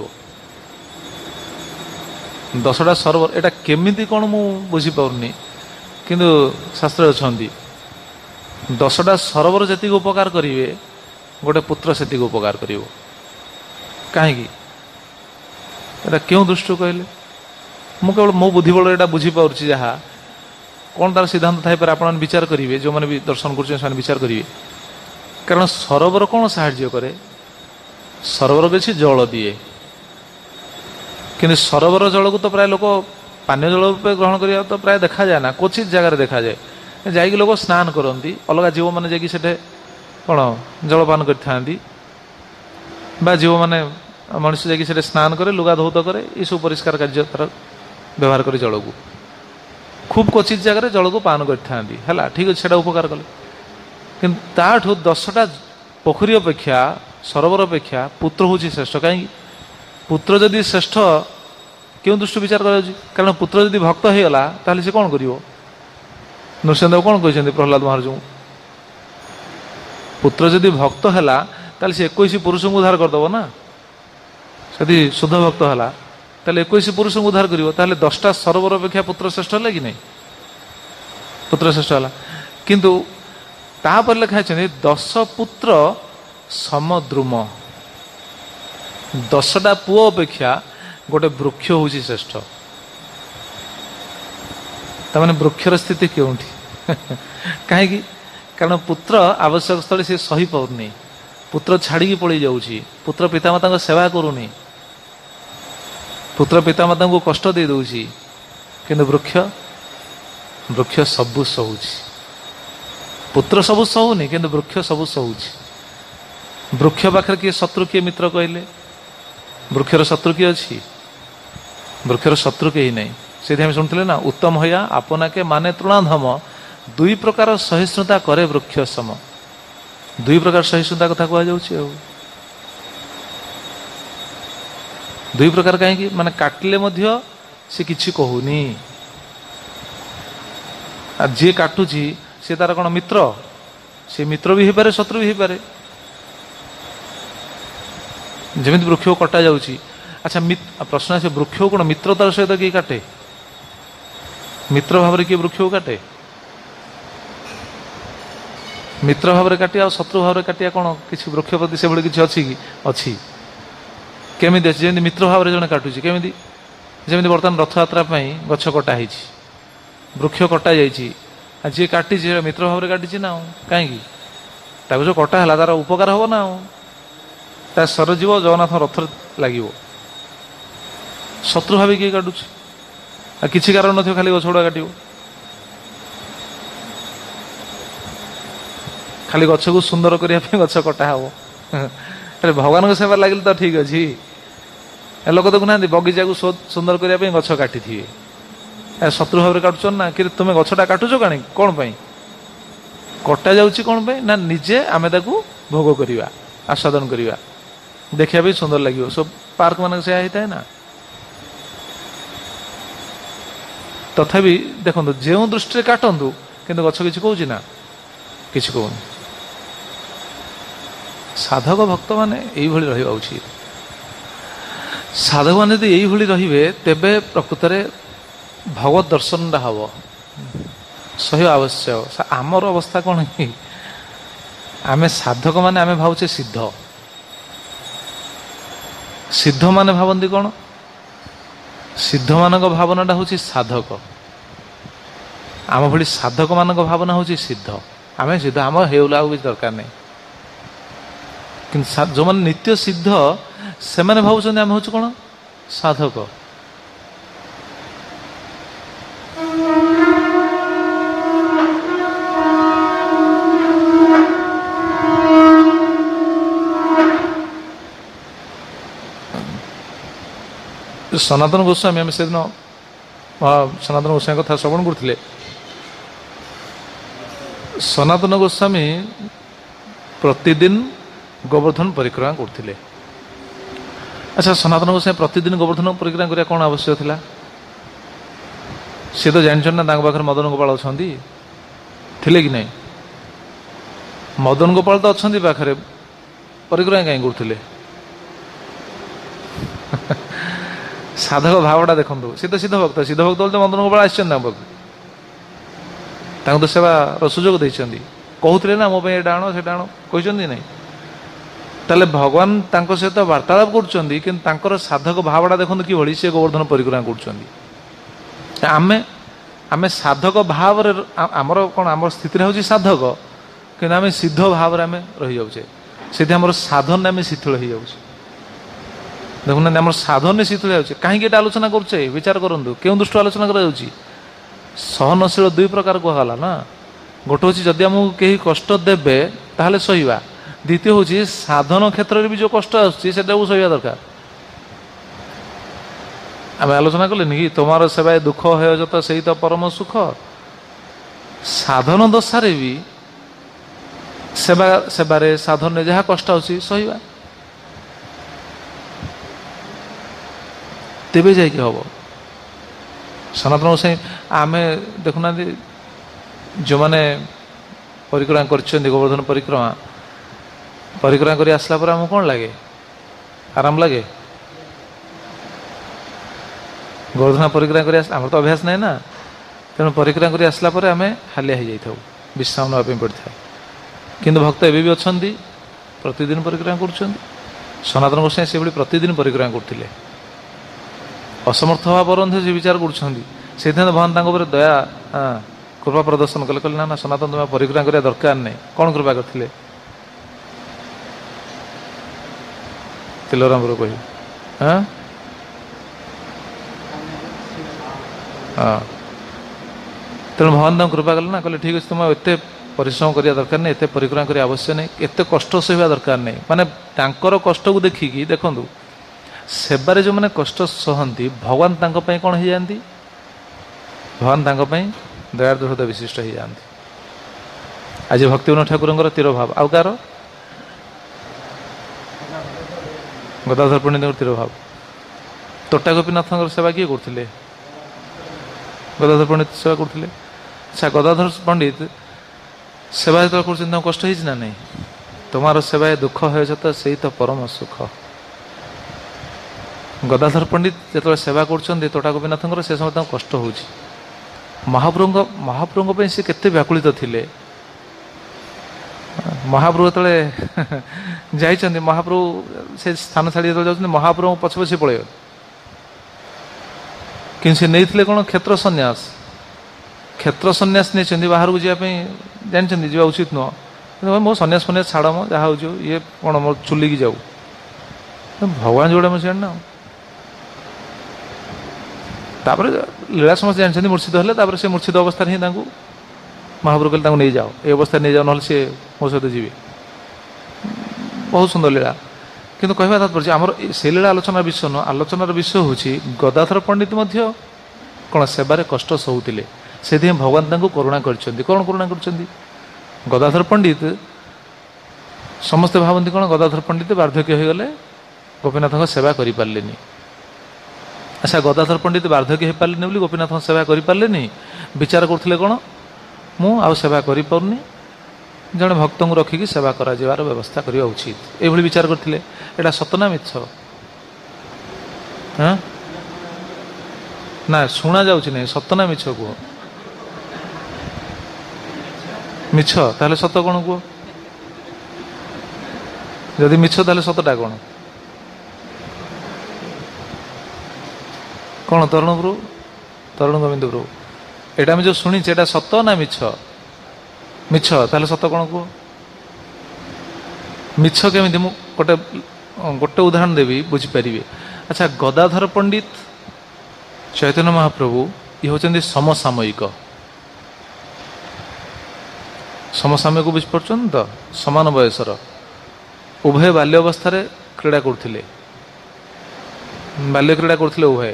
10टा सरोवर एटा केमिति कौन मु बुझी पाउनी किंतु शास्त्र अच्छा 10टा सरोवर जेतिक उपकार करेंगे गोटे पुत्र से उपकार कर कहीं क्यों दृष्टि कहले मु केवल मो बुद्धि बल एटा बुझी पाउछि जहाँ कौन तार सिद्धांत थाई पर आपण विचार करेंगे जो मैंने भी दर्शन कर विचार करेंगे कारण सरोवर कौन साहाय्य करे सरोवर किसी जल दिए कि सरोवर जल को तो प्राय लोक पानीय जल रूपे ग्रहण करा तो प्राय देखा जाए ना क्वचित जगार देखा जाए जाकि लोक स्नान करती अलग जीव मैंने जाकि कौन जलपान कर जीव मैंने मनुष्य जाकि स्नान करे लुगा धौत करे ये सब परिष्कार कार्य तार व्यवहार करे जल को खूब क्वचित जगह जल को पान करता ठीक अच्छे उपकार कले कि 10टा पोखरी अपेक्षा सरोवर अपेक्षा पुत्र हूँ श्रेष्ठ कहीं पुत्र जदि श्रेष्ठ क्यों दृष्टि विचार कर कारण पुत्र जदि भक्त होगा ताहले से कौन कर नृसिंहदेव कौन कहते प्रहलाद महाराज पुत्र जदि भक्त है ताहले से 21 पुरुष को उद्धार करदेव ना यदि शुद्ध भक्त है ताहले 21 पुरुष को उद्धार कर 10टा सरोवर अपेक्षा पुत्र श्रेष्ठ है कि नहीं पुत्र श्रेष्ठ है किंतु तापर लिखाई 10 पुत्र समद्रुम 10टा पुओ अपेक्षा गोटे वृक्ष हूँ श्रेष्ठ तमाने वृक्षर स्थिति क्योंठी कहीं कारण पुत्र आवश्यक स्थले से सही पाऊनी पुत्र छाड़ी पड़े जाऊँगी पुत्र पितामाता सेवा करूनी पुत्र पितामाता को कष्ट दे दूची किंतु वृक्ष वृक्ष सबु सहूची पुत्र सबु सहूनी किंतु वृक्ष सबु सहूची वृक्ष पाखे किए शत्रु किए मित्र कहले वृक्षर शत्रु किए अच्छी वृक्षर शत्रु कहीं नहीं से शुणुले ना उत्तम होया आपना के माने तृणाधम 2 प्रकार सहिष्णुता करे वृक्ष सम 2 प्रकार सहिष्णुता कथा कह ଦୁଇ ପ୍ରକାର କାହିଁକି ମାନେ କାଟିଲେ ମଧ୍ୟ ସେ କିଛି କହୁନି। ଆଉ ଯିଏ କାଟୁଛି ସେ ତାର କ'ଣ ମିତ୍ର? ସେ ମିତ୍ର ବି ହେଇପାରେ, ଶତ୍ରୁ ବି ହେଇପାରେ। ଯେମିତି ବୃକ୍ଷକୁ କଟା ଯାଉଛି। ଆଚ୍ଛା, ପ୍ରଶ୍ନ ଆସେ, ବୃକ୍ଷକୁ କ'ଣ ମିତ୍ରତାର ସହିତ କିଏ କାଟେ? ମିତ୍ର ଭାବରେ କିଏ ବୃକ୍ଷକୁ କାଟେ? ମିତ୍ର ଭାବରେ କାଟିବା ଆଉ ଶତ୍ରୁ ଭାବରେ କାଟିବା କ'ଣ କିଛି ବୃକ୍ଷ ପ୍ରତି ସେଭଳି କିଛି ଅଛି କି? ଅଛି। କେମିତି ଅଛି? ଯେମିତି ମିତ୍ର ଭାବରେ ଜଣେ କାଟୁଛି। କେମିତି? ଯେମିତି ବର୍ତ୍ତମାନ ରଥଯାତ୍ରା ପାଇଁ ଗଛ କଟା ହେଇଛି, ବୃକ୍ଷ କଟା ଯାଇଛି, ଆଉ ଯିଏ କାଟିଛି ମିତ୍ର ଭାବରେ କାଟିଛି ନା ଆଉ। କାହିଁକି? ତାକୁ ଯେଉଁ କଟା ହେଲା ତାର ଉପକାର ହବ ନା ଆଉ। ତା ସରିଯିବ, ଜଗନ୍ନାଥ ରଥରେ ଲାଗିବ। ଶତ୍ରୁ ଭାବେ କିଏ କାଟୁଛି? ଆଉ କିଛି କାରଣ ନଥିବ, ଖାଲି ଗଛ ଗୁଡ଼ା କାଟିବ। ଖାଲି ଗଛକୁ ସୁନ୍ଦର କରିବା ପାଇଁ ଗଛ କଟା ହବ। ଆରେ ଭଗବାନଙ୍କ ସେବାରେ ଲାଗିଲେ ତ ଠିକ ଅଛି। ଲୋକ ଦେଖୁନାହାନ୍ତି ବଗିଚାକୁ ସୁନ୍ଦର କରିବା ପାଇଁ ଗଛ କାଟିଥିବେ। ଶତ୍ରୁ ଭାବରେ କାଟୁଛ ନା କି? ତୁମେ ଗଛଟା କାଟୁଛ କ'ଣ ପାଇଁ? କଟା ଯାଉଛି କ'ଣ ପାଇଁ? ନା ନିଜେ ଆମେ ତାକୁ ଭୋଗ କରିବା, ଆସ୍ୱାଦନ କରିବା, ଦେଖିବା ପାଇଁ ସୁନ୍ଦର ଲାଗିବ। ସବୁ ପାର୍କ ମାନଙ୍କ ସେୟା ହେଇଥାଏ ନା। ତଥାପି ଦେଖନ୍ତୁ, ଯେଉଁ ଦୃଷ୍ଟିରେ କାଟନ୍ତୁ କିନ୍ତୁ ଗଛ କିଛି କହୁଛି ନା? କିଛି କହୁନି। ସାଧକ ଭକ୍ତମାନେ ଏଇଭଳି ରହିବା ଉଚିତ। ସାଧକମାନେ ଯଦି ଏଇଭଳି ରହିବେ ତେବେ ପ୍ରକୃତରେ ଭଗବତ ଦର୍ଶନଟା ହବ, ସହିବା ଆବଶ୍ୟକ। ଆମର ଅବସ୍ଥା କ'ଣ କି? ଆମେ ସାଧକମାନେ ଆମେ ଭାବୁଛେ ସିଦ୍ଧ। ସିଦ୍ଧମାନେ ଭାବନ୍ତି କ'ଣ? ସିଦ୍ଧମାନଙ୍କ ଭାବନାଟା ହେଉଛି ସାଧକ। ଆମ ଭଳି ସାଧକମାନଙ୍କ ଭାବନା ହେଉଛି ସିଦ୍ଧ। ଆମେ ସିଦ୍ଧ, ଆମ ହେଉଲା ଆଉ କିଛି ଦରକାର ନାହିଁ। କିନ୍ତୁ ଯେଉଁମାନେ ନିତ୍ୟ ସିଦ୍ଧ ସେମାନେ ଭାବୁଛନ୍ତି ଆମେ ହେଉଛୁ କ'ଣ? ସାଧକ। ସନାତନ ଗୋସ୍ୱାମୀ, ଆମେ ସେଦିନ ସନାତନ ଗୋସ୍ୱାମୀ କଥା ଶ୍ରବଣ କରୁଥିଲେ। ସନାତନ ଗୋସ୍ୱାମୀ ପ୍ରତିଦିନ ଗୋବର୍ଦ୍ଧନ ପରିକ୍ରମା କରୁଥିଲେ। ଆଚ୍ଛା, ସନାତନ ଗୋସ୍ୱାମୀ ପ୍ରତିଦିନ ଗୋବର୍ଦ୍ଧନ ପରିକ୍ରମା କରିବା କ'ଣ ଆବଶ୍ୟକ ଥିଲା? ସେ ତ ଜାଣିଛନ୍ତି ନା ତାଙ୍କ ପାଖରେ ମଦନ ଗୋପାଳ ଅଛନ୍ତି, ଥିଲେ କି ନାହିଁ? ମଦନ ଗୋପାଳ ତ ଅଛନ୍ତି ପାଖରେ, ପରିକ୍ରମା କାହିଁ କରୁଥିଲେ? ସାଧକ ଭାବଟା ଦେଖନ୍ତୁ। ସେ ତ ସିଦ୍ଧ ଭକ୍ତ, ସିଦ୍ଧ ଭକ୍ତ ବୋଲି ତ ମଦନ ଗୋପାଳ ଆସିଛନ୍ତି ତାଙ୍କ ପାଖକୁ, ତାଙ୍କୁ ତ ସେବାର ସୁଯୋଗ ଦେଇଛନ୍ତି। କହୁଥିଲେ ନା ମୋ ପାଇଁ ଏଇଟା ଆଣ ସେଇଟା ଆଣ, କହିଛନ୍ତି ନାହିଁ? ତାହେଲେ ଭଗବାନ ତାଙ୍କ ସହିତ ବାର୍ତ୍ତାଳାପ କରୁଛନ୍ତି, କିନ୍ତୁ ତାଙ୍କର ସାଧକ ଭାବଟା ଦେଖନ୍ତୁ କିଭଳି ସେ ଗୋବର୍ଦ୍ଧନ ପରିକ୍ରମା କରୁଛନ୍ତି। ଆମେ ସାଧକ ଭାବରେ, ଆମର କ'ଣ ଆମର ସ୍ଥିତିରେ ହେଉଛି ସାଧକ, କିନ୍ତୁ ଆମେ ସିଦ୍ଧ ଭାବରେ ଆମେ ରହିଯାଉଛେ। ସେଥିପାଇଁ ଆମର ସାଧନରେ ଆମେ ଶିଥିଳ ହେଇଯାଉଛେ। ଦେଖୁନାହାନ୍ତି, ଆମର ସାଧନରେ ଶିଥିଳ ଯାଉଛି। କାହିଁକି ଏଇଟା ଆଲୋଚନା କରୁଛେ? ବିଚାର କରନ୍ତୁ, କେଉଁ ଦୃଷ୍ଟିରୁ ଆଲୋଚନା କରାଯାଉଛି? ସହନଶୀଳ ଦୁଇ ପ୍ରକାର କୁହାଗଲା ନା। ଗୋଟେ ହେଉଛି ଯଦି ଆମକୁ କେହି କଷ୍ଟ ଦେବେ ତାହେଲେ ସହିବା। ଦ୍ୱିତୀୟ ହେଉଛି ସାଧନ କ୍ଷେତ୍ରରେ ବି ଯେଉଁ କଷ୍ଟ ଆସୁଛି ସେଟାକୁ ସହିବା ଦରକାର। ଆମେ ଆଲୋଚନା କଲେନି କି ତୁମର ସେବାଏ ଦୁଃଖ ହେୟ ଯତ ସେଇ ତ ପରମ ସୁଖ। ସାଧନ ଦଶାରେ ବି ସେବାରେ ସାଧନରେ ଯାହା କଷ୍ଟ ଆସୁଛି ସହିବା, ତେବେ ଯାଇକି ହବ। ସନାତନ ଗୋସ୍ୱାମୀ ଆମେ ଦେଖୁନାହାନ୍ତି, ଯେଉଁମାନେ ପରିକ୍ରମା କରିଛନ୍ତି ଗୋବର୍ଦ୍ଧନ ପରିକ୍ରମା କରି ଆସିଲା ପରେ ଆମକୁ କ'ଣ ଲାଗେ? ଆରାମ ଲାଗେ? ଗୋବର୍ଦ୍ଧନ ପରିକ୍ରମା କରି ଆମର ତ ଅଭ୍ୟାସ ନାହିଁ ନା, ତେଣୁ ପରିକ୍ରମା କରି ଆସିଲା ପରେ ଆମେ ହାଲିଆ ହେଇଯାଇଥାଉ, ବିଶ୍ରାମ ନେବା ପାଇଁ ପଡ଼ିଥାଏ। କିନ୍ତୁ ଭକ୍ତ ଏବେ ବି ଅଛନ୍ତି, ପ୍ରତିଦିନ ପରିକ୍ରମା କରୁଛନ୍ତି। ସନାତନ ଗୋସ୍ୱାମୀ ସେଭଳି ପ୍ରତିଦିନ ପରିକ୍ରମା କରୁଥିଲେ। ଅସମର୍ଥ ହେବା ପରନ୍ତୁ ସେ ବିଚାର କରୁଛନ୍ତି। ସେଇଥିପାଇଁ ଭଗବାନ ତାଙ୍କ ଉପରେ ଦୟା କୃପା ପ୍ରଦର୍ଶନ କଲେ। କହିଲେ ନା ନା ସନାତନ ତୁମେ ପରିକ୍ରମା କରିବା ଦରକାର ନାହିଁ। କ'ଣ କୃପା କରିଥିଲେ? ତିଲୋରାମପୁର କହିବେ ହଁ। ତେଣୁ ଭଗବାନ ତାଙ୍କୁ କୃପା କଲେ ନା, କହିଲେ ଠିକ୍ ଅଛି, ତୁମେ ଏତେ ପରିଶ୍ରମ କରିବା ଦରକାର ନାହିଁ, ଏତେ ପରିକ୍ରମା କରିବା ଆବଶ୍ୟକ ନାହିଁ, ଏତେ କଷ୍ଟ ସହିବା ଦରକାର ନାହିଁ। ମାନେ ତାଙ୍କର କଷ୍ଟକୁ ଦେଖିକି ଦେଖନ୍ତୁ, ସେବାରେ ଯେଉଁମାନେ କଷ୍ଟ ସହନ୍ତି ଭଗବାନ ତାଙ୍କ ପାଇଁ କ'ଣ ହେଇଯାଆନ୍ତି? ଭଗବାନ ତାଙ୍କ ପାଇଁ ଦୟାର୍ଦ୍ର ହୃଦୟ ବିଶିଷ୍ଟ ହେଇଯାଆନ୍ତି। ଆଜି ଭକ୍ତିବିନୋଦ ଠାକୁରଙ୍କର ତିରୋଭାବ, ଆଉ କାହାର? ଗଦାଧର ପଣ୍ଡିତଙ୍କର ତିରୋଭାବ। ତୋଟା ଗୋପୀନାଥଙ୍କର ସେବା କିଏ କରୁଥିଲେ? ଗଦାଧର ପଣ୍ଡିତ ସେବା କରୁଥିଲେ। ଆଚ୍ଛା, ଗଦାଧର ପଣ୍ଡିତ ସେବା ଯେତେବେଳେ କରୁଛନ୍ତି ତାଙ୍କୁ କଷ୍ଟ ହେଇଛି ନା ନାହିଁ? ତୁମର ସେବାଏ ଦୁଃଖ ହେଉଛ ତ ସେଇ ତ ପରମ ସୁଖ। ଗଦାଧର ପଣ୍ଡିତ ଯେତେବେଳେ ସେବା କରୁଛନ୍ତି ତୋଟା ଗୋପୀନାଥଙ୍କର, ସେ ସମୟ ତାଙ୍କୁ କଷ୍ଟ ହେଉଛି। ମହାପ୍ରଭୁଙ୍କ ପାଇଁ ସେ କେତେ ବ୍ୟାକୁଳିତ ଥିଲେ। ମହାପ୍ରଭୁ ଯେତେବେଳେ ଯାଇଛନ୍ତି, ମହାପ୍ରଭୁ ସେ ସ୍ଥାନ ଛାଡ଼ି ଯେତେବେଳେ ଯାଉଛନ୍ତି, ମହାପ୍ରଭୁଙ୍କ ପଛେ ପଛେ ପଳେଇବ। କିନ୍ତୁ ସେ ନେଇଥିଲେ କ'ଣ? କ୍ଷେତ୍ର ସନ୍ନ୍ୟାସ। କ୍ଷେତ୍ର ସନ୍ନ୍ୟାସ ନେଇଛନ୍ତି, ବାହାରକୁ ଯିବା ପାଇଁ ଜାଣିଛନ୍ତି ଯିବା ଉଚିତ ନୁହଁ। ମୋ ସନ୍ନ୍ୟାସ ଫନ୍ୟାସ ଛାଡ଼, ମ ଯାହା ହେଉଛି ଇଏ କ'ଣ ମୋ ଚୁଲିକି ଯାଉ, ଭଗବାନ ଯୋଉଟା ମୁଁ ଜାଣିନା। ତାପରେ ଲୀଳା ସମସ୍ତେ ଜାଣିଛନ୍ତି, ମୂର୍ଚ୍ଛିତ ହେଲେ। ତାପରେ ସେ ମୂର୍ଚ୍ଛିତ ଅବସ୍ଥାରେ ହିଁ ତାଙ୍କୁ ମହାପ୍ରଭୁ କହିଲେ ତାଙ୍କୁ ନେଇଯାଅ, ଏ ଅବସ୍ଥାରେ ନେଇଯାଅ, ନହେଲେ ସିଏ ମୋ ସହିତ ଯିବେ। ବହୁତ ସୁନ୍ଦର ଲୀଳା। କିନ୍ତୁ କହିବା ତାତ୍ପର୍ଯ୍ୟ ଆମର ସେ ଲୀଳା ଆଲୋଚନାର ବିଷୟ ନୁହଁ। ଆଲୋଚନାର ବିଷୟ ହେଉଛି ଗଦାଧର ପଣ୍ଡିତ ମଧ୍ୟ କ'ଣ ସେବାରେ କଷ୍ଟ ସହୁଥିଲେ। ସେଥିପାଇଁ ଭଗବାନ ତାଙ୍କୁ କରୁଣା କରିଛନ୍ତି। କ'ଣ କରୁଣା କରିଛନ୍ତି? ଗଦାଧର ପଣ୍ଡିତ ସମସ୍ତେ ଭାବନ୍ତି କ'ଣ, ଗଦାଧର ପଣ୍ଡିତ ବାର୍ଦ୍ଧକ୍ୟ ହୋଇଗଲେ ଗୋପୀନାଥଙ୍କ ସେବା କରିପାରିଲେନି। ଆଚ୍ଛା, ଗଦାଧର ପଣ୍ଡିତ ବାର୍ଦ୍ଧକ୍ୟ ହୋଇପାରିଲେନି ବୋଲି ଗୋପୀନାଥଙ୍କ ସେବା କରିପାରିଲେନି। ବିଚାର କରୁଥିଲେ କ'ଣ, ମୁଁ ଆଉ ସେବା କରିପାରୁନି, ଜଣେ ଭକ୍ତଙ୍କୁ ରଖିକି ସେବା କରାଯିବାର ବ୍ୟବସ୍ଥା କରିବା ଉଚିତ, ଏଇଭଳି ବିଚାର କରିଥିଲେ। ଏଇଟା ସତ ନା ମିଛ? ନା ଶୁଣା ଯାଉଛି ନାହିଁ, ସତ ନା ମିଛ କୁହ? ମିଛ। ତାହେଲେ ସତ କ'ଣ କୁହ? ଯଦି ମିଛ ତାହେଲେ ସତଟା କ'ଣ? କ'ଣ ତରୁଣ ପ୍ରଭୁ, ତରୁଣ ଗୋବିନ୍ଦ ପ୍ରଭୁ, ଏଇଟା ଆମେ ଯେଉଁ ଶୁଣିଛେ ଏଇଟା ସତ ନା ମିଛ? ମିଛ। ତାହେଲେ ସତ କ'ଣ କୁହ? ମିଛ କେମିତି? ମୁଁ ଗୋଟେ ଉଦାହରଣ ଦେବି, ବୁଝିପାରିବେ। ଆଚ୍ଛା, ଗଦାଧର ପଣ୍ଡିତ, ଚୈତନ୍ୟ ମହାପ୍ରଭୁ, ଇଏ ହେଉଛନ୍ତି ସମସାମୟିକ। ସମସାମୟିକ ବୁଝିପାରୁଛନ୍ତି ତ? ସମାନ ବୟସର, ଉଭୟ ବାଲ୍ୟ ଅବସ୍ଥାରେ କ୍ରୀଡ଼ା କରୁଥିଲେ, ବାଲ୍ୟ କ୍ରୀଡ଼ା କରୁଥିଲେ ଉଭୟ।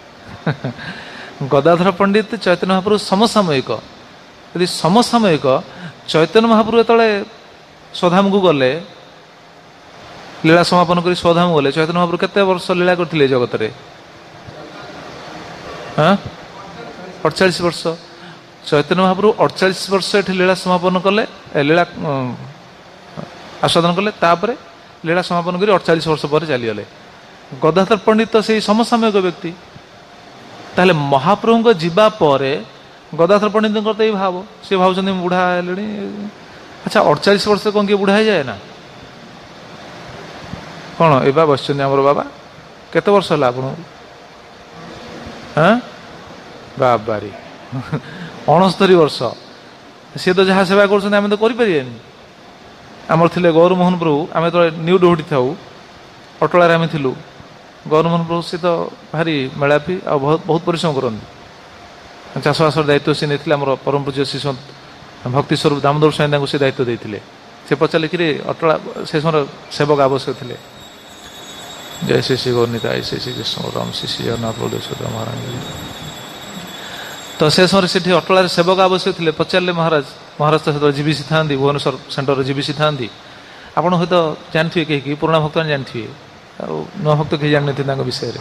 ଗଦାଧର ପଣ୍ଡିତ, ଚୈତନ୍ୟ ମହାପ୍ରଭୁ ସମସାମୟିକ। ଯଦି ସମସାମୟିକ, ଚୈତନ୍ୟ ମହାପ୍ରଭୁ ଯେତେବେଳେ ସ୍ୱଧାମକୁ ଗଲେ, ଲୀଳା ସମାପନ କରି ସ୍ୱଧାମକୁ ଗଲେ, ଚୈତନ୍ୟ ମହାପ୍ରଭୁ କେତେ ବର୍ଷ ଲୀଳା କରିଥିଲେ ଜଗତରେ? 48 ବର୍ଷ। ଚୈତନ୍ୟ ମହାପ୍ରଭୁ 48 ବର୍ଷ ଏଠି ଲୀଳା ସମାପନ କଲେ, ଲୀଳା ଆସ୍ୱାଦନ କଲେ। ତାପରେ ଲୀଳା ସମାପନ କରି 48 ବର୍ଷ ପରେ ଚାଲିଗଲେ। ଗଦାଧର ପଣ୍ଡିତ ତ ସେଇ ସମସାମୟିକ ବ୍ୟକ୍ତି। ତାହେଲେ ମହାପ୍ରଭୁଙ୍କ ଯିବା ପରେ ଗଦାଧର ପଣ୍ଡିତଙ୍କର ତ ଏଇ ଭାବ, ସେ ଭାବୁଛନ୍ତି ମୁଁ ବୁଢ଼ା ହେଲେଣି। ଆଚ୍ଛା, 48 ବର୍ଷରେ କ'ଣ କିଏ ବୁଢ଼ା ହେଇଯାଏ ନା? କ'ଣ ଏବେ ବସିଛନ୍ତି ଆମର ବାବା? କେତେ ବର୍ଷ ହେଲା ଆପଣଙ୍କୁ? ବାବାରି 69 ବର୍ଷ। ସିଏ ତ ଯାହା ସେବା କରୁଛନ୍ତି ଆମେ ତ କରିପାରିବାନି। ଆମର ଥିଲେ ଗୌରମୋହନ ପ୍ରଭୁ, ଆମେ ଯେତେବେଳେ ନ୍ୟୁ ଡୋହଟି ଥାଉ, ଅଟଳାରେ ଆମେ ଥିଲୁ। ଗୌରମୋହନ ପ୍ରଭୁ ସେ ତ ଭାରି ମେଳାପି ଆଉ ବହୁତ ପରିଶ୍ରମ କରନ୍ତି। ଚାଷବାସର ଦାୟିତ୍ୱ ସେ ନେଇଥିଲେ। ଆମର ପରମ ପୂଜ୍ୟ ଶିଶୁ ଭକ୍ତି ସ୍ୱରୂପ ଦାମୋଦର ସ୍ୱାଇଁ ତାଙ୍କୁ ସେ ଦାୟିତ୍ୱ ଦେଇଥିଲେ। ସେ ପଚାରିଲେ କିରେ ଅଟଳା, ସେ ସମୟରେ ସେବକ ଆବଶ୍ୟକ ଥିଲେ। ଜୟ ଶ୍ରୀ ଶ୍ରୀ ଗୌରନିତା, ଶ୍ରୀ ଶ୍ରୀ କୃଷ୍ଣ ରାମ, ଶ୍ରୀ ଶ୍ରୀ ଜଗନ୍ନାଥ ବଳଦେବ ମହାରାଜ। ତ ସେ ସମୟରେ ସେଠି ଅଟଳାରେ ସେବକ ଆବଶ୍ୟକ ଥିଲେ। ପଚାରିଲେ ମହାରାଜ, ମହାରାଜ ତ ସେତେବେଳେ ଜିବିସି ଥାନ୍ତି, ଭୁବନେଶ୍ୱର ସେଣ୍ଟରରେ ଜିବିସି ଥାନ୍ତି। ଆପଣ ହୁଏତ ଜାଣିଥିବେ, କେହି କେହି ପୁରୁଣା ଭକ୍ତମାନେ ଜାଣିଥିବେ, ଆଉ ନୂଆ ଭକ୍ତ କେହି ଜାଣିନଥିବେ ତାଙ୍କ ବିଷୟରେ।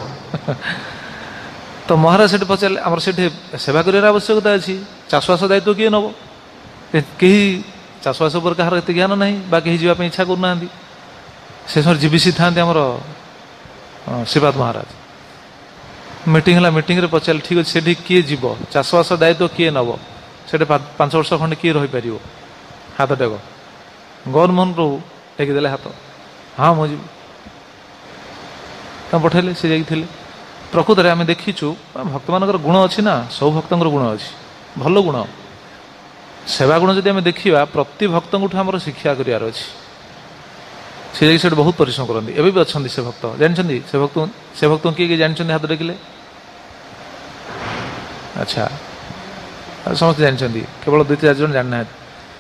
ତ ମହାରାଜ ସେଠି ପଚାରିଲେ, ଆମର ସେଠି ସେବା କରିବାର ଆବଶ୍ୟକତା ଅଛି, ଚାଷବାସ ଦାୟିତ୍ୱ କିଏ ନେବ? କେହି ଚାଷବାସ ଉପରେ କାହାର ଏତେ ଜ୍ଞାନ ନାହିଁ, ବା କେହି ଯିବା ପାଇଁ ଇଚ୍ଛା କରୁନାହାନ୍ତି। ସେ ସମୟରେ ଜିବିସି ଥାନ୍ତି ଆମର ଶ୍ରୀପାଦ ମହାରାଜ। ମିଟିଂ ହେଲା, ମିଟିଂରେ ପଚାରିଲେ ଠିକ୍ ଅଛି, ସେଠି କିଏ ଯିବ, ଚାଷବାସ ଦାୟିତ୍ୱ କିଏ ନେବ, ସେଠି 5 ବର୍ଷ ଖଣ୍ଡେ କିଏ ରହିପାରିବ? ହାତ ଟେକ। ଗୌରମୋହନ ପ୍ରଭୁ ଟେକିଦେଲେ ହାତ, ହଁ ମୁଁ ଯିବି। ତାଙ୍କୁ ପଠେଇଲେ, ସେ ଯାଇଥିଲେ। ପ୍ରକୃତରେ ଆମେ ଦେଖିଛୁ ଭକ୍ତମାନଙ୍କର ଗୁଣ ଅଛି ନା, ସବୁ ଭକ୍ତଙ୍କର ଗୁଣ ଅଛି, ଭଲ ଗୁଣ। ସେବା ଗୁଣ ଯଦି ଆମେ ଦେଖିବା, ପ୍ରତି ଭକ୍ତଙ୍କଠୁ ଆମର ଶିକ୍ଷା କରିବାର ଅଛି। ସେ ଯାଇକି ସେଠି ବହୁତ ପରିଶ୍ରମ କରନ୍ତି। ଏବେ ବି ଅଛନ୍ତି ସେ ଭକ୍ତ, ଜାଣିଛନ୍ତି? ସେ ଭକ୍ତଙ୍କୁ କିଏ କିଏ ଜାଣିଛନ୍ତି? ହାତ ଦେଖିଲେ। ଆଚ୍ଛା, ସମସ୍ତେ ଜାଣିଛନ୍ତି, କେବଳ 2-4 ଜଣ ଜାଣିନାହାନ୍ତି।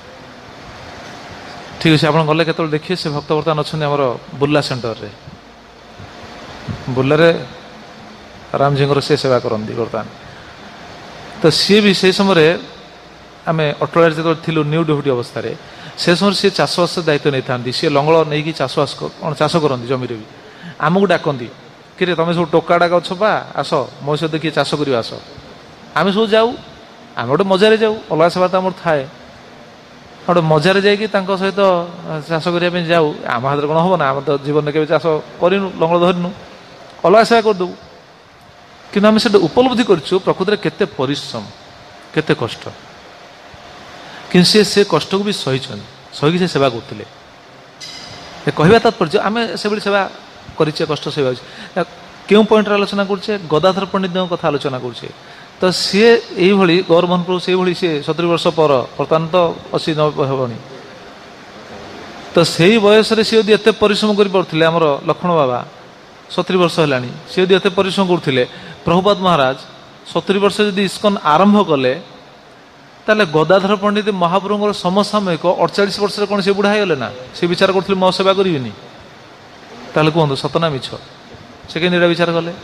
ଠିକ୍ ଅଛି, ଆପଣ ଗଲେ କେତେବେଳେ ଦେଖିବେ। ସେ ଭକ୍ତ ବର୍ତ୍ତମାନ ଅଛନ୍ତି ଆମର ବୁର୍ଲା ସେଣ୍ଟରରେ। ବୁର୍ଲାରେ ରାମଜୀଙ୍କର ସେ ସେବା କରନ୍ତି ବର୍ତ୍ତମାନ। ତ ସିଏ ବି ସେଇ ସମୟରେ, ଆମେ ଅଟଳାରେ ଯେତେବେଳେ ଥିଲୁ ନ୍ୟୁ ଡିଭୋଟି ଅବସ୍ଥାରେ, ସେ ସମୟରେ ସିଏ ଚାଷବାସ ଦାୟିତ୍ୱ ନେଇଥାନ୍ତି। ସିଏ ଲଙ୍ଗଳ ନେଇକି ଚାଷ କରନ୍ତି ଜମିରେ ବି। ଆମକୁ ଡାକନ୍ତି, କିରେ ତମେ ସବୁ ଟୋକାଡ଼ାକ ଅଛ ବା ଆସ ମୋ ସହିତ କିଏ ଚାଷ କରିବ ଆସ। ଆମେ ସବୁ ଯାଉ, ଆମେ ଗୋଟେ ମଜାରେ ଯାଉ, ଅଲଗା ସେବା ତ ଆମର ଥାଏ, ଗୋଟେ ମଜାରେ ଯାଇକି ତାଙ୍କ ସହିତ ଚାଷ କରିବା ପାଇଁ ଯାଉ। ଆମ ହାତରେ କ'ଣ ହବ ନା, ଆମେ ତ ଜୀବନରେ କେବେ ଚାଷ କରିନୁ, ଲଙ୍ଗଳ ଧରିନୁ, ଅଲଗା ସେବା କରିଦେବୁ। କିନ୍ତୁ ଆମେ ସେଟା ଉପଲବ୍ଧି କରିଛୁ ପ୍ରକୃତରେ କେତେ ପରିଶ୍ରମ, କେତେ କଷ୍ଟ। କିନ୍ତୁ ସେ କଷ୍ଟକୁ ବି ସହିଛନ୍ତି, ସହିକି ସେ ସେବା କରୁଥିଲେ। କହିବା ତାତ୍ପର୍ଯ୍ୟ ଆମେ ସେଭଳି ସେବା କରିଛେ, କଷ୍ଟ ସେବା ଅଛି। କେଉଁ ପଏଣ୍ଟରେ ଆଲୋଚନା କରୁଛେ? ଗଦାଧର ପଣ୍ଡିତଙ୍କ କଥା ଆଲୋଚନା କରୁଛେ। ତ ସିଏ ଏଇଭଳି ଗୌରମୋହନ ପ୍ରଭୁ ସେଇଭଳି ସିଏ 70 ବର୍ଷ ପର, ବର୍ତ୍ତମାନ ତ 80-90 ହେବଣି। ତ ସେଇ ବୟସରେ ସିଏ ଯଦି ଏତେ ପରିଶ୍ରମ କରିପାରୁଥିଲେ, ଆମର ଲକ୍ଷ୍ମଣ ବାବା 70 ବର୍ଷ ହେଲାଣି, ସିଏ ଯଦି ଏତେ ପରିଶ୍ରମ କରୁଥିଲେ, ପ୍ରଭୁପାଦ ମହାରାଜ 70 ବର୍ଷ ଯଦି ଇସ୍କନ ଆରମ୍ଭ କଲେ, ତାହେଲେ ଗଦାଧର ପଣ୍ଡିତ ମହାପ୍ରଭୁଙ୍କର ସମସାମୟିକ 48 ବର୍ଷରେ କ'ଣ ସେ ବୁଢ଼ା ହେଇଗଲେ ନା? ସେ ବିଚାର କରୁଥିଲେ ମୋ ସେବା କରିବିନି? ତାହେଲେ କୁହନ୍ତୁ ସତ ନା ମିଛ? ସେ କେମିତି ଏଇଟା ବିଚାର କଲେ?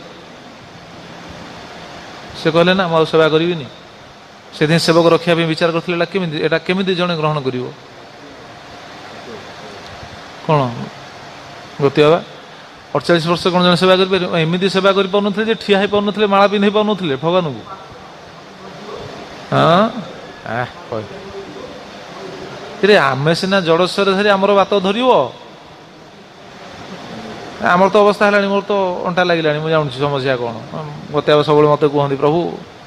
ସେ କହିଲେ ନା ମୁଁ ଆଉ ସେବା କରିବିନି। ସେଥିପାଇଁ ସେବକ ରଖିବା ପାଇଁ ବିଚାର କରିଥିଲେ। ଏଇଟା କେମିତି ଜଣେ ଗ୍ରହଣ କରିବ? କ'ଣ ଗତି ବାବା 48 ବର୍ଷ କ'ଣ ଜଣେ ସେବା କରିପାରିବ? ଏମିତି ସେବା କରିପାରୁନଥିଲେ ଯେ ଠିଆ ହେଇପାରୁନଥିଲେ, ମାଳା ପିନ୍ଧି ପାରୁନଥିଲେ ଭଗବାନଙ୍କୁ। ରେ ଆମେ ସିନା ଜଡ଼ସ୍ୱରେ ଧରି ଆମର ବାତ ଧରିବ, ଆମର ତ ଅବସ୍ଥା ହେଲାଣି, ମୋର ତ ଅଣ୍ଟା ଲାଗିଲାଣି, ମୁଁ ଜାଣୁଛି ସମସ୍ୟା କ'ଣ। ମୋତେ ସବୁବେଳେ ମୋତେ କୁହନ୍ତି ପ୍ରଭୁ।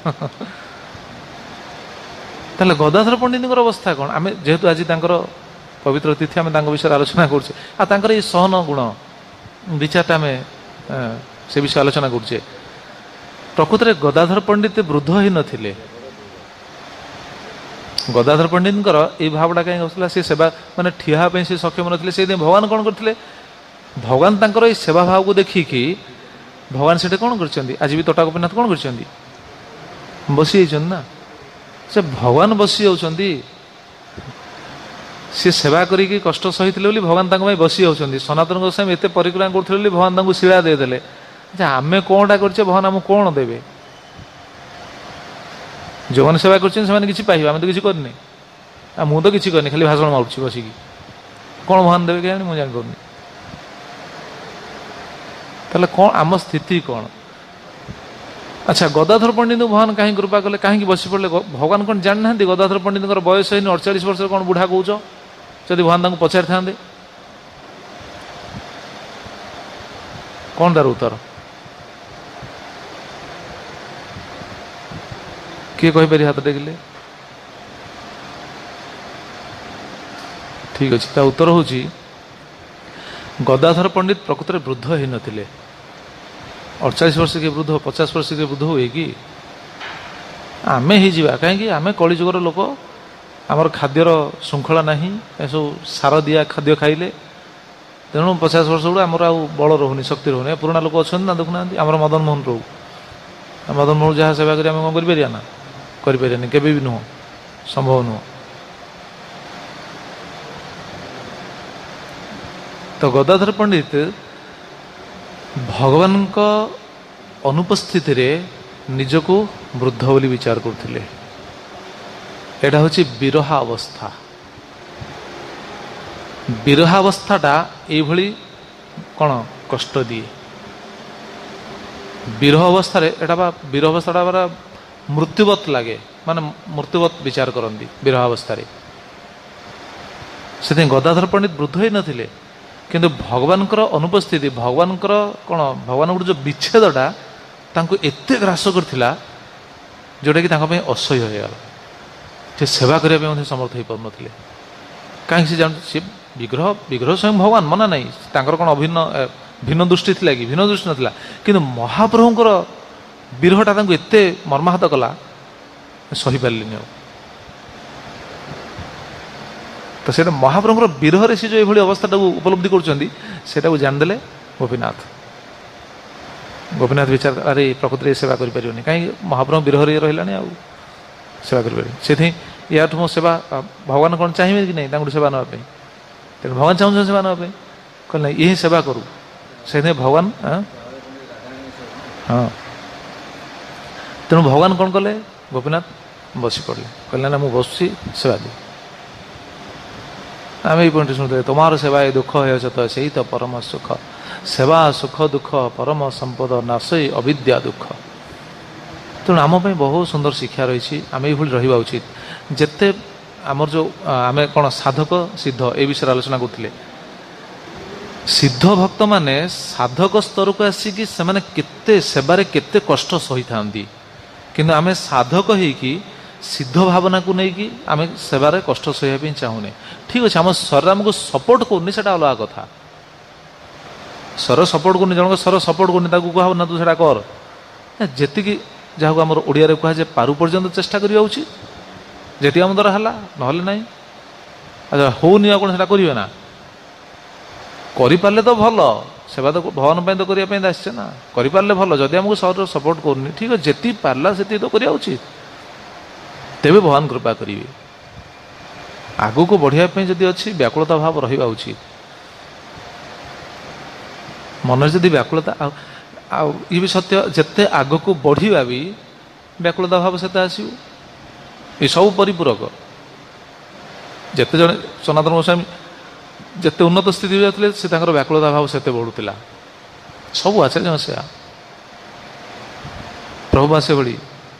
ତାହେଲେ ଗଦାଧର ପଣ୍ଡିତଙ୍କର ଅବସ୍ଥା କ'ଣ? ଆମେ ଯେହେତୁ ଆଜି ତାଙ୍କର ପବିତ୍ର ତିଥି, ଆମେ ତାଙ୍କ ବିଷୟରେ ଆଲୋଚନା କରୁଛେ, ଆଉ ତାଙ୍କର ଏଇ ସହନ ଗୁଣ ବିଚାରଟା ଆମେ ସେ ବିଷୟ ଆଲୋଚନା କରୁଛେ। ପ୍ରକୃତରେ ଗଦାଧର ପଣ୍ଡିତ ବୃଦ୍ଧ ହେଇନଥିଲେ। ଗଦାଧର ପଣ୍ଡିତଙ୍କର ଏଇ ଭାବଟା କାହିଁକି ଆସୁଥିଲା? ସେ ସେବା ମାନେ ଠିଆ ହେବା ପାଇଁ ସେ ସକ୍ଷମ ନଥିଲେ। ସେଇଥିପାଇଁ ଭଗବାନ କ'ଣ କରିଥିଲେ? ଭଗବାନ ତାଙ୍କର ଏଇ ସେବା ଭାବକୁ ଦେଖିକି ଭଗବାନ ସେଠି କ'ଣ କରିଛନ୍ତି? ଆଜି ବି ତୋଟା ଗୋପୀନାଥ କ'ଣ କରିଛନ୍ତି? ବସି ଯାଇଛନ୍ତି ନା। ସେ ଭଗବାନ ବସି ଯାଉଛନ୍ତି। ସେ ସେବା କରିକି କଷ୍ଟ ସହିଥିଲେ ବୋଲି ଭଗବାନ ତାଙ୍କ ପାଇଁ ବସି ଯାଉଛନ୍ତି। ସନାତନ ଗୋସ୍ୱାମୀ ଏତେ ପରିକ୍ରମା କରୁଥିଲେ ବୋଲି ଭଗବାନ ତାଙ୍କୁ ଶିଳା ଦେଇଦେଲେ। ଯେ ଆମେ କ'ଣଟା କରିଛେ, ଭଗବାନ ଆମକୁ କ'ଣ ଦେବେ? ଯେଉଁମାନେ ସେବା କରୁଛନ୍ତି ସେମାନେ କିଛି ପାଇବେ, ଆମେ ତ କିଛି କରିନି। ଆଉ ମୁଁ ତ କିଛି କରିନି, ଖାଲି ଭାଷଣ ମାରୁଛି ବସିକି। କ'ଣ ଭଗବାନ ଦେବେ କେଜାଣି, ମୁଁ ଜାଣିପାରୁନି। ତାହେଲେ କ'ଣ ଆମ ସ୍ଥିତି କ'ଣ? ଆଚ୍ଛା, ଗଦାଧର ପଣ୍ଡିତଙ୍କୁ ଭଗବାନ କାହିଁକି କୃପା କଲେ, କାହିଁକି ବସି ପଡ଼ିଲେ? ଭଗବାନ କ'ଣ ଜାଣିନାହାନ୍ତି ଗଦାଧର ପଣ୍ଡିତଙ୍କର ବୟସ ହେଇନି, 48 ବର୍ଷରେ କ'ଣ ବୁଢ଼ା କହୁଛ? ଯଦି ଭଗବାନ ତାଙ୍କୁ ପଚାରିଥାନ୍ତେ କ'ଣ ତାର ଉତ୍ତର? କିଏ କହିପାରି ହାତ ଟେକିଲେ? ଠିକ ଅଛି, ତା ଉତ୍ତର ହେଉଛି ଗଦାଧର ପଣ୍ଡିତ ପ୍ରକୃତରେ ବୃଦ୍ଧ ହେଇନଥିଲେ। 48 ବର୍ଷ କିଏ ବୃଦ୍ଧ, 50 ବର୍ଷ କିଏ ବୃଦ୍ଧ ହୁଏ କି? ଆମେ ହେଇଯିବା କାହିଁକି? ଆମେ କଳିଯୁଗର ଲୋକ, ଆମର ଖାଦ୍ୟର ଶୃଙ୍ଖଳା ନାହିଁ, ଏସବୁ ସାର ଦିଆ ଖାଦ୍ୟ ଖାଇଲେ, ତେଣୁ 50 ବର୍ଷ ବେଳୁ ଆମର ଆଉ ବଳ ରହୁନି, ଶକ୍ତି ରହୁନି। ପୁରୁଣା ଲୋକ ଅଛନ୍ତି ନା, ଦେଖୁନାହାନ୍ତି ଆମର ମଦନ ମୋହନ ପ୍ରଭୁ। ମଦନ ମୋହନ ଯାହା ସେବା କରି ଆମେ କ'ଣ କରିପାରିବା ନା? କରିପାରିବାନି, କେବେ ବି ନୁହଁ, ସମ୍ଭବ ନୁହଁ। ତ ଗଦାଧର ପଣ୍ଡିତ ଭଗବାନଙ୍କ ଅନୁପସ୍ଥିତିରେ ନିଜକୁ ବୃଦ୍ଧ ବୋଲି ବିଚାର କରୁଥିଲେ। ଏଇଟା ହେଉଛି ବିରହା ଅବସ୍ଥା। ବିରହା ଅବସ୍ଥାଟା ଏଇଭଳି କ'ଣ କଷ୍ଟ ଦିଏ। ବିରହ ଅବସ୍ଥାରେ ଏଇଟା ବା ବିରହ ଅବସ୍ଥାଟା ବା ମୃତ୍ୟୁବତ୍ ଲାଗେ, ମାନେ ମୃତ୍ୟୁବତ୍ ବିଚାର କରନ୍ତି ବିରହ ଅବସ୍ଥାରେ। ସେଥିପାଇଁ ଗଦାଧର ପଣ୍ଡିତ ବୃଦ୍ଧ ହେଇନଥିଲେ, କିନ୍ତୁ ଭଗବାନଙ୍କର ଅନୁପସ୍ଥିତି, ଭଗବାନଙ୍କର କ'ଣ, ଭଗବାନଙ୍କର ଯେଉଁ ବିଚ୍ଛେଦଟା ତାଙ୍କୁ ଏତେ ଗ୍ରାସ କରିଥିଲା, ଯେଉଁଟାକି ତାଙ୍କ ପାଇଁ ଅସହ୍ୟ ହୋଇଗଲା। ସେ ସେବା କରିବା ପାଇଁ ମଧ୍ୟ ସମର୍ଥ ହୋଇପାରୁନଥିଲେ। କାହିଁକି? ସେ ଜାଣନ୍ତି ସେ ବିଗ୍ରହ ସ୍ୱୟଂ ଭଗବାନ, ମନା ନାହିଁ, ତାଙ୍କର କ'ଣ ଭିନ୍ନ ଦୃଷ୍ଟି ଥିଲା କି? ଭିନ୍ନ ଦୃଷ୍ଟି ନଥିଲା, କିନ୍ତୁ ମହାପ୍ରଭୁଙ୍କର ବିରହଟା ତାଙ୍କୁ ଏତେ ମର୍ମାହତ କଲା, ସହିପାରିଲେନି ଆଉ। ତ ସେଇଟା ମହାପ୍ରଭୁଙ୍କର ବିରହରେ ସେ ଯେଉଁ ଏଭଳି ଅବସ୍ଥାଟାକୁ ଉପଲବ୍ଧି କରୁଛନ୍ତି, ସେଇଟାକୁ ଜାଣିଦେଲେ ଗୋପୀନାଥ। ଗୋପୀନାଥ ବିଚାର, ଆରେ ପ୍ରକୃତିରେ ସେବା କରିପାରିବନି, କାହିଁକି? ମହାପ୍ରଭୁ ବିରହରେ ରହିଲାଣି, ଆଉ ସେବା କରିପାରିବନି। ସେଥିପାଇଁ ୟାଠୁ ମୋ ସେବା, ଭଗବାନ କ'ଣ ଚାହିଁବେ କି ନାହିଁ ତାଙ୍କଠୁ ସେବା ନେବା ପାଇଁ? ତେଣୁ ଭଗବାନ ଚାହୁଁଛନ୍ତି ସେବା ନେବା ପାଇଁ, କହିଲେ ନାହିଁ ଇଏ ହିଁ ସେବା କରୁ। ସେଥିପାଇଁ ଭଗବାନ ହଁ, ତେଣୁ ଭଗବାନ କ'ଣ କଲେ? ଗୋପୀନାଥ ବସି ପଡ଼ିଲେ, କହିଲେ ନା ମୁଁ ବସୁଛି, ସେବା ଦିଏ। ଆମେ ଏଇ ପଏଣ୍ଟ ଶୁଣୁଥିଲେ, ତୁମାର ସେବା ଏ ଦୁଃଖ ହେଉଛ ତ ସେଇ ତ ପରମ ସୁଖ। सेवा सुख दुख परम संपद नाशई अविद्या दुख। तेणु आम बहुत सुंदर शिक्षा रही आम ये रहा उचित जिते आमर जो आम कौन साधक सिद्ध ए विषय आलोचना करते सिद्ध भक्त माने साधक स्तर को आसिकी से सेवारे केते कष्ट सही था किंतु आम साधक होगी सिद्ध भावना को लेकिन आम सेवारे कष्ट सही चाहूने ठीक अच्छे आम शरीर आमको सपोर्ट करनी से अलग कथा शरीर सपोर्ट करनी जन शरीर सपोर्ट करनी कह ना तू से कर जी जहाँ आम ओडिया कहुए पारु पर्यंत चेष्टा करवा उचित जी आम द्वारा है ना ना अच्छा होनी कौन से करेंगे ना करें तो भल सेवा तो भगवान तो करने आसचे ना करें भल जदि आमको शरीर सपोर्ट करनी ठीक है जी पार्ला से तो करवा उचित तेरे भगवान कृपा करेंगे आगू को बढ़िया जदि अच्छी व्याकुलता भाव रहा उचित मन जदि व्याकुलता ये भी सत्य जिते आग को बढ़िया भी व्याकुलता भाव से आसो ये सब परिपूरक जिते जड़े सनातन गोस्वामी जिते उन्नत स्थिति जाते से व्याकुलता भाव से बढ़ुला सब आचार्य से प्रभुपा से भली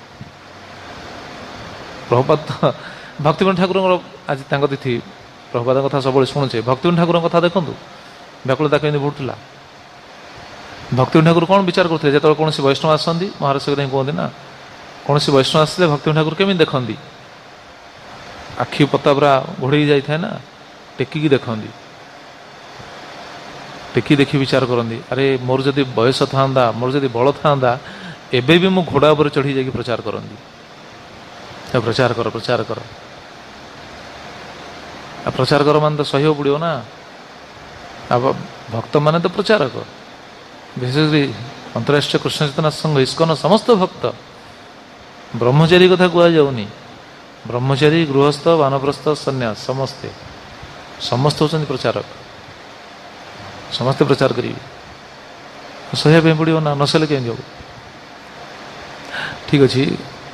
प्रभुपाद भक्तिविनोद ठाकुर आज तिथि प्रभुपाद कथा सब शुणुचे भक्तिविनोद ठाकुर कथा देखु व्याकुलता कमी बढ़ुला भक्तिविनोद ठाकुर कौन विचार करते जो कौन वैष्णव आसती महाराज कहीं कहते ना कौन वैष्णव आसते भक्तिविनोद ठाकुर केमी देखती आखि पता पूरा घोड़े जाए ना टेकिकी देखती टेकी देखी विचार करती अरे मोर जदि बयस था मोर जदि बल था एबे भी मु घोड़ा उपर चढ़ी जाकि प्रचार करती प्रचार कर प्रचार कर मान तो सही पड़ो ना अब भक्त मान तो प्रचारक विशेषकर अंतर्राष्ट्रीय कृष्ण चेतना संघ इस्कन समस्त भक्त ब्रह्मचारी कथा कहनी ब्रह्मचारी गृहस्थ वानप्रस्थ सन्यास समस्ते समस्त होती प्रचारक समस्ते प्रचार करेंगे सह्या पड़ो ना नसले कमी हो ठीक अच्छे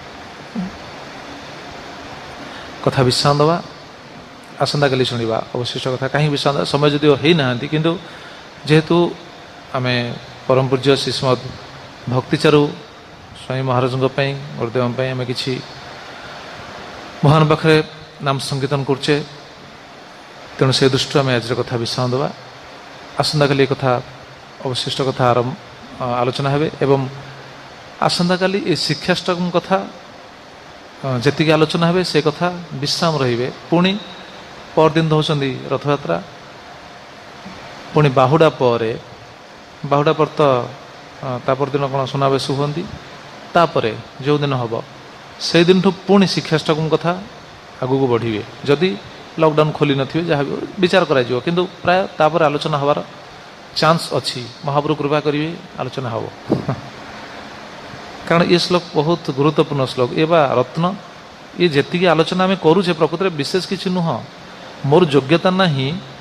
कथा विश्राम दवा आसंता काली शुणा अवशिष्ट कथा कहीं विश्राम दवा समय जदिव है ना किंतु जेहेतु आम परम पूज्य श्रीमद भक्तिचारू स्वामी महाराज गुरुदेव आम कि महान पाखे नाम संकीर्तन करचे तेणु से दृष्टि आम आज कथा विश्राम दवा आसंता काली कथा अवशिष्ट कथा आलोचना हे एवं आसंता काली ये शिक्षाष्टकम कथा जी आलोचना हे से कथा विश्राम रे पुणी परदिन होती रथयात्रा पुणी बाहुड़ा पर तो तापरदिन कौन सुनावेश हुई तापरे जो दिन हम से दिन पुणी शिक्षाष्टकम कथा आगू को बढ़े जदि लॉकडाउन खोली नथिबे जहाँ भी विचार करा किंतु प्राय तापर आलोचना हबार चांस अच्छी महाप्रभु कृपा करेंगे आलोचना हम कारण ये श्लोक बहुत गुरुत्वपूर्ण श्लोक ये बा रत्न ये जी आलोचना आम करुचे प्रकृत में विशेष किसी नुह मोर योग्यता ना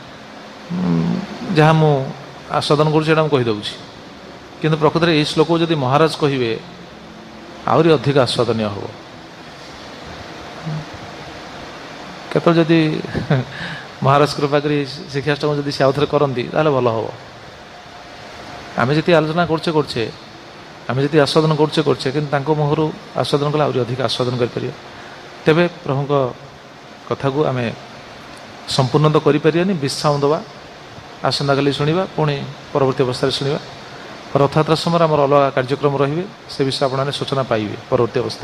जहाँ मु आस्वादन कहीदे किंतु प्रकृत में ये श्लोक जदि महाराज कहे आहरी अधिक आस्वादनीय हम केत जदि महाराज कृपा कर शिक्षाष्टक जदि से आउ थे करती भल हम आम जी आलोचना करचे आम जी आस्वादन करचे कि मुहर आस्वादन कले आहरी अधिक आस्वादन करें तेरे प्रभु कथा को आम संपूर्ण तो करें विश्राम दवा आसंता काली शुणा पुणी परवर्ती अवस्था शुणा रथयात्रा समय आम अलग कार्यक्रम रे से विषय आपने सूचना पाइबे परवर्ती अवस्था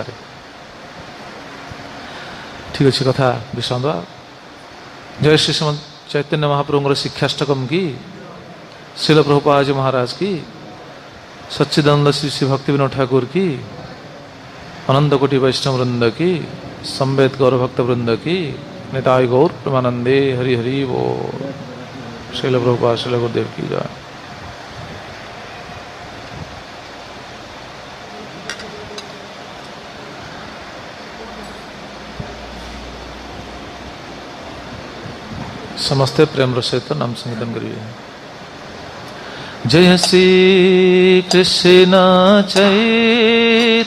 ठीक अच्छे कथा विश्राम दवा जय श्री श्रीमद चैतन्य महाप्रभु शिक्षाष्टकम की श्रील प्रभुपाद महाराज की सच्चिदानंद श्री श्री भक्तिविनोद ठाकुर की अनंत कोटि वैष्णव वृंद की संवेद गौर भक्त वृंद की निताय गौर प्रेमानंदे हरि हरि वो श्रील प्रभुपाद श्रील गुरुदेव की जय। समस्ते प्रेम सहित नाम संकीर्तन करिए। जय श्री कृष्ण चैतन्य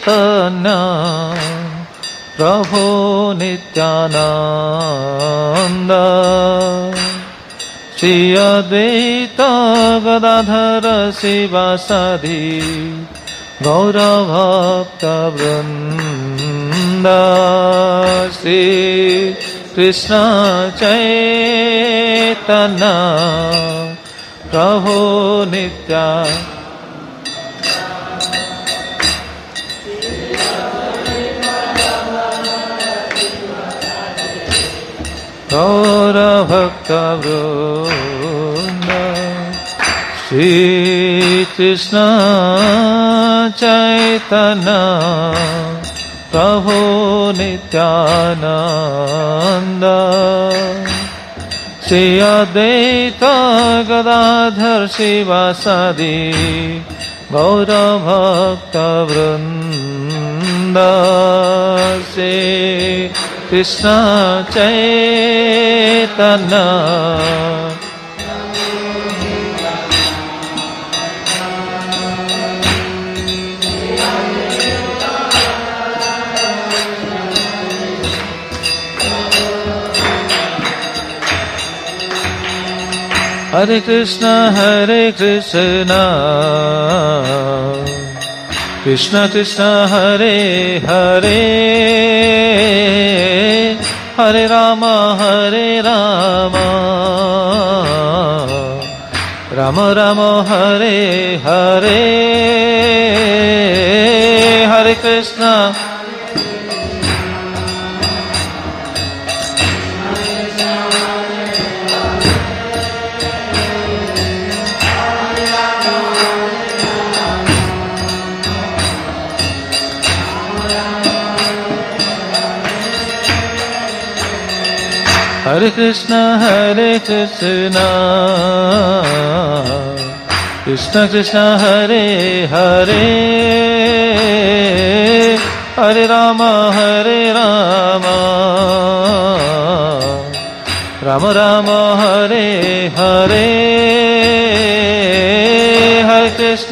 प्रभु नित्यानंद श्री अद्वैत गदाधर शिवासादि गौरभक्तवृन्द श्री कृष्ण चैतन्य प्रभु नित्यानन्द गौरभक्तवृन्द श्री कृष्ण चैतन्य प्रभु नित्यानन्द श्री अद्वैत गदाधर शिवासादि गौरभक्तवृन्द श्री कृष्ण चैतन्य हरे कृष्ण कृष्ण कृष्ण हरे हरे हरे राम राम राम हरे हरे हरे कृष्ण हरे कृष्ण कृष्ण कृष्ण हरे हरे हरे राम राम राम हरे हरे हरे कृष्ण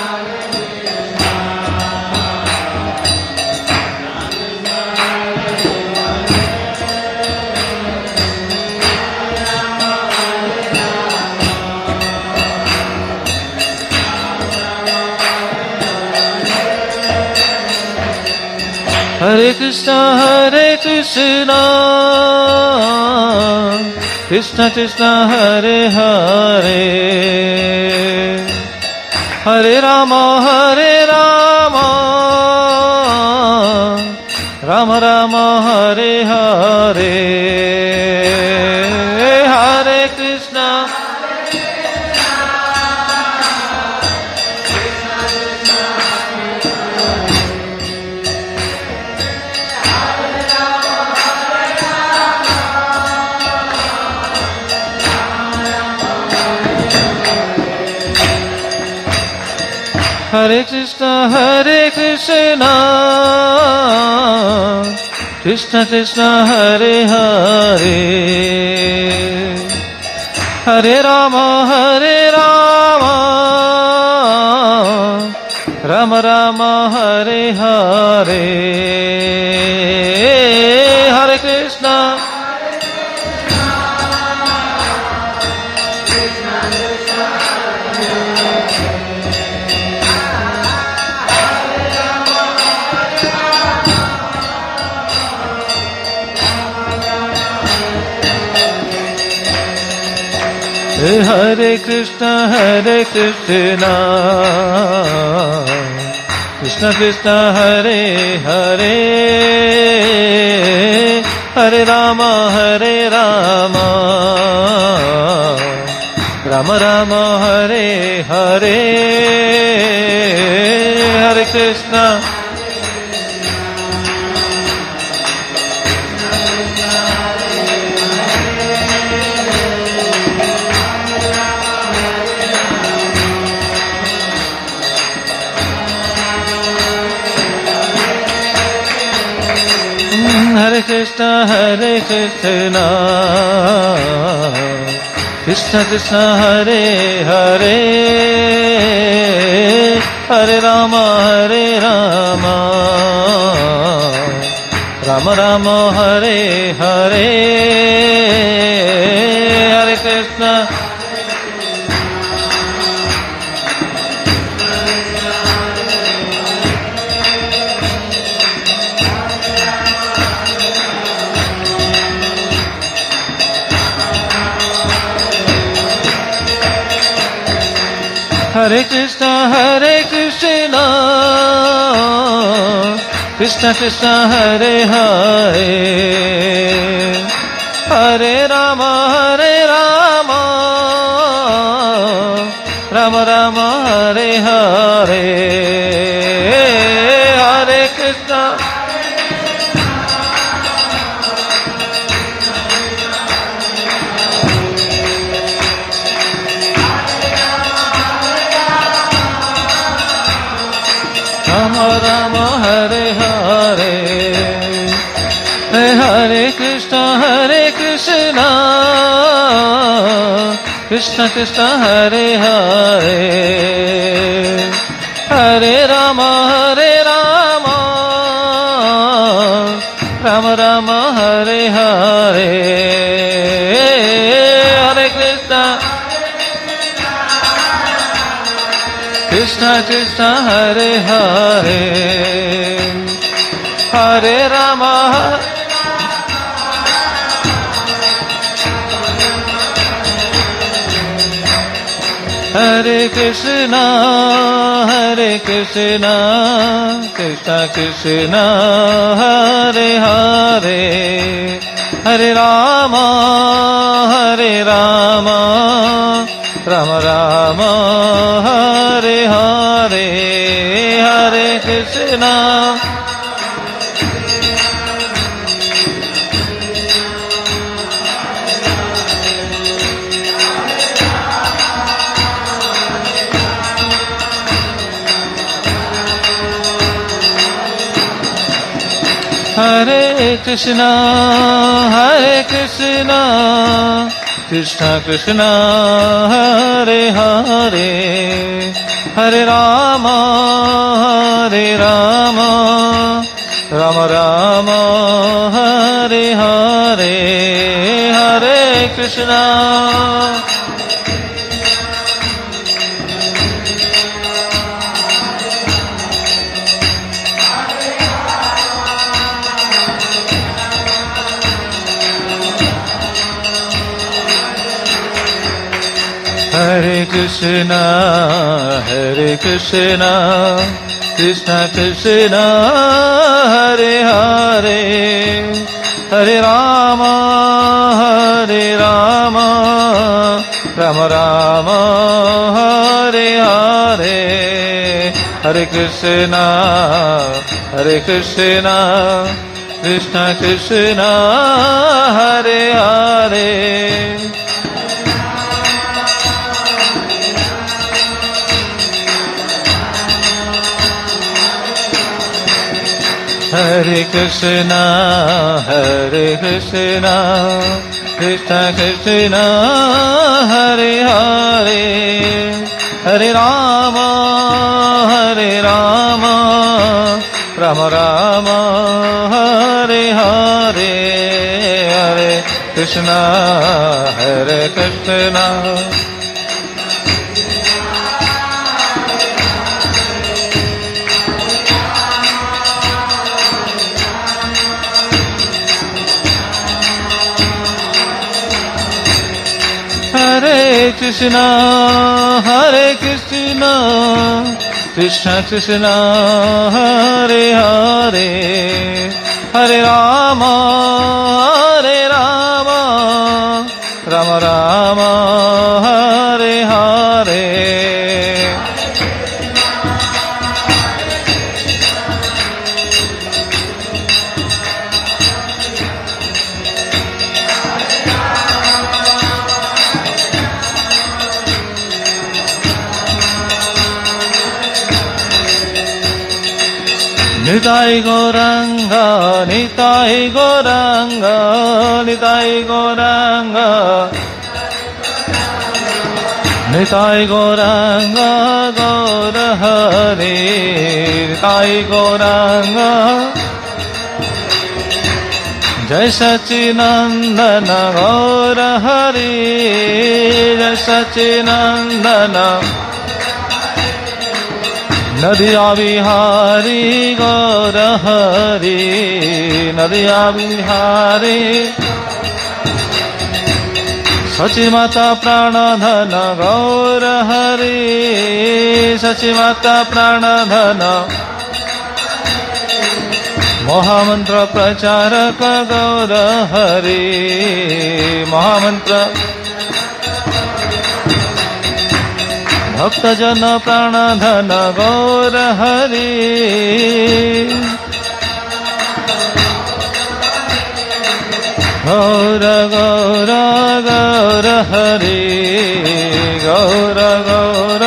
हरे कृष्ण कृष्ण कृष्ण हरे हरे हरे राम राम राम हरे हरे हरे कृष्ण हरे कृष्ण कृष्ण कृष्ण हरे हरे हरे राम राम राम हरे हरे हरे कृष्ण हरे कृष्ण कृष्ण कृष्ण हरे हरे हरे राम राम राम हरे हरे हरे कृष्ण हरे Krishna Krishna Krishna Hare Hare Hare Ram Ram Ram Hare Hare Hare Krishna Krishna Hare Krishna, Krishna Krishna, Hare Hare, Hare Rama, Rama Rama, Hare Hare, Hare Krishna. Rama Rama Hare Hare Hare Krishna Krishna Krishna Hare Hare Hare Rama Rama Rama Hare Hare Hare Krishna Krishna Krishna Hare Hare Hare Rama Hare Krishna Krishna Krishna Hare Hare Hare Rama Rama Rama Hare Hare Hare Krishna Hare Krishna Krishna Krishna Hare Hare Hare Rama Rama Rama Hare Hare Hare Krishna Hare Krishna Krishna Krishna Hare Hare Hare Rama Rama Rama Hare Hare Hare Krishna Krishna Krishna Hare Hare Hare Krishna Krishna Krishna Hare Hare Hare Rama Rama Rama Hare Hare Hare Krishna Hare Krishna Krishna Krishna Hare Hare Hare Rama Rama Rama Hare Hare Nitai Gauranga, Nitai Gauranga, Nitai Gauranga, Nitai Gauranga, Gaura Hare, Nitai Gauranga, जय सच्चिदानंद गौर हरि, जय सच्चिदानंद नदिया बिहारी गौर हरि, नदिया बिहारी सची माता प्राणधन गौर हरि, सची माता प्राणधन महामंत्र प्रचारक गौर हरि, महामंत्र भक्तजन प्राणधन गौर हरि, गौर गौर गौर हरि, गौर गौर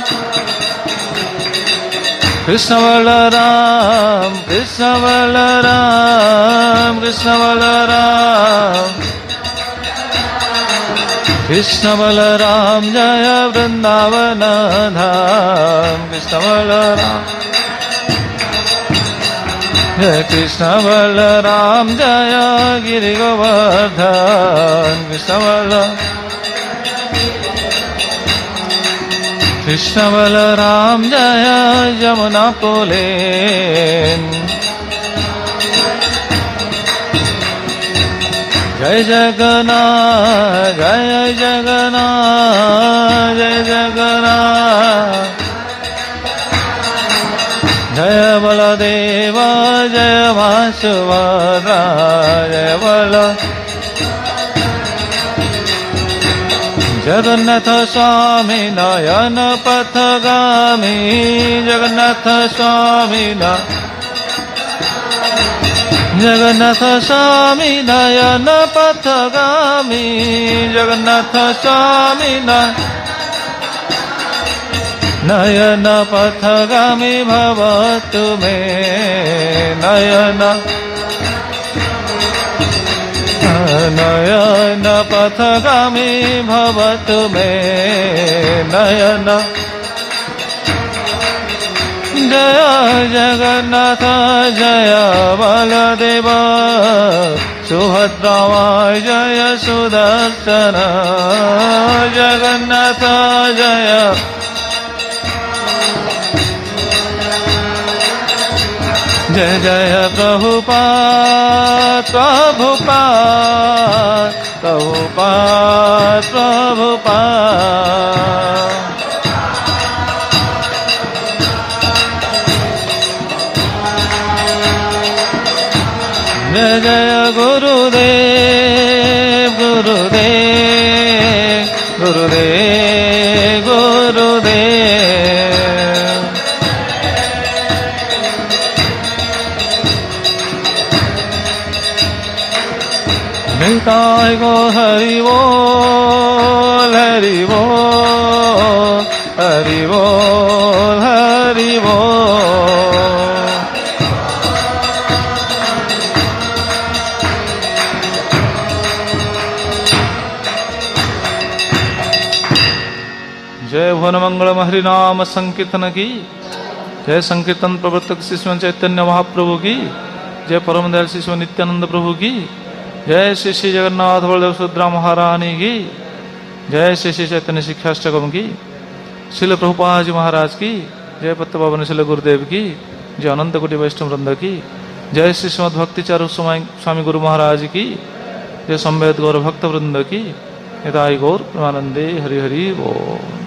कृष्ण बलराम, कृष्ण बलराम, कृष्ण बलराम, कृष्ण बलराम जय वृंदावन धाम, कृष्ण बलराम जय कृष्ण बलराम जय गिरि गोवर्धन, कृष्ण बलराम, कृष्ण बलराम जय यमुना पुलेन, जय जगन्नाथ, जय जगन्नाथ, जय जगन्नाथ, जय बलदेव, जय सुभद्रा, जय बल जगन्नाथ स्वामी नयन पथगामी, जगन्नाथ स्वामी जगन्नाथ स्वामी नयन पथगामी, जगन्नाथ स्वामी नयन पथगामी भवतु मे, नयन नयन पथगामी भवतु मे, नयन जय जगन्नाथ जय बलदेव सुभद्रा जय सुदर्शन, जगन्नाथ जय जय जय प्रभुपाद, प्रभुपाद, प्रभुपाद, प्रभुपाद, जय जय गुरुदेव, गुरुदेव, गुरुदेव, गुरुदेव, निताय गो हरि बोल, हरि बोल, हरि बोल, हरि बोल, जय भुवन मंगलम हरि नाम संकीर्तन की, जय संकीर्तन प्रवर्तक शिशु चैतन्य महाप्रभु की, जय परम दयाल शिशु नित्यानंद प्रभु की, जय श्री श्री जगन्नाथ बलदेव सुभद्रा महारानी की, जय श्री श्री चैतन्य शिक्षाष्टकम की, श्रील प्रभुपाद जी महाराज की, जय पत्त पावन श्रील गुरुदेव की, जय अनंत कोटि वैष्णव वृंद की, जय श्री श्रीमद भक्ति चारु स्वामी गुरु महाराज की, जय संवेद गौर भक्त वृंद की, निताय गौर प्रेमानंदे हरि हरि बोल।